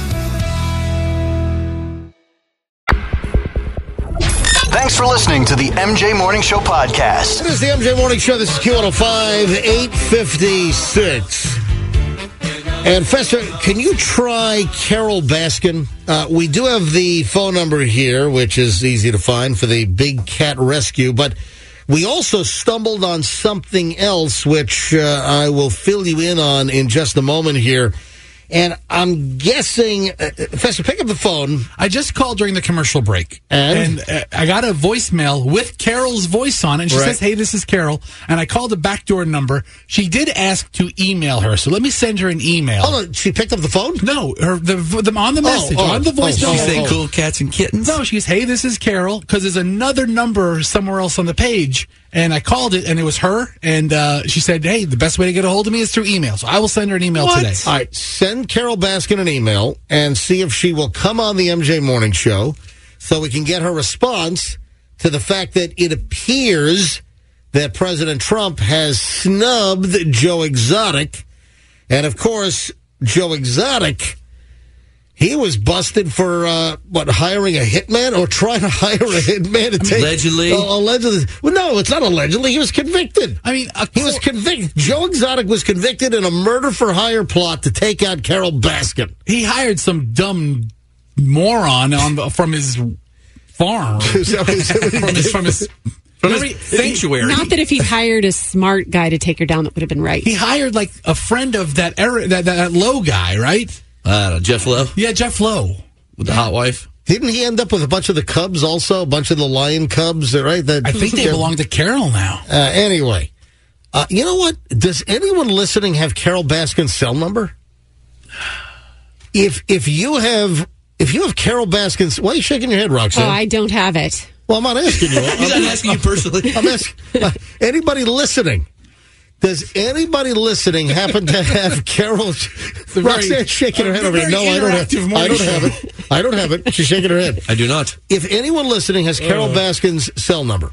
Thanks for listening to the M J Morning Show podcast. It is the M J Morning Show. This is Q one oh five, eight fifty-six. And Fester, can you try Carol Baskin? Uh, we do have the phone number here, which is easy to find for the Big Cat Rescue, but we also stumbled on something else, which uh, I will fill you in on in just a moment here. And I'm guessing, uh, Fester, pick up the phone. I just called during the commercial break. And? And uh, I got a voicemail with Carol's voice on it. And she Right. says, hey, this is Carol. And I called the backdoor number. She did ask to email her. So let me send her an email. Hold on, she picked up the phone? No, her the, the on the message, oh, on the voicemail. oh, She's saying oh. cool cats and kittens. No, she's, hey, this is Carol, because there's another number somewhere else on the page. And I called it, and it was her. And uh, she said, hey, the best way to get a hold of me is through email. So I will send her an email What? today. All right, send Carol Baskin an email and see if she will come on the M J Morning Show so we can get her response to the fact that it appears that President Trump has snubbed Joe Exotic. And, of course, Joe Exotic, he was busted for, uh, what, hiring a hitman or trying to hire a hitman to take... Allegedly. Uh, allegedly. Well, no, it's not allegedly. He was convicted. I mean, a He was convicted. Joe Exotic was convicted in a murder for hire plot to take out Carol Baskin. he hired some dumb moron on from his farm. from his, from his From Every- his sanctuary. Not that if he hired a smart guy to take her down, that would have been right. He hired like a friend of that era, that, that that Lowe guy, right? Uh, Jeff Lowe Yeah, Jeff Lowe. with the hot wife. Didn't he end up with a bunch of the Cubs also? A bunch of the Lion Cubs, right? That, I think they belong to Carol now. Uh, anyway, uh, you know what? Does anyone listening have Carol Baskin's cell number? If if you have if you have Carol Baskin's, why are you shaking your head, Roxanne? Oh, I don't have it. Well, I'm not asking you. He's not asking you personally. I'm asking uh, anybody listening. Does anybody listening happen to have Carol? very- Roxanne shaking her head a over here. very No, I don't have. interactive I don't morning have show. it. I don't have it. She's shaking her head. I do not. If anyone listening has Carol Uh. Baskin's cell number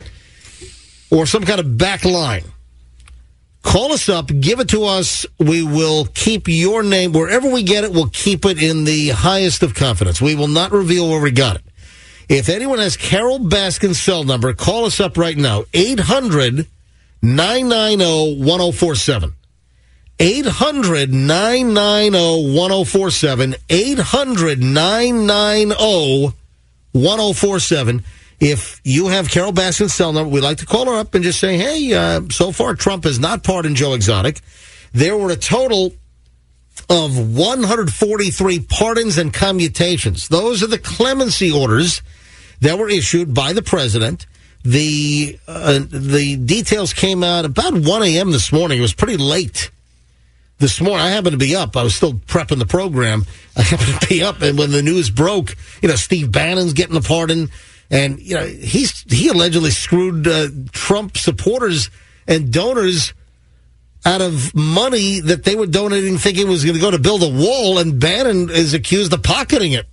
or some kind of back line, call us up, give it to us. We will keep your name. Wherever we get it, we'll keep it in the highest of confidence. We will not reveal where we got it. If anyone has Carol Baskin's cell number, call us up right now. eight hundred nine nine zero one zero four seven. eight hundred nine nine zero one zero four seven. eight hundred nine nine zero one zero four seven. If you have Carol Baskin's cell number, we'd like to call her up and just say, hey, uh, so far Trump has not pardoned Joe Exotic. There were a total of one hundred forty-three pardons and commutations. Those are the clemency orders that were issued by the president. The uh, the details came out about one a.m. this morning. It was pretty late this morning. I happened to be up. I was still prepping the program. I happened to be up, and when the news broke, you know, Steve Bannon's getting a pardon. And, you know, he's he allegedly screwed uh, Trump supporters and donors out of money that they were donating thinking was going to go to build a wall, and Bannon is accused of pocketing it.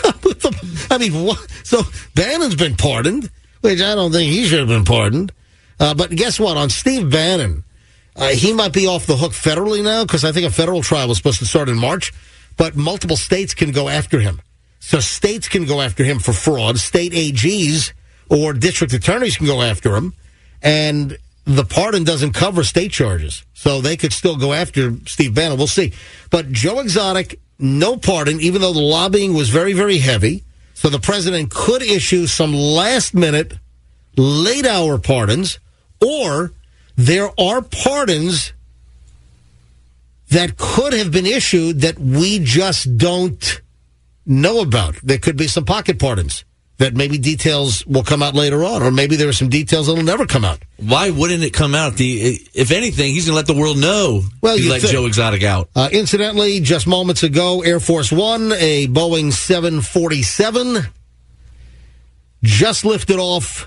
I mean, what? So Bannon's been pardoned, which I don't think he should have been pardoned. Uh, but guess what? On Steve Bannon, uh, he might be off the hook federally now because I think a federal trial was supposed to start in March, but multiple states can go after him. So states can go after him for fraud. State A Gs or district attorneys can go after him. And the pardon doesn't cover state charges. So they could still go after Steve Bannon. We'll see. But Joe Exotic, no pardon, even though the lobbying was very, very heavy. So the president could issue some last-minute, late-hour pardons, or there are pardons that could have been issued that we just don't know about. There could be some pocket pardons that maybe details will come out later on, or maybe there are some details that will never come out. Why wouldn't it come out? The if anything, he's going to let the world know. Well, he you let think. Joe Exotic out. Uh, incidentally, just moments ago, Air Force One, a Boeing seven forty-seven, just lifted off,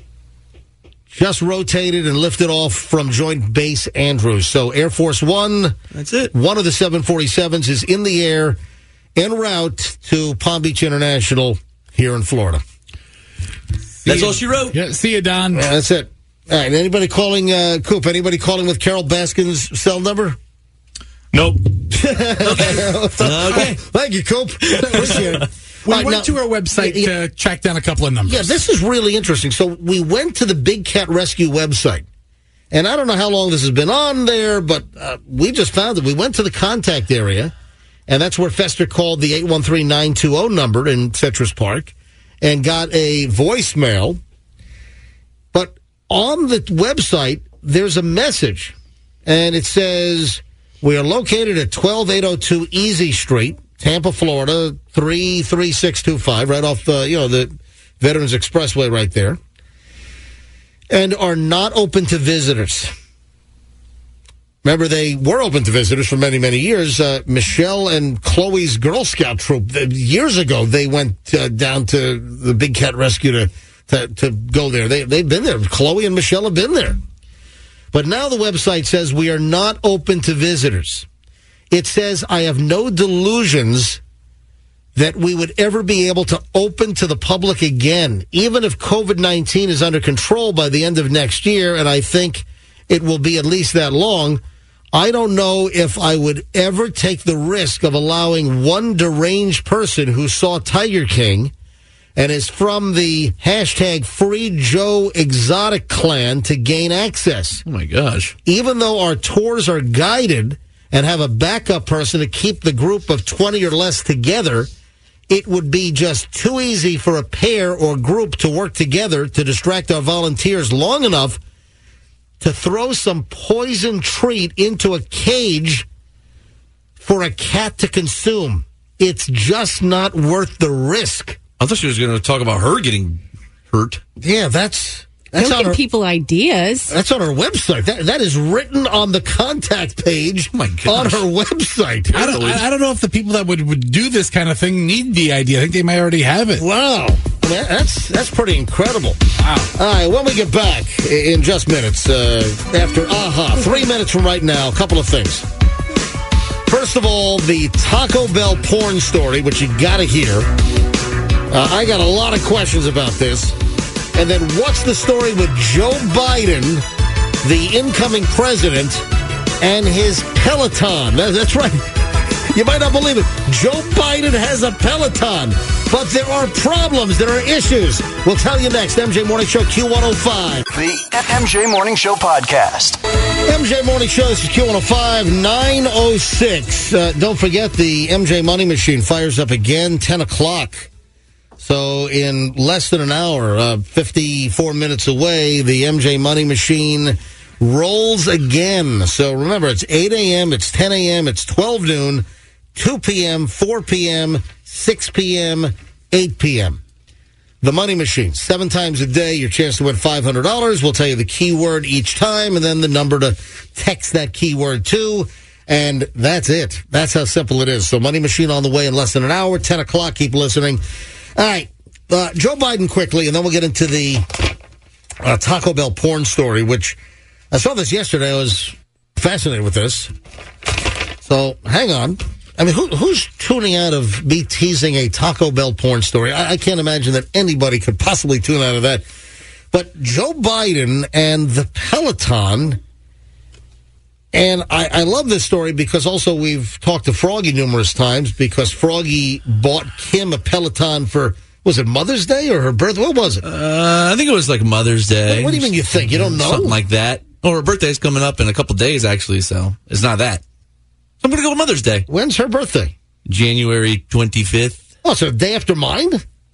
just rotated and lifted off from Joint Base Andrews. So Air Force One, that's it. One of the seven forty-sevens is in the air en route to Palm Beach International here in Florida. That's all she wrote. Yeah, see you, Don. Yeah, that's it. All right, anybody calling, uh, Coop, anybody calling with Carol Baskin's cell number? Nope. okay. okay. Thank you, Coop. Appreciate it. We Right, went now- to our website Yeah, to track down a couple of numbers. Yeah, this is really interesting. So we went to the Big Cat Rescue website. And I don't know how long this has been on there, but uh, we just found it. We went to the contact area, and that's where Fester called the eight one three nine two zero number in Citrus Park and got a voicemail. But on the website, there's a message, and it says, we are located at twelve eight oh two Easy Street, Tampa, Florida, three three six two five, right off the, you know, the Veterans Expressway right there, and are not open to visitors. Remember, they were open to visitors for many, many years. Uh, Michelle and Chloe's Girl Scout troop, uh, years ago, they went uh, down to the Big Cat Rescue to, to, to go there. They, they've been there. Chloe and Michelle have been there. But now the website says we are not open to visitors. It says, I have no delusions that we would ever be able to open to the public again, even if COVID nineteen is under control by the end of next year, and I think it will be at least that long. I don't know if I would ever take the risk of allowing one deranged person who saw Tiger King and is from the hashtag Free Joe Exotic clan to gain access. Oh, my gosh. Even though our tours are guided and have a backup person to keep the group of twenty or less together, it would be just too easy for a pair or group to work together to distract our volunteers long enough to throw some poison treat into a cage for a cat to consume. It's just not worth the risk. I thought she was going to talk about her getting hurt. Yeah, that's... That's Don't on give our, people ideas. that's on our website. That that is written on the contact page oh my on our website. I don't, I, I don't know if the people that would, would do this kind of thing need the idea. I think they might already have it. Wow. I mean, that's that's pretty incredible. Wow. All right, when we get back i- in just minutes, uh, after AHA, three minutes from right now, a couple of things. First of all, the Taco Bell porn story, which you got to hear. Uh, I got a lot of questions about this. And then what's the story with Joe Biden, the incoming president, and his Peloton? That, that's right. You might not believe it. Joe Biden has a Peloton. But there are problems. There are issues. We'll tell you next. M J Morning Show, Q one oh five. The M J Morning Show podcast. M J Morning Show, this is Q one oh five, nine oh six. Uh, don't forget, the M J Money Machine fires up again, ten o'clock. So in less than an hour, uh, fifty-four minutes away, the M J Money Machine rolls again. So remember, it's eight a.m., it's ten a.m., it's twelve noon, two p.m., four p.m., six p.m., eight p.m. The Money Machine, seven times a day, your chance to win five hundred dollars. We'll tell you the keyword each time and then the number to text that keyword to. And that's it. That's how simple it is. So Money Machine on the way in less than an hour, ten o'clock. Keep listening. All right. Uh, Joe Biden quickly, and then we'll get into the uh, Taco Bell porn story, which I saw this yesterday. I was fascinated with this. So hang on. I mean, who, who's tuning out of me teasing a Taco Bell porn story? I, I can't imagine that anybody could possibly tune out of that. But Joe Biden and the Peloton, and I, I love this story because also we've talked to Froggy numerous times because Froggy bought Kim a Peloton for, was it Mother's Day or her birthday? What was it? Uh, I think it was like Mother's Day. What, what do you mean you think? You don't know? Something like that. Oh, her birthday's coming up in a couple days, actually, so it's not that. I'm going to go with Mother's Day. When's her birthday? January twenty-fifth. Oh, so the day after mine?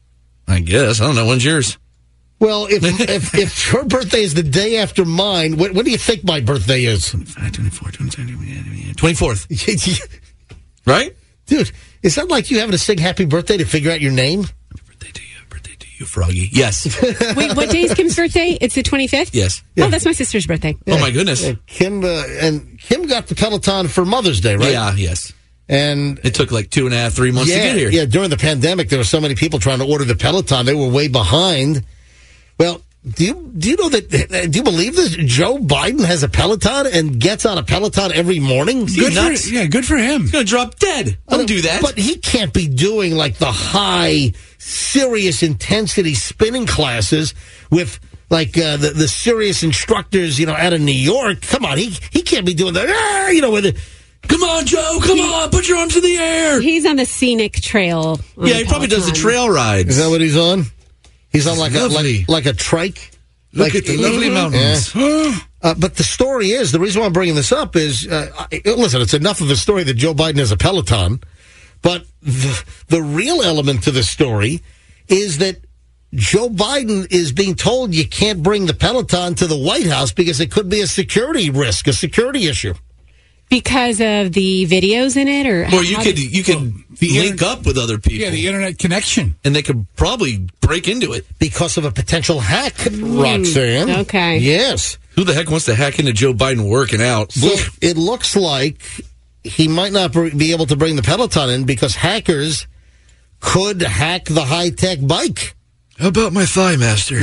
I guess. I don't know. When's yours? Well, if if, if her birthday is the day after mine, what, what do you think my birthday is? twenty-five, twenty-four, twenty-seven, twenty-fourth. Right? Dude, is that like you having to sing happy birthday to figure out your name? Happy birthday to you. Birthday to you, Froggy. Yes. Wait, what day is Kim's birthday? It's the twenty-fifth? Yes. Oh, that's my sister's birthday. Oh, my goodness. Yeah, Kim uh, and Kim got the Peloton for Mother's Day, right? Yeah, yes. And it took like two and a half, three months yeah, to get here. Yeah, during the pandemic, there were so many people trying to order the Peloton. They were way behind. Well, do you do you know that? Do you believe this? Joe Biden has a Peloton and gets on a Peloton every morning. Good for, yeah, good for him. He's gonna drop dead. Don't do that. But he can't be doing like the high, serious intensity spinning classes with like uh, the the serious instructors, you know, out of New York. Come on, he he can't be doing that. Ah, you know, with it. Come on, Joe. Come he, on. Put your arms in the air. He's on the scenic trail. Yeah, he probably does the trail rides. Is that what he's on? He's on like a like, like a trike. Look like, at the lovely mountains. Yeah. uh, but the story is, the reason why I'm bringing this up is, uh, I, listen, it's enough of a story that Joe Biden has a Peloton, but the, the real element to the story is that Joe Biden is being told you can't bring the Peloton to the White House because it could be a security risk, a security issue. Because of the videos in it, or or you could you could well, link inter- up with other people. Yeah, the internet connection, and they could probably break into it because of a potential hack. Mm, Roxanne, okay, yes. Who the heck wants to hack into Joe Biden working out? So it looks like he might not be able to bring the Peloton in because hackers could hack the high tech bike. How about my Thigh Master?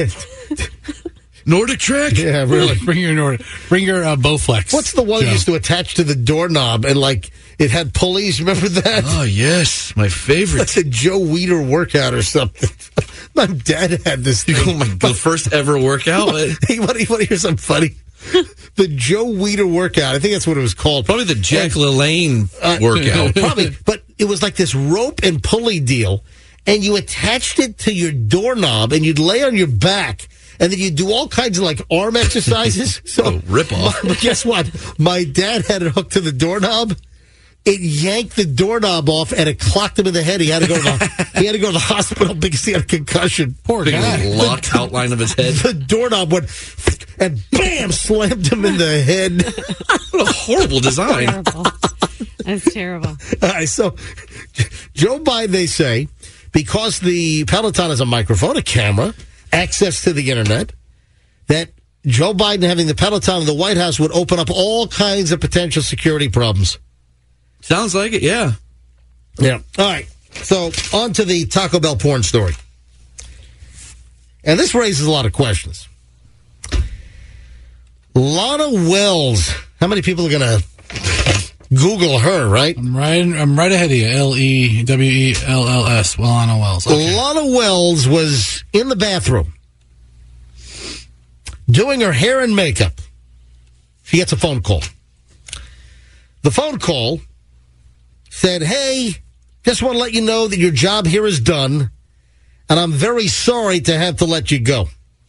Nordic Trek? Yeah, really. Bring your Nordic. Bring your uh, Bowflex. What's the one Joe. you used to attach to the doorknob and like it had pulleys? Remember that? Oh yes, my favorite. That's a Joe Weider workout or something. My dad had this thing. Oh my God, the first ever workout. Hey, what do you want to hear something funny? The Joe Weider workout. I think that's what it was called. Probably the Jack LaLanne uh, workout. Probably, but it was like this rope and pulley deal, and you attached it to your doorknob, and you'd lay on your back. And then you do all kinds of like arm exercises. So oh, rip off. But guess what? My dad had it hooked to the doorknob. It yanked the doorknob off, and it clocked him in the head. He had to go to the, he had to go to the hospital because he had a concussion. Poor Big guy. Locked the, outline of his head. The doorknob went and bam, slammed him in the head. What a horrible design. Terrible. That's terrible. All right, so Joe Biden, they say, because the Peloton has a microphone, a camera, access to the internet, that Joe Biden having the Peloton in the White House would open up all kinds of potential security problems. Sounds like it, yeah. Yeah. All right. So, on to the Taco Bell porn story. And this raises a lot of questions. Lana Wells. How many people are going to Google her, right? I'm right, I'm right ahead of you. L E W E L L S, Lana Wells. Okay. Lana Wells was in the bathroom doing her hair and makeup. She gets a phone call. The phone call said, hey, just want to let you know that your job here is done, and I'm very sorry to have to let you go.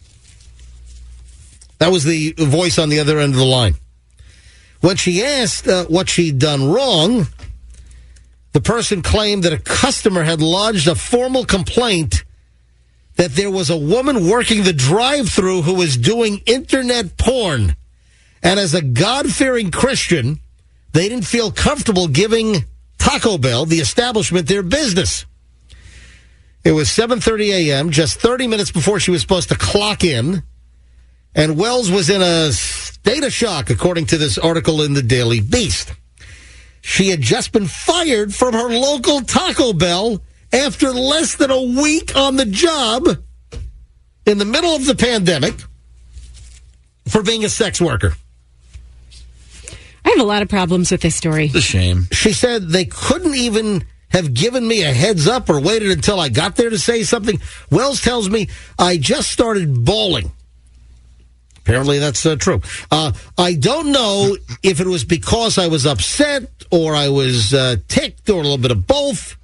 That was the voice on the other end of the line. When she asked uh, what she'd done wrong, the person claimed that a customer had lodged a formal complaint that there was a woman working the drive-thru who was doing internet porn. And as a God-fearing Christian, they didn't feel comfortable giving Taco Bell, the establishment, their business. It was seven thirty a.m., just thirty minutes before she was supposed to clock in, and Wells was in a state of shock, according to this article in the Daily Beast. She had just been fired from her local Taco Bell after less than a week on the job in the middle of the pandemic for being a sex worker. I have a lot of problems with this story. It's a shame. She said they couldn't even have given me a heads up or waited until I got there to say something. Wells tells me I just started bawling. Apparently that's uh, true. Uh, I don't know if it was because I was upset or I was uh, ticked or a little bit of both.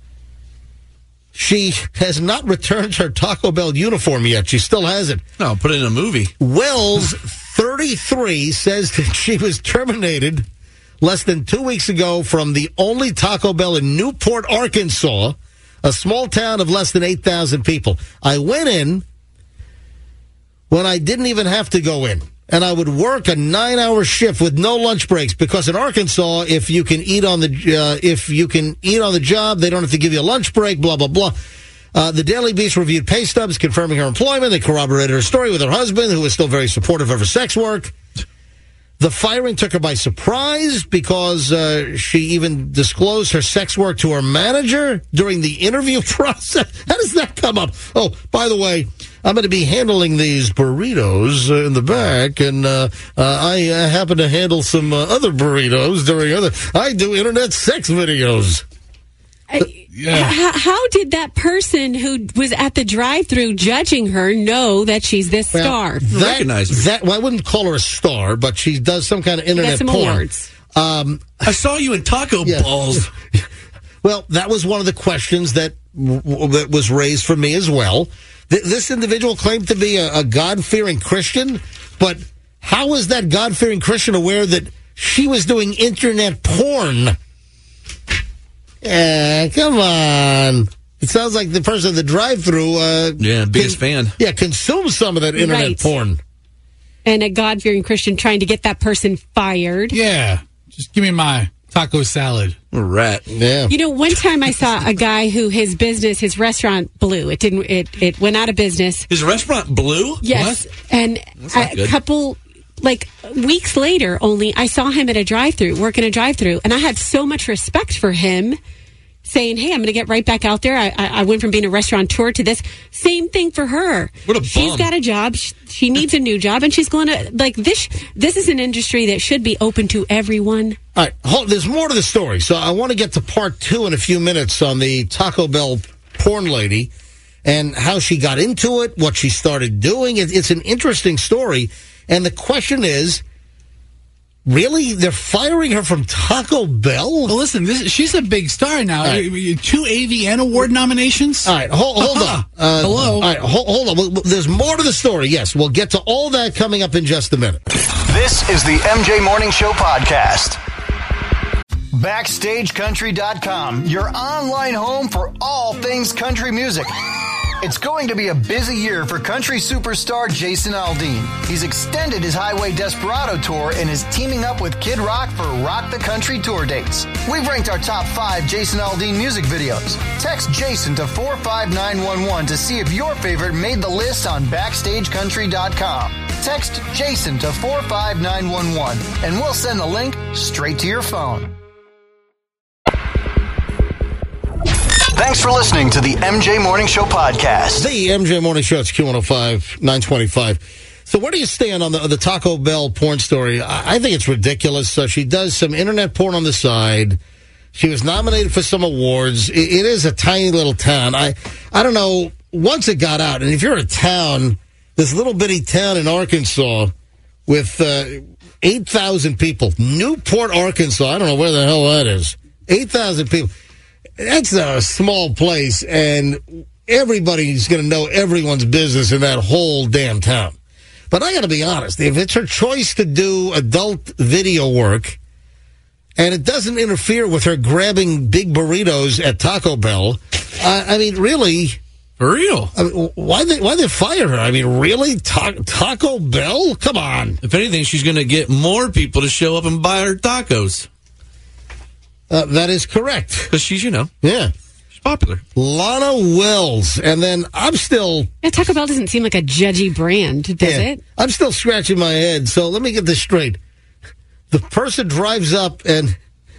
She has not returned her Taco Bell uniform yet. She still hasn't. No, put it in a movie. Wells, thirty-three, says that she was terminated less than two weeks ago from the only Taco Bell in Newport, Arkansas, a small town of less than eight thousand people. I went in when I didn't even have to go in. And I would work a nine-hour shift with no lunch breaks because in Arkansas, if you can eat on the uh, if you can eat on the job, they don't have to give you a lunch break. Blah blah blah. Uh, the Daily Beast reviewed pay stubs confirming her employment. They corroborated her story with her husband, who was still very supportive of her sex work. The firing took her by surprise because uh, she even disclosed her sex work to her manager during the interview process. How does that come up? Oh, by the way, I'm going to be handling these burritos uh, in the back, and uh, uh, I uh, happen to handle some uh, other burritos during other... I do internet sex videos. I, yeah. h- how did that person who was at the drive-thru judging her know that she's this Well, star? That, Recognize her. that, well, I wouldn't call her a star, but she does some kind of internet some porn. awards. Um, I saw you in taco Yeah. balls. Well, that was one of the questions that w- w- that was raised for me as well. Th- this individual claimed to be a, a God-fearing Christian, but how is that God-fearing Christian aware that she was doing internet porn? Yeah, come on. It sounds like the person at the drive-thru uh, Yeah, biggest con- fan. Yeah, consumes some of that internet Right. porn. And a God-fearing Christian trying to get that person fired. Yeah. Just give me my taco salad. A rat. Yeah. You know, one time I saw a guy who his business, his restaurant blew. It didn't. It it went out of business. His restaurant blew? Yes, What? and not a good. couple like weeks later, only I saw him at a drive-thru, working a drive-thru, and I had so much respect for him. Saying, hey, I'm going to get right back out there. I, I, I went from being a restaurateur to this. Same thing for her. What a She's bum. got a job. She, she needs a new job, and she's going to, like, this This is an industry that should be open to everyone. All right, hold, there's more to the story, so I want to get to part two in a few minutes on the Taco Bell porn lady and how she got into it, what she started doing. It, it's an interesting story, and the question is, really? They're firing her from Taco Bell? Well, listen, this, she's a big star now. All right. Two A V N award nominations. All right, hold, hold on. Uh, Hello? All right, hold, hold on. Well, There's more to the story, yes. We'll get to all that coming up in just a minute. This is the M J Morning Show podcast. Backstage Country dot com, your online home for all things country music. It's going to be a busy year for country superstar Jason Aldean. He's extended his Highway Desperado tour and is teaming up with Kid Rock for Rock the Country tour dates. We've ranked our top five Jason Aldean music videos. Text Jason to four five nine one one to see if your favorite made the list on Backstage Country dot com. Text Jason to four five nine one one and we'll send the link straight to your phone. Thanks for listening to the M J Morning Show podcast. The M J Morning Show, it's Q one oh five, nine twenty-five. So where do you stand on the the Taco Bell porn story? I, I think it's ridiculous. So she does some internet porn on the side. She was nominated for some awards. It, it is a tiny little town. I I don't know. Once it got out, and if you're a town, this little bitty town in Arkansas with uh, eight thousand people, Newport, Arkansas. I don't know where the hell that is. eight thousand people. That's a small place, and everybody's going to know everyone's business in that whole damn town. But I got to be honest, if it's her choice to do adult video work, and it doesn't interfere with her grabbing big burritos at Taco Bell, uh, I mean, really... For real? I mean, why they why they fire her? I mean, really? Ta- Taco Bell? Come on. If anything, she's going to get more people to show up and buy her tacos. Uh, that is correct. Because she's, you know, yeah, she's popular. Lana Wells. And then I'm still... Yeah, Taco Bell doesn't seem like a judgy brand, does yeah, it? I'm still scratching my head. So let me get this straight. The person drives up and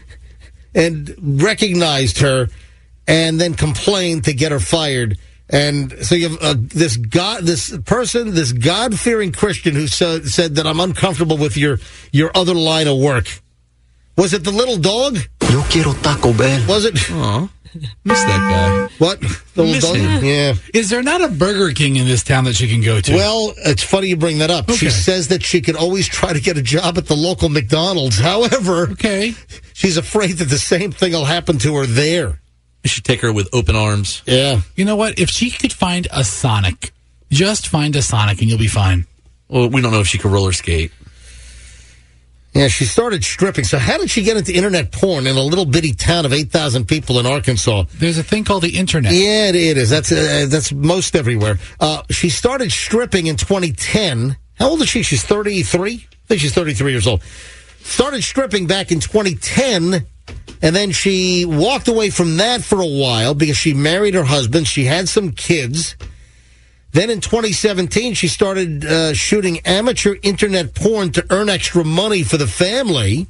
and recognized her and then complained to get her fired. And so you have uh, this God, this person, this God-fearing Christian who so, said that I'm uncomfortable with your your other line of work. Was it the little dog? Yo quiero Taco Bell. Was it? Aw, miss that guy. What? The little Miss dog? him. Yeah. Is there not a Burger King in this town that she can go to? Well, it's funny you bring that up. Okay. She says that she could always try to get a job at the local McDonald's. However, okay, she's afraid that the same thing will happen to her there. You should take her with open arms. Yeah. You know what? If she could find a Sonic, just find a Sonic and you'll be fine. Well, we don't know if she can roller skate. Yeah, she started stripping. So how did she get into internet porn in a little bitty town of eight thousand people in Arkansas? There's a thing called the internet. Yeah, it is. That's uh, that's most everywhere. Uh, she started stripping in twenty ten. How old is she? She's thirty-three? I think she's thirty-three years old. Started stripping back in twenty ten, and then she walked away from that for a while because she married her husband. She had some kids. Then in twenty seventeen, she started uh, shooting amateur internet porn to earn extra money for the family.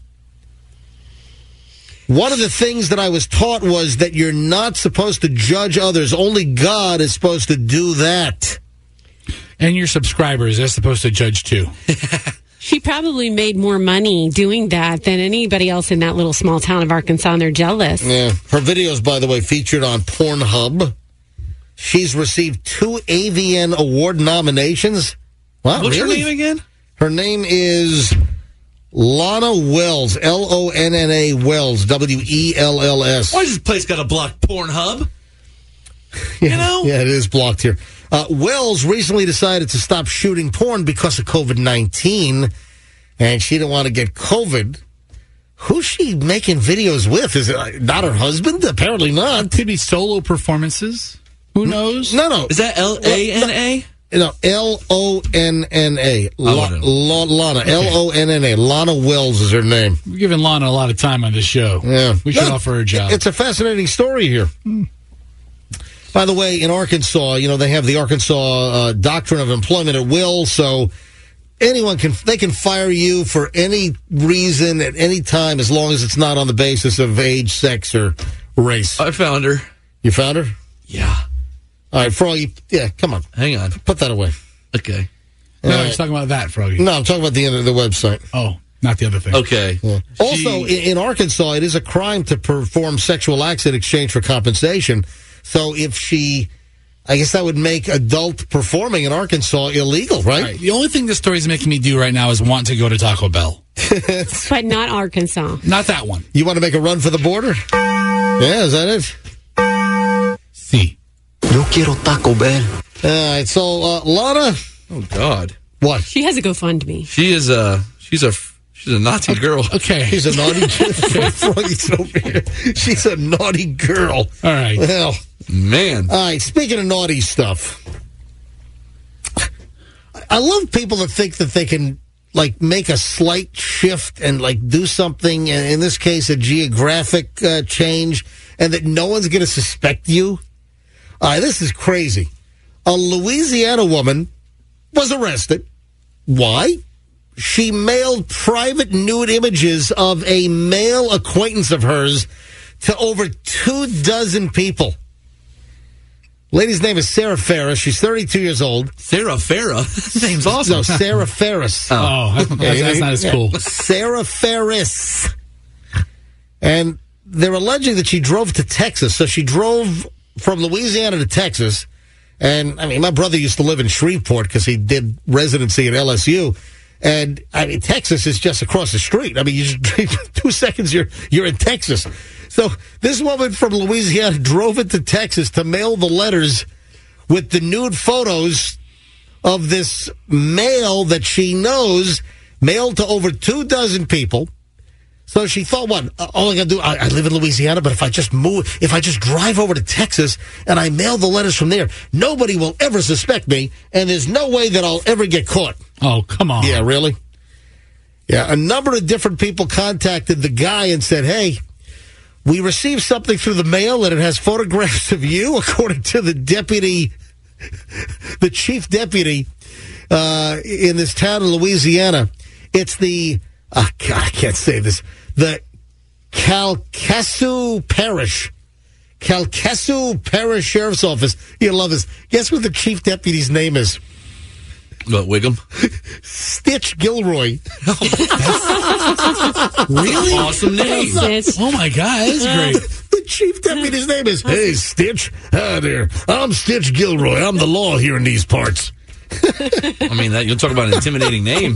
One of the things that I was taught was that you're not supposed to judge others. Only God is supposed to do that. And your subscribers, they're supposed to judge too. She probably made more money doing that than anybody else in that little small town of Arkansas, and they're jealous. Yeah. Her videos, by the way, featured on Pornhub. She's received two A V N award nominations. Wow, What's really? her name again? Her name is Lana Wells, L O N N A Wells, W E L L S. Why does this place got to block Pornhub? Yeah, You know? Yeah, it is blocked here. Uh, Wells recently decided to stop shooting porn because of COVID nineteen, and she didn't want to get COVID. Who's she making videos with? Is it not her husband? Apparently not. Could be solo performances. Who knows? No, no. Is that L A N A? No, L O N N A. La- wouldn't. La- Lana. L O N N A. Lana Wells is her name. We're giving Lana a lot of time on this show. Yeah. We should Yeah, offer her a job. It's a fascinating story here. By the way, in Arkansas, you know, they have the Arkansas uh, doctrine of employment at will, so anyone can, they can fire you for any reason at any time as long as it's not on the basis of age, sex, or race. I found her. You found her? Yeah. All right, for all you, yeah, come on. Hang on. Put that away. Okay. no, All he's talking about that, Froggy. No, I'm talking about the end of the website. Oh, not the other thing. Okay. Yeah. Also, in, in Arkansas, it is a crime to perform sexual acts in exchange for compensation. So if she, I guess that would make adult performing in Arkansas illegal, right? Right. The only thing this story is making me do right now is want to go to Taco Bell. But not Arkansas. Not that one. You want to make a run for the border? Yeah, is that it? See. Yo quiero Taco Bell. All right, so, uh, Lana. Oh, God. What? She has a GoFundMe. She is a, she's a, she's a Nazi girl. Okay. She's a naughty girl. She's a naughty girl. All right. Well, Man. all right, speaking of naughty stuff, I love people that think that they can, like, make a slight shift and, like, do something, and in this case, a geographic uh, change, and that no one's going to suspect you. All right, this is crazy. A Louisiana woman was arrested. Why? She mailed private nude images of a male acquaintance of hers to over two dozen people. Lady's name is Sarah Ferris. She's thirty-two years old. Sarah Farrah? Name's awesome. No, Sarah Ferris. Oh, that's, that's not as cool. Sarah Ferris. And they're alleging that she drove to Texas. So she drove from Louisiana to Texas. And, I mean, my brother used to live in Shreveport because he did residency at L S U. And, I mean, Texas is just across the street. I mean, you just two seconds, you're you're in Texas. So this woman from Louisiana drove into Texas to mail the letters with the nude photos of this mail that she knows mailed to over two dozen people. So she thought, what, all I got to do, I, I live in Louisiana, but if I just move, if I just drive over to Texas and I mail the letters from there, nobody will ever suspect me, and there's no way that I'll ever get caught. Oh, come on. Yeah, really? Yeah, a number of different people contacted the guy and said, hey, we received something through the mail and it has photographs of you, according to the deputy, the chief deputy uh, in this town in Louisiana. It's the, oh God, I can't say this, the Calcasieu Parish, Calcasieu Parish Sheriff's Office. You'll love this. Guess what the chief deputy's name is? What, Wiggum? Stitch Gilroy. Really? Awesome name. Oh, my God. That's great. The chief deputy's name is, hey, Stitch. Hi there. I'm Stitch Gilroy. I'm the law here in these parts. I mean, that, you'll talk about an intimidating name.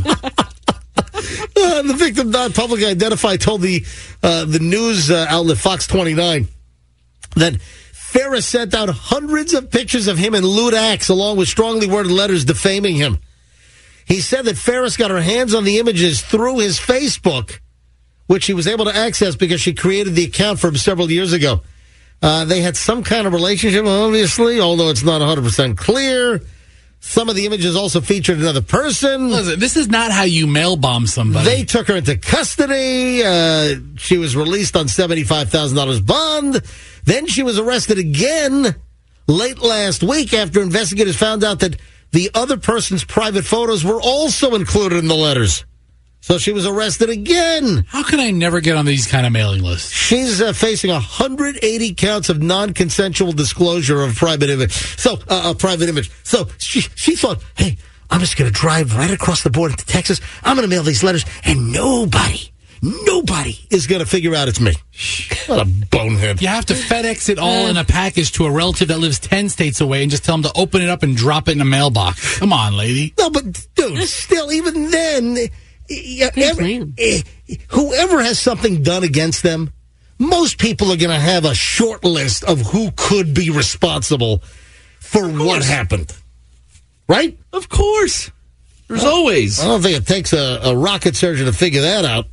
Uh, the victim, not publicly identified, told the uh, the news uh, outlet Fox twenty-nine that Ferris sent out hundreds of pictures of him in lewd acts along with strongly worded letters defaming him. He said that Ferris got her hands on the images through his Facebook, which he was able to access because she created the account for him several years ago. Uh, they had some kind of relationship, obviously, although it's not one hundred percent clear. Some of the images also featured another person. Listen, this is not how you mail bomb somebody. They took her into custody. Uh, she was released on seventy-five thousand dollars bond. Then she was arrested again late last week after investigators found out that the other person's private photos were also included in the letters. So she was arrested again. How can I never get on these kind of mailing lists? She's uh, facing one hundred eighty counts of non-consensual disclosure of private image. So, uh, a private image. So she she thought, hey, I'm just going to drive right across the border to Texas. I'm going to mail these letters, and nobody, nobody is going to figure out it's me. What a bonehead. You have to FedEx it all in a package to a relative that lives ten states away and just tell them to open it up and drop it in a mailbox. Come on, lady. No, but, dude, still, even then... Yeah, every, eh, whoever has something done against them, most people are going to have a short list of who could be responsible for what happened. Right? Of course. There's well, always. I don't think it takes a, a rocket surgeon to figure that out.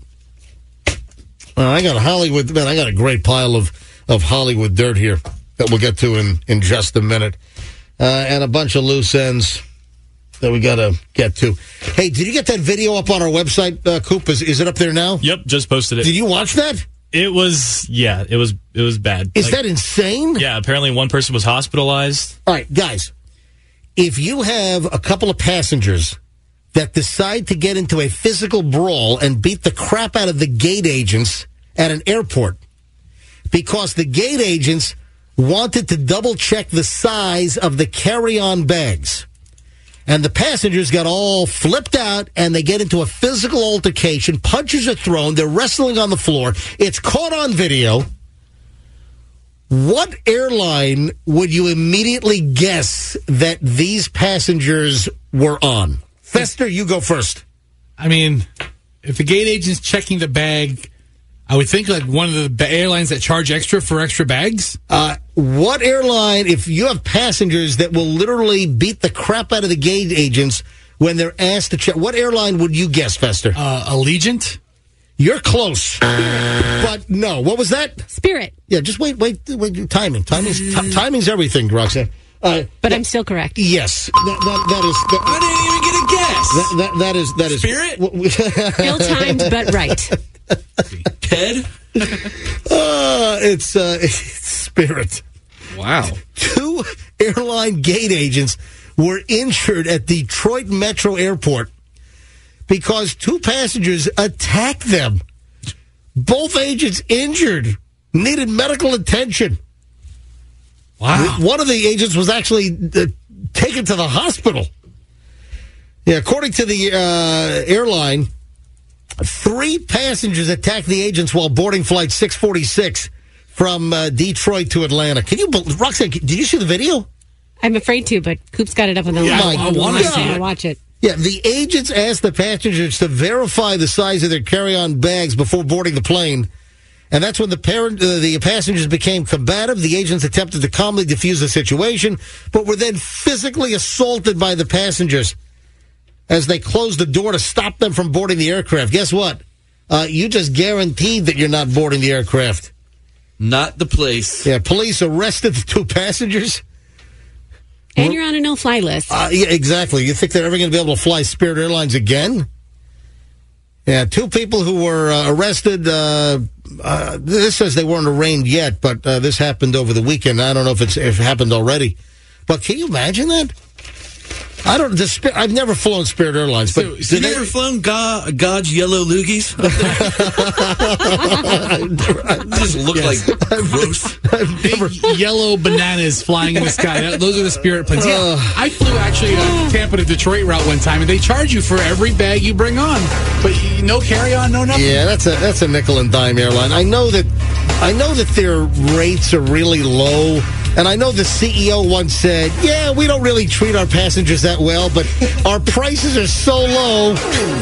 Uh, I got Hollywood, man, I got a great pile of, of Hollywood dirt here that we'll get to in, in just a minute. Uh, and a bunch of loose ends that we got to get to. Hey, did you get that video up on our website, uh, Coop? Is, is it up there now? Yep, just posted it. Did you watch that? It was, yeah, it was it was bad. Is like, that insane? Yeah, apparently one person was hospitalized. All right, guys, if you have a couple of passengers that decide to get into a physical brawl and beat the crap out of the gate agents at an airport because the gate agents wanted to double-check the size of the carry-on bags, and the passengers got all flipped out, and they get into a physical altercation. Punches are thrown. They're wrestling on the floor. It's caught on video. What airline would you immediately guess that these passengers were on? Fester, you go first. I mean, if the gate agent's checking the bag, I would think like one of the airlines that charge extra for extra bags. Uh, what airline, if you have passengers that will literally beat the crap out of the gate agents when they're asked to check, what airline would you guess, Fester? Uh, Allegiant? You're close. But no, what was that? Spirit. Yeah, just wait, wait, wait. Timing. Timing's, t- timing's everything, Roxanne. Uh, but that, I'm still correct. Yes. That, that, that is... That, I didn't even get a guess. That, that, that is... That is Spirit? Ill-timed, but right. Ted? uh, it's, uh, it's Spirit. Wow. Two airline gate agents were injured at Detroit Metro Airport because two passengers attacked them. Both agents injured, needed medical attention. Wow. One of the agents was actually uh, taken to the hospital. Yeah, according to the uh, airline, three passengers attacked the agents while boarding flight six forty-six from uh, Detroit to Atlanta. Can you, Roxanne, did you see the video? I'm afraid to, but Coop's got it up on the Yeah, line. I wanna I see wanna it. watch it. Yeah, the agents asked the passengers to verify the size of their carry-on bags before boarding the plane. And that's when the parent, uh, the passengers became combative. The agents attempted to calmly defuse the situation, but were then physically assaulted by the passengers as they closed the door to stop them from boarding the aircraft. Guess what? Uh, you just guaranteed that you're not boarding the aircraft. Not the place. Yeah, police arrested the two passengers. And you're on a no-fly list. Uh, yeah, exactly. You think they're ever going to be able to fly Spirit Airlines again? Yeah, two people who were uh, arrested. Uh, uh, this says they weren't arraigned yet, but uh, this happened over the weekend. I don't know if it's if it happened already. But can you imagine that? I don't. The Spirit, I've never flown Spirit Airlines, but So, did so you they- ever flown God, God's yellow loogies? Just look Yes. like gross. Big yellow bananas flying in the sky. That- those are the Spirit planes. Yeah, I flew actually a Tampa to Detroit route one time, and they charge you for every bag you bring on, but you, no carry-on, no nothing. Yeah, that's a that's a nickel and dime airline. I know that I know that their rates are really low, and I know the C E O once said, "Yeah, we don't really treat our passengers that well, but our prices are so low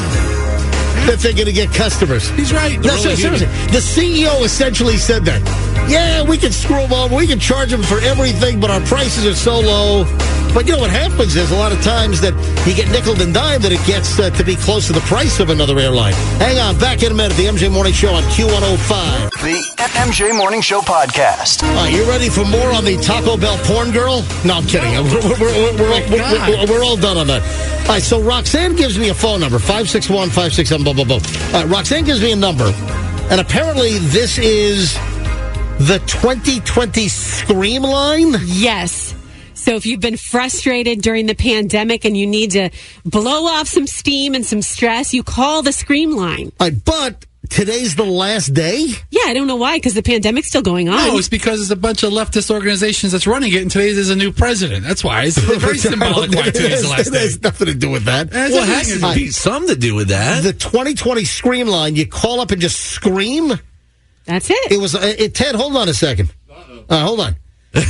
that they're going to get customers." He's right. No, They're ser- only seriously, the C E O essentially said that. Yeah, we can screw them over, we can charge them for everything, but our prices are so low. But you know what happens is a lot of times that you get nickel and dime that it gets uh, to be close to the price of another airline. Hang on, back in a minute. The M J Morning Show on Q one oh five. The M J Morning Show podcast. All right, you ready for more on the Taco Bell porn girl? No, I'm kidding. We're, we're, we're, we're, all, we're, we're, we're all done on that. All right, so Roxanne gives me a phone number, five six one, five six seven, blah, blah, blah. All right, Roxanne gives me a number, and apparently this is the twenty twenty Scream line? Yes. So if you've been frustrated during the pandemic and you need to blow off some steam and some stress, you call the Scream line. All right, but today's the last day? Yeah, I don't know why, because the pandemic's still going on. No, it's because it's a bunch of leftist organizations that's running it, and today's is a new president. That's why. It's very symbolic why today's the last It day. has nothing to do with that. That's Well, it everything has is- to be something to do with that. The twenty twenty Scream line, you call up and just scream? That's it. It was, uh, it, Ted, hold on a second. Uh, hold on.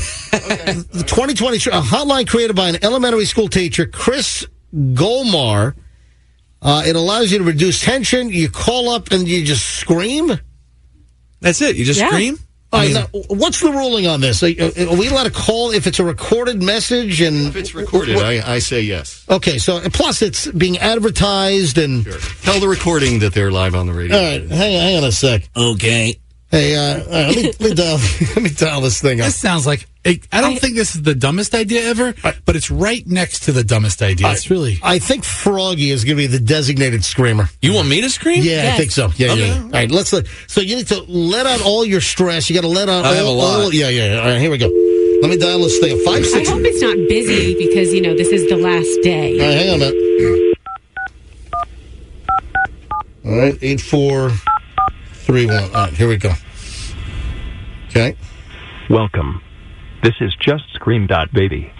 The twenty twenty, a hotline created by an elementary school teacher, Chris Golmar. Uh, it allows you to reduce tension. You call up and you just scream. That's it. You just Yeah. scream? All right, now, what's the ruling on this? Are, are we allowed to call if it's a recorded message? And If it's recorded, I, I say yes. okay, so and plus it's being advertised and. Sure. Tell the recording that they're live on the radio. All right, hang on, hang on a sec. Okay. Hey, uh, all right, let me let me dial let me dial this thing up. This sounds like I I don't think this is the dumbest idea ever, but it's right next to the dumbest idea. It's really. I think Froggy is going to be the designated screamer. You want me to scream? Yeah, I Yes. think so. Yeah, Okay. yeah. All right, let's let. So you need to let out all your stress. You got to let out. I all, have a lot. all- yeah, yeah. All right, here we go. Let me dial this thing. Five I six. All hope it's not busy because, you know, this is the last day. right, hang on a minute. All right, eight four three one. All right, here we go. Okay. Welcome. This is just Scream dot baby.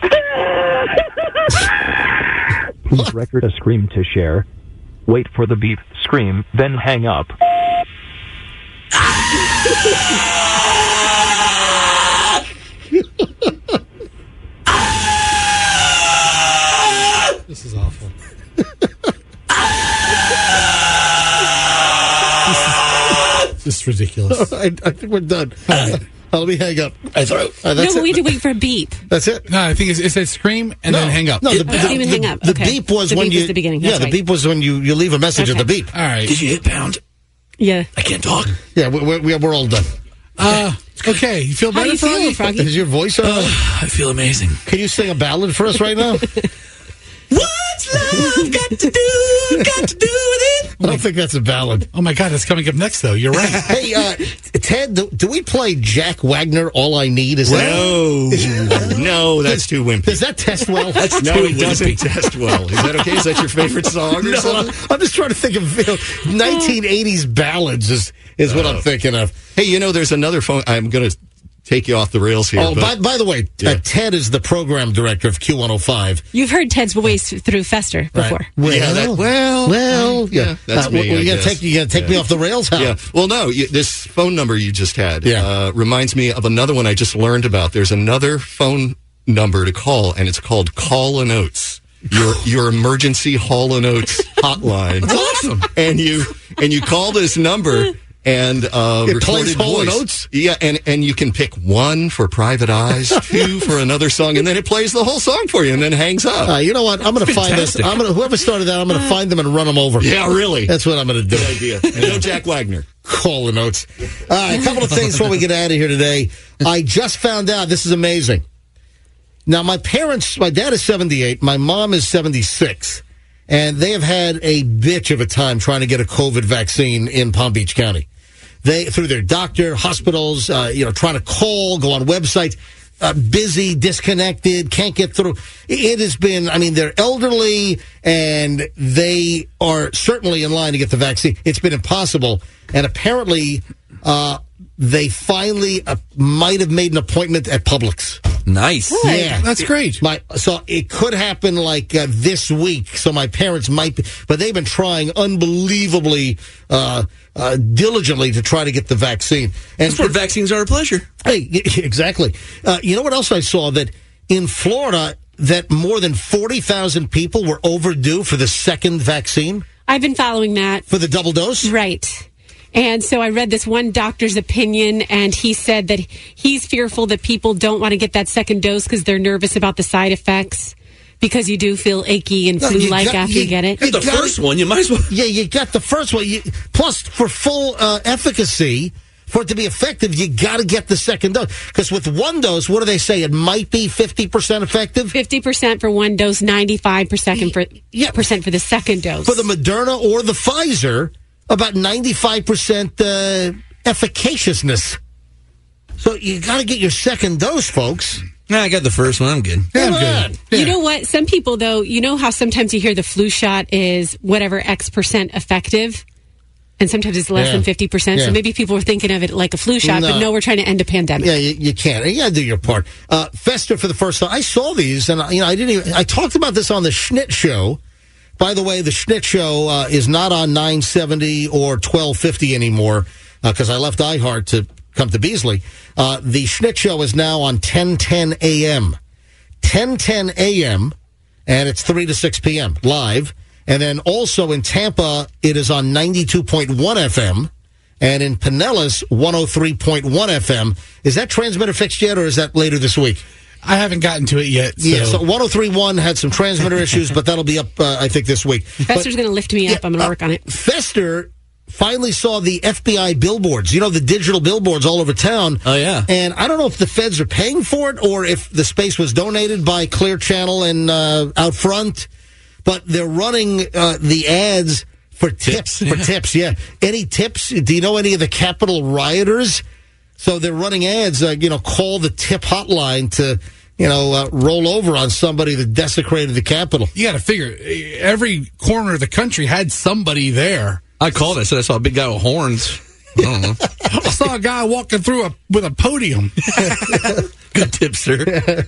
Please record a scream to share. Wait for the beep, scream, then hang up. This is awful. This is ridiculous. All right, I think we're done. All right. Let me hang up. I throw. All right, No, that's but we it. had to wait for a beep. That's it. No, I think it's, it said scream and then hang up. No, the, Oh, it's even hang up. the Okay. beep was The when beep you. was the beginning. Yeah, That's the right. beep was when you, you leave a message at the Okay. beep. All right. Did you hit pound? Yeah. I can't talk. Yeah, we're, we're, we're all done. Uh, okay. You feel How better, do you feel, Froggy? Froggy? Is your voice on? I feel amazing. Can you sing a ballad for us right now? What's love got to do? Got to do with it? I don't think that's a ballad. Oh my God, that's coming up next though. You're right. Hey, uh, Ted, do, do we play Jack Wagner? All I Need is that? No, no, that's too wimpy. Does that test well? That's No, too it doesn't test well. Is that okay? Is that your favorite song or No, something? I'm just trying to think of you know, nineteen eighties ballads is is what I'm thinking of. Hey, you know, there's another phone. I'm going to take you off the rails here. Oh, but, by, by the way, yeah. uh, Ted is the program director of Q one oh five. You've heard Ted's voice through Fester before. Right. Well, yeah, that, well, well, yeah. yeah, that's uh, me. Well, I you gonna guess. take you gonna take yeah. me off the rails? How? Yeah. Well, no. You, this phone number you just had Yeah. uh, reminds me of another one I just learned about. There's another phone number to call, and it's called Call and Oates. Your your emergency Hall and Oates hotline. That's awesome. And you and you call this number. And uh, It recorded plays Hall and voice. Oates? Yeah, and, and you can pick one for Private Eyes, two for another song, and then it plays the whole song for you, and then hangs up. Uh, you know what? I'm going to find this. I'm going to whoever started that. I'm going to find them and run them over. Yeah, really. That's what I'm going to do. Good idea. No Jack Wagner. Call the notes. All right, a couple of things before we get out of here today. I just found out. This is amazing. Now, my parents, my dad is seventy-eight, my mom is seventy-six, and they have had a bitch of a time trying to get a COVID vaccine in Palm Beach County. They, through their doctor, hospitals, uh, you know, trying to call, go on websites, uh, busy, disconnected, can't get through. It has been, I mean, they're elderly and they are certainly in line to get the vaccine. It's been impossible. And apparently, uh, they finally uh, might have made an appointment at Publix. Nice. Yeah, That's great. My, so it could happen like uh, this week. So my parents might be, but they've been trying unbelievably uh, uh, diligently to try to get the vaccine. And That's where vaccines are a pleasure. Hey, exactly. Uh, you know what else I saw? That in Florida, that more than forty thousand people were overdue for the second vaccine I've been following that. for the double dose. Right. And so I read this one doctor's opinion, and he said that he's fearful that people don't want to get that second dose because they're nervous about the side effects, because you do feel achy and No, you flu-like got- after you- you get it. Get the got first it. one, you might as well. Yeah, you got the first one. You, plus, for full uh, efficacy, for it to be effective, you got to get the second dose. Because with one dose, what do they say? It might be fifty percent effective? fifty percent for one dose, ninety-five percent for, Yeah. percent for the second dose. For the Moderna or the Pfizer, about ninety-five percent uh, efficaciousness. So you got to get your second dose, folks. Nah, I got the first one. I'm good. Come on. You know what? Some people, though, you know how sometimes you hear the flu shot is whatever X percent effective, and sometimes it's less Yeah. than fifty percent. Yeah. So maybe people were thinking of it like a flu shot, but No. no, we're trying to end a pandemic. Yeah, you, you can't. You got to do your part. Uh, Fester for the first time. I saw these, and you know, I didn't even. I talked about this on the Schnitt Show. By the way, the Schnitt Show uh, is not on nine seventy or twelve fifty anymore because I left iHeart to come to Beasley. Uh, the Schnitt Show is now on ten ten a.m. ten ten a.m. and it's three to six p.m. live. And then also in Tampa, it is on ninety-two point one F M. And in Pinellas, one oh three point one F M. Is that transmitter fixed yet, or is that later this week? I haven't gotten to it yet. So. Yeah, so one oh three point one had some transmitter issues, but that'll be up, uh, I think, this week. Fester's going to lift me up. I'm going to work on it. Fester finally saw the F B I billboards, you know, the digital billboards all over town. Oh, yeah. And I don't know if the feds are paying for it or if the space was donated by Clear Channel and uh, Out Front, but they're running uh, the ads for tips. Tips. For tips, yeah. Any tips? Do you know any of the Capitol rioters? So they're running ads, uh, you know, call the tip hotline to, you know, uh, roll over on somebody that desecrated the Capitol. You got to figure every corner of the country had somebody there. I called. I said I saw a big guy with horns. I don't know. I saw a guy walking through a, with a podium. Good tip, sir.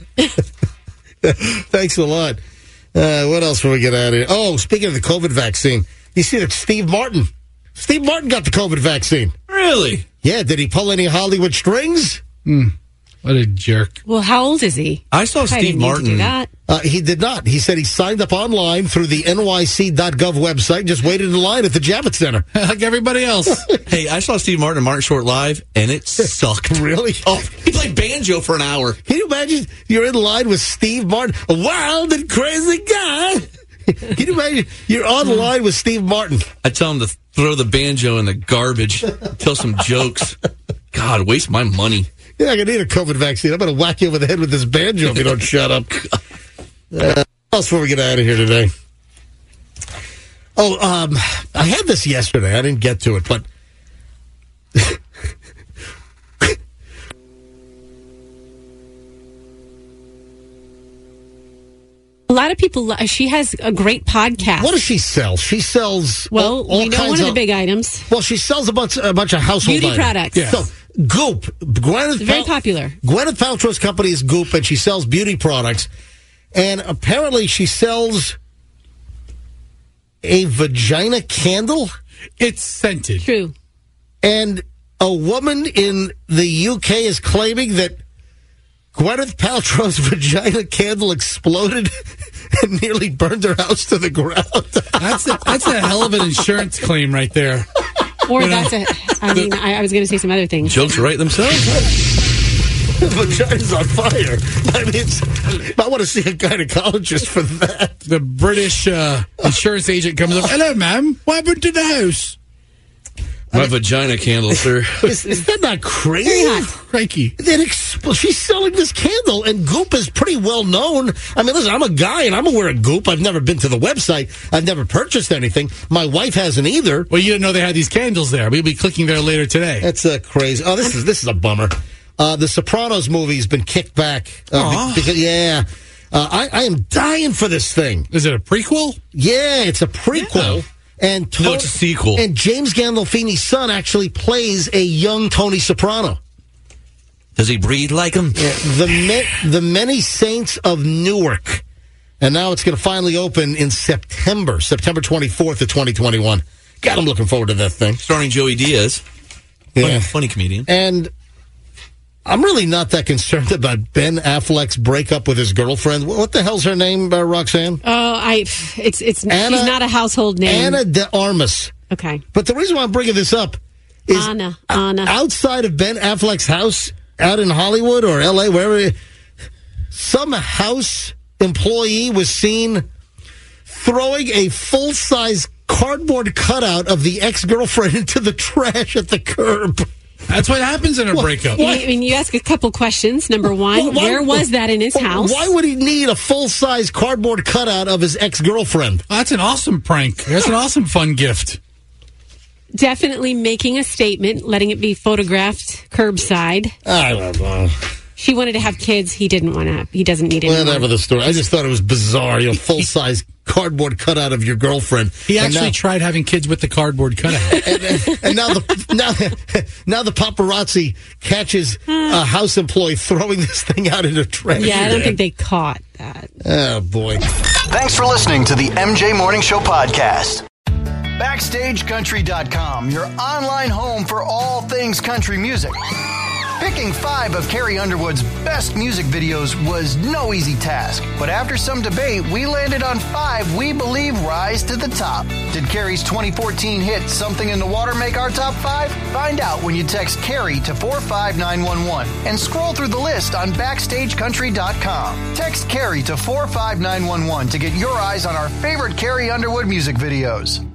Thanks a lot. Uh, what else will we get out of here? Oh, speaking of the COVID vaccine, you see that Steve Martin. Steve Martin got the COVID vaccine. Really? Yeah, did he pull any Hollywood strings? Mm, what a jerk. Well, how old is he? I saw Probably Steve didn't need to Martin. do that. Uh, he did not. He said he signed up online through the N Y C dot gov website, just waited in line at the Javits Center. Like everybody else. Hey, I saw Steve Martin and Martin Short live, and it sucked. Really? Oh, he played banjo for an hour. Can you imagine you're in line with Steve Martin, a wild and crazy guy? Can you imagine you're on line with Steve Martin? I tell him to throw the banjo in the garbage, tell some jokes. God, waste my money. You're not going to need a COVID vaccine. I'm going to whack you over the head with this banjo if you don't shut up. Uh, what else before we get out of here today? Oh, um, I had this yesterday. I didn't get to it, but A lot of people, lo- she has a great podcast. what does she sell? She sells Well, all, all we know kinds one of the of big items. Well, she sells a bunch a bunch of household Beauty items. products. Yeah. So Goop. Gwyneth Very Pal- popular. Gwyneth Paltrow's company is Goop, and she sells beauty products. And apparently she sells a vagina candle. It's scented. True. And a woman in the U K is claiming that Gwyneth Paltrow's vagina candle exploded and nearly burned her house to the ground. That's a, that's a hell of an insurance claim right there. Or You know, that's a, I mean, I, I was going to say some other things. Jokes write themselves. The vagina's on fire. I mean, it's, I want to see a gynecologist for that. The British uh, insurance agent comes up. Hello, ma'am. What happened to the house? My vagina candle, sir. Is, is that not crazy? Crikey. That expl- she's selling this candle, and Goop is pretty well known. I mean, listen, I'm a guy, and I'm aware of Goop. I've never been to the website. I've never purchased anything. My wife hasn't either. Well, you didn't know they had these candles there. We'll be clicking there later today. That's uh, crazy. Oh, this is this is a bummer. Uh, the Sopranos movie's been kicked back. Uh, Aw. be- because, yeah. Uh, I, I am dying for this thing. Is it a prequel? Yeah, it's a prequel. Yeah. And to- No, it's a sequel. And James Gandolfini's son actually plays a young Tony Soprano. Does he breathe like him? Yeah, the Ma- the Many Saints of Newark, and now it's going to finally open in September, September twenty-fourth of twenty twenty-one. God, I'm looking forward to that thing. Starring Joey Diaz. Yeah. Funny, funny comedian. And I'm really not that concerned about Ben Affleck's breakup with his girlfriend. What the hell's her name, uh, Roxanne? Oh, I, it's, it's, Anna- she's not a household name. Anna de Armas. Okay. But the reason why I'm bringing this up is Anna, Anna. outside of Ben Affleck's house out in Hollywood or L A, wherever, some house employee was seen throwing a full-size cardboard cutout of the ex-girlfriend into the trash at the curb. That's what happens in a breakup. I mean, you ask a couple questions. Number one, Well, why- where was that in his well, house? Why would he need a full-size cardboard cutout of his ex-girlfriend? That's an awesome prank. That's an awesome fun gift. Definitely making a statement, letting it be photographed curbside. I don't know. She wanted to have kids. He didn't want to have. He doesn't need any Whatever more. the story. I just thought it was bizarre. You know, full-size cardboard cutout of your girlfriend. He And actually now- tried having kids with the cardboard cutout. and, and now the now, now the paparazzi catches a house employee throwing this thing out in a trash. Yeah, I don't think they caught that. Oh boy! Thanks for listening to the M J Morning Show podcast. Backstage Country dot com, your online home for all things country music. Picking five of Carrie Underwood's best music videos was no easy task, but after some debate, we landed on five we believe rise to the top. Did Carrie's twenty fourteen hit Something in the Water make our top five? Find out when you text Carrie to four five nine one one and scroll through the list on Backstage Country dot com. Text Carrie to four five nine one one to get your eyes on our favorite Carrie Underwood music videos.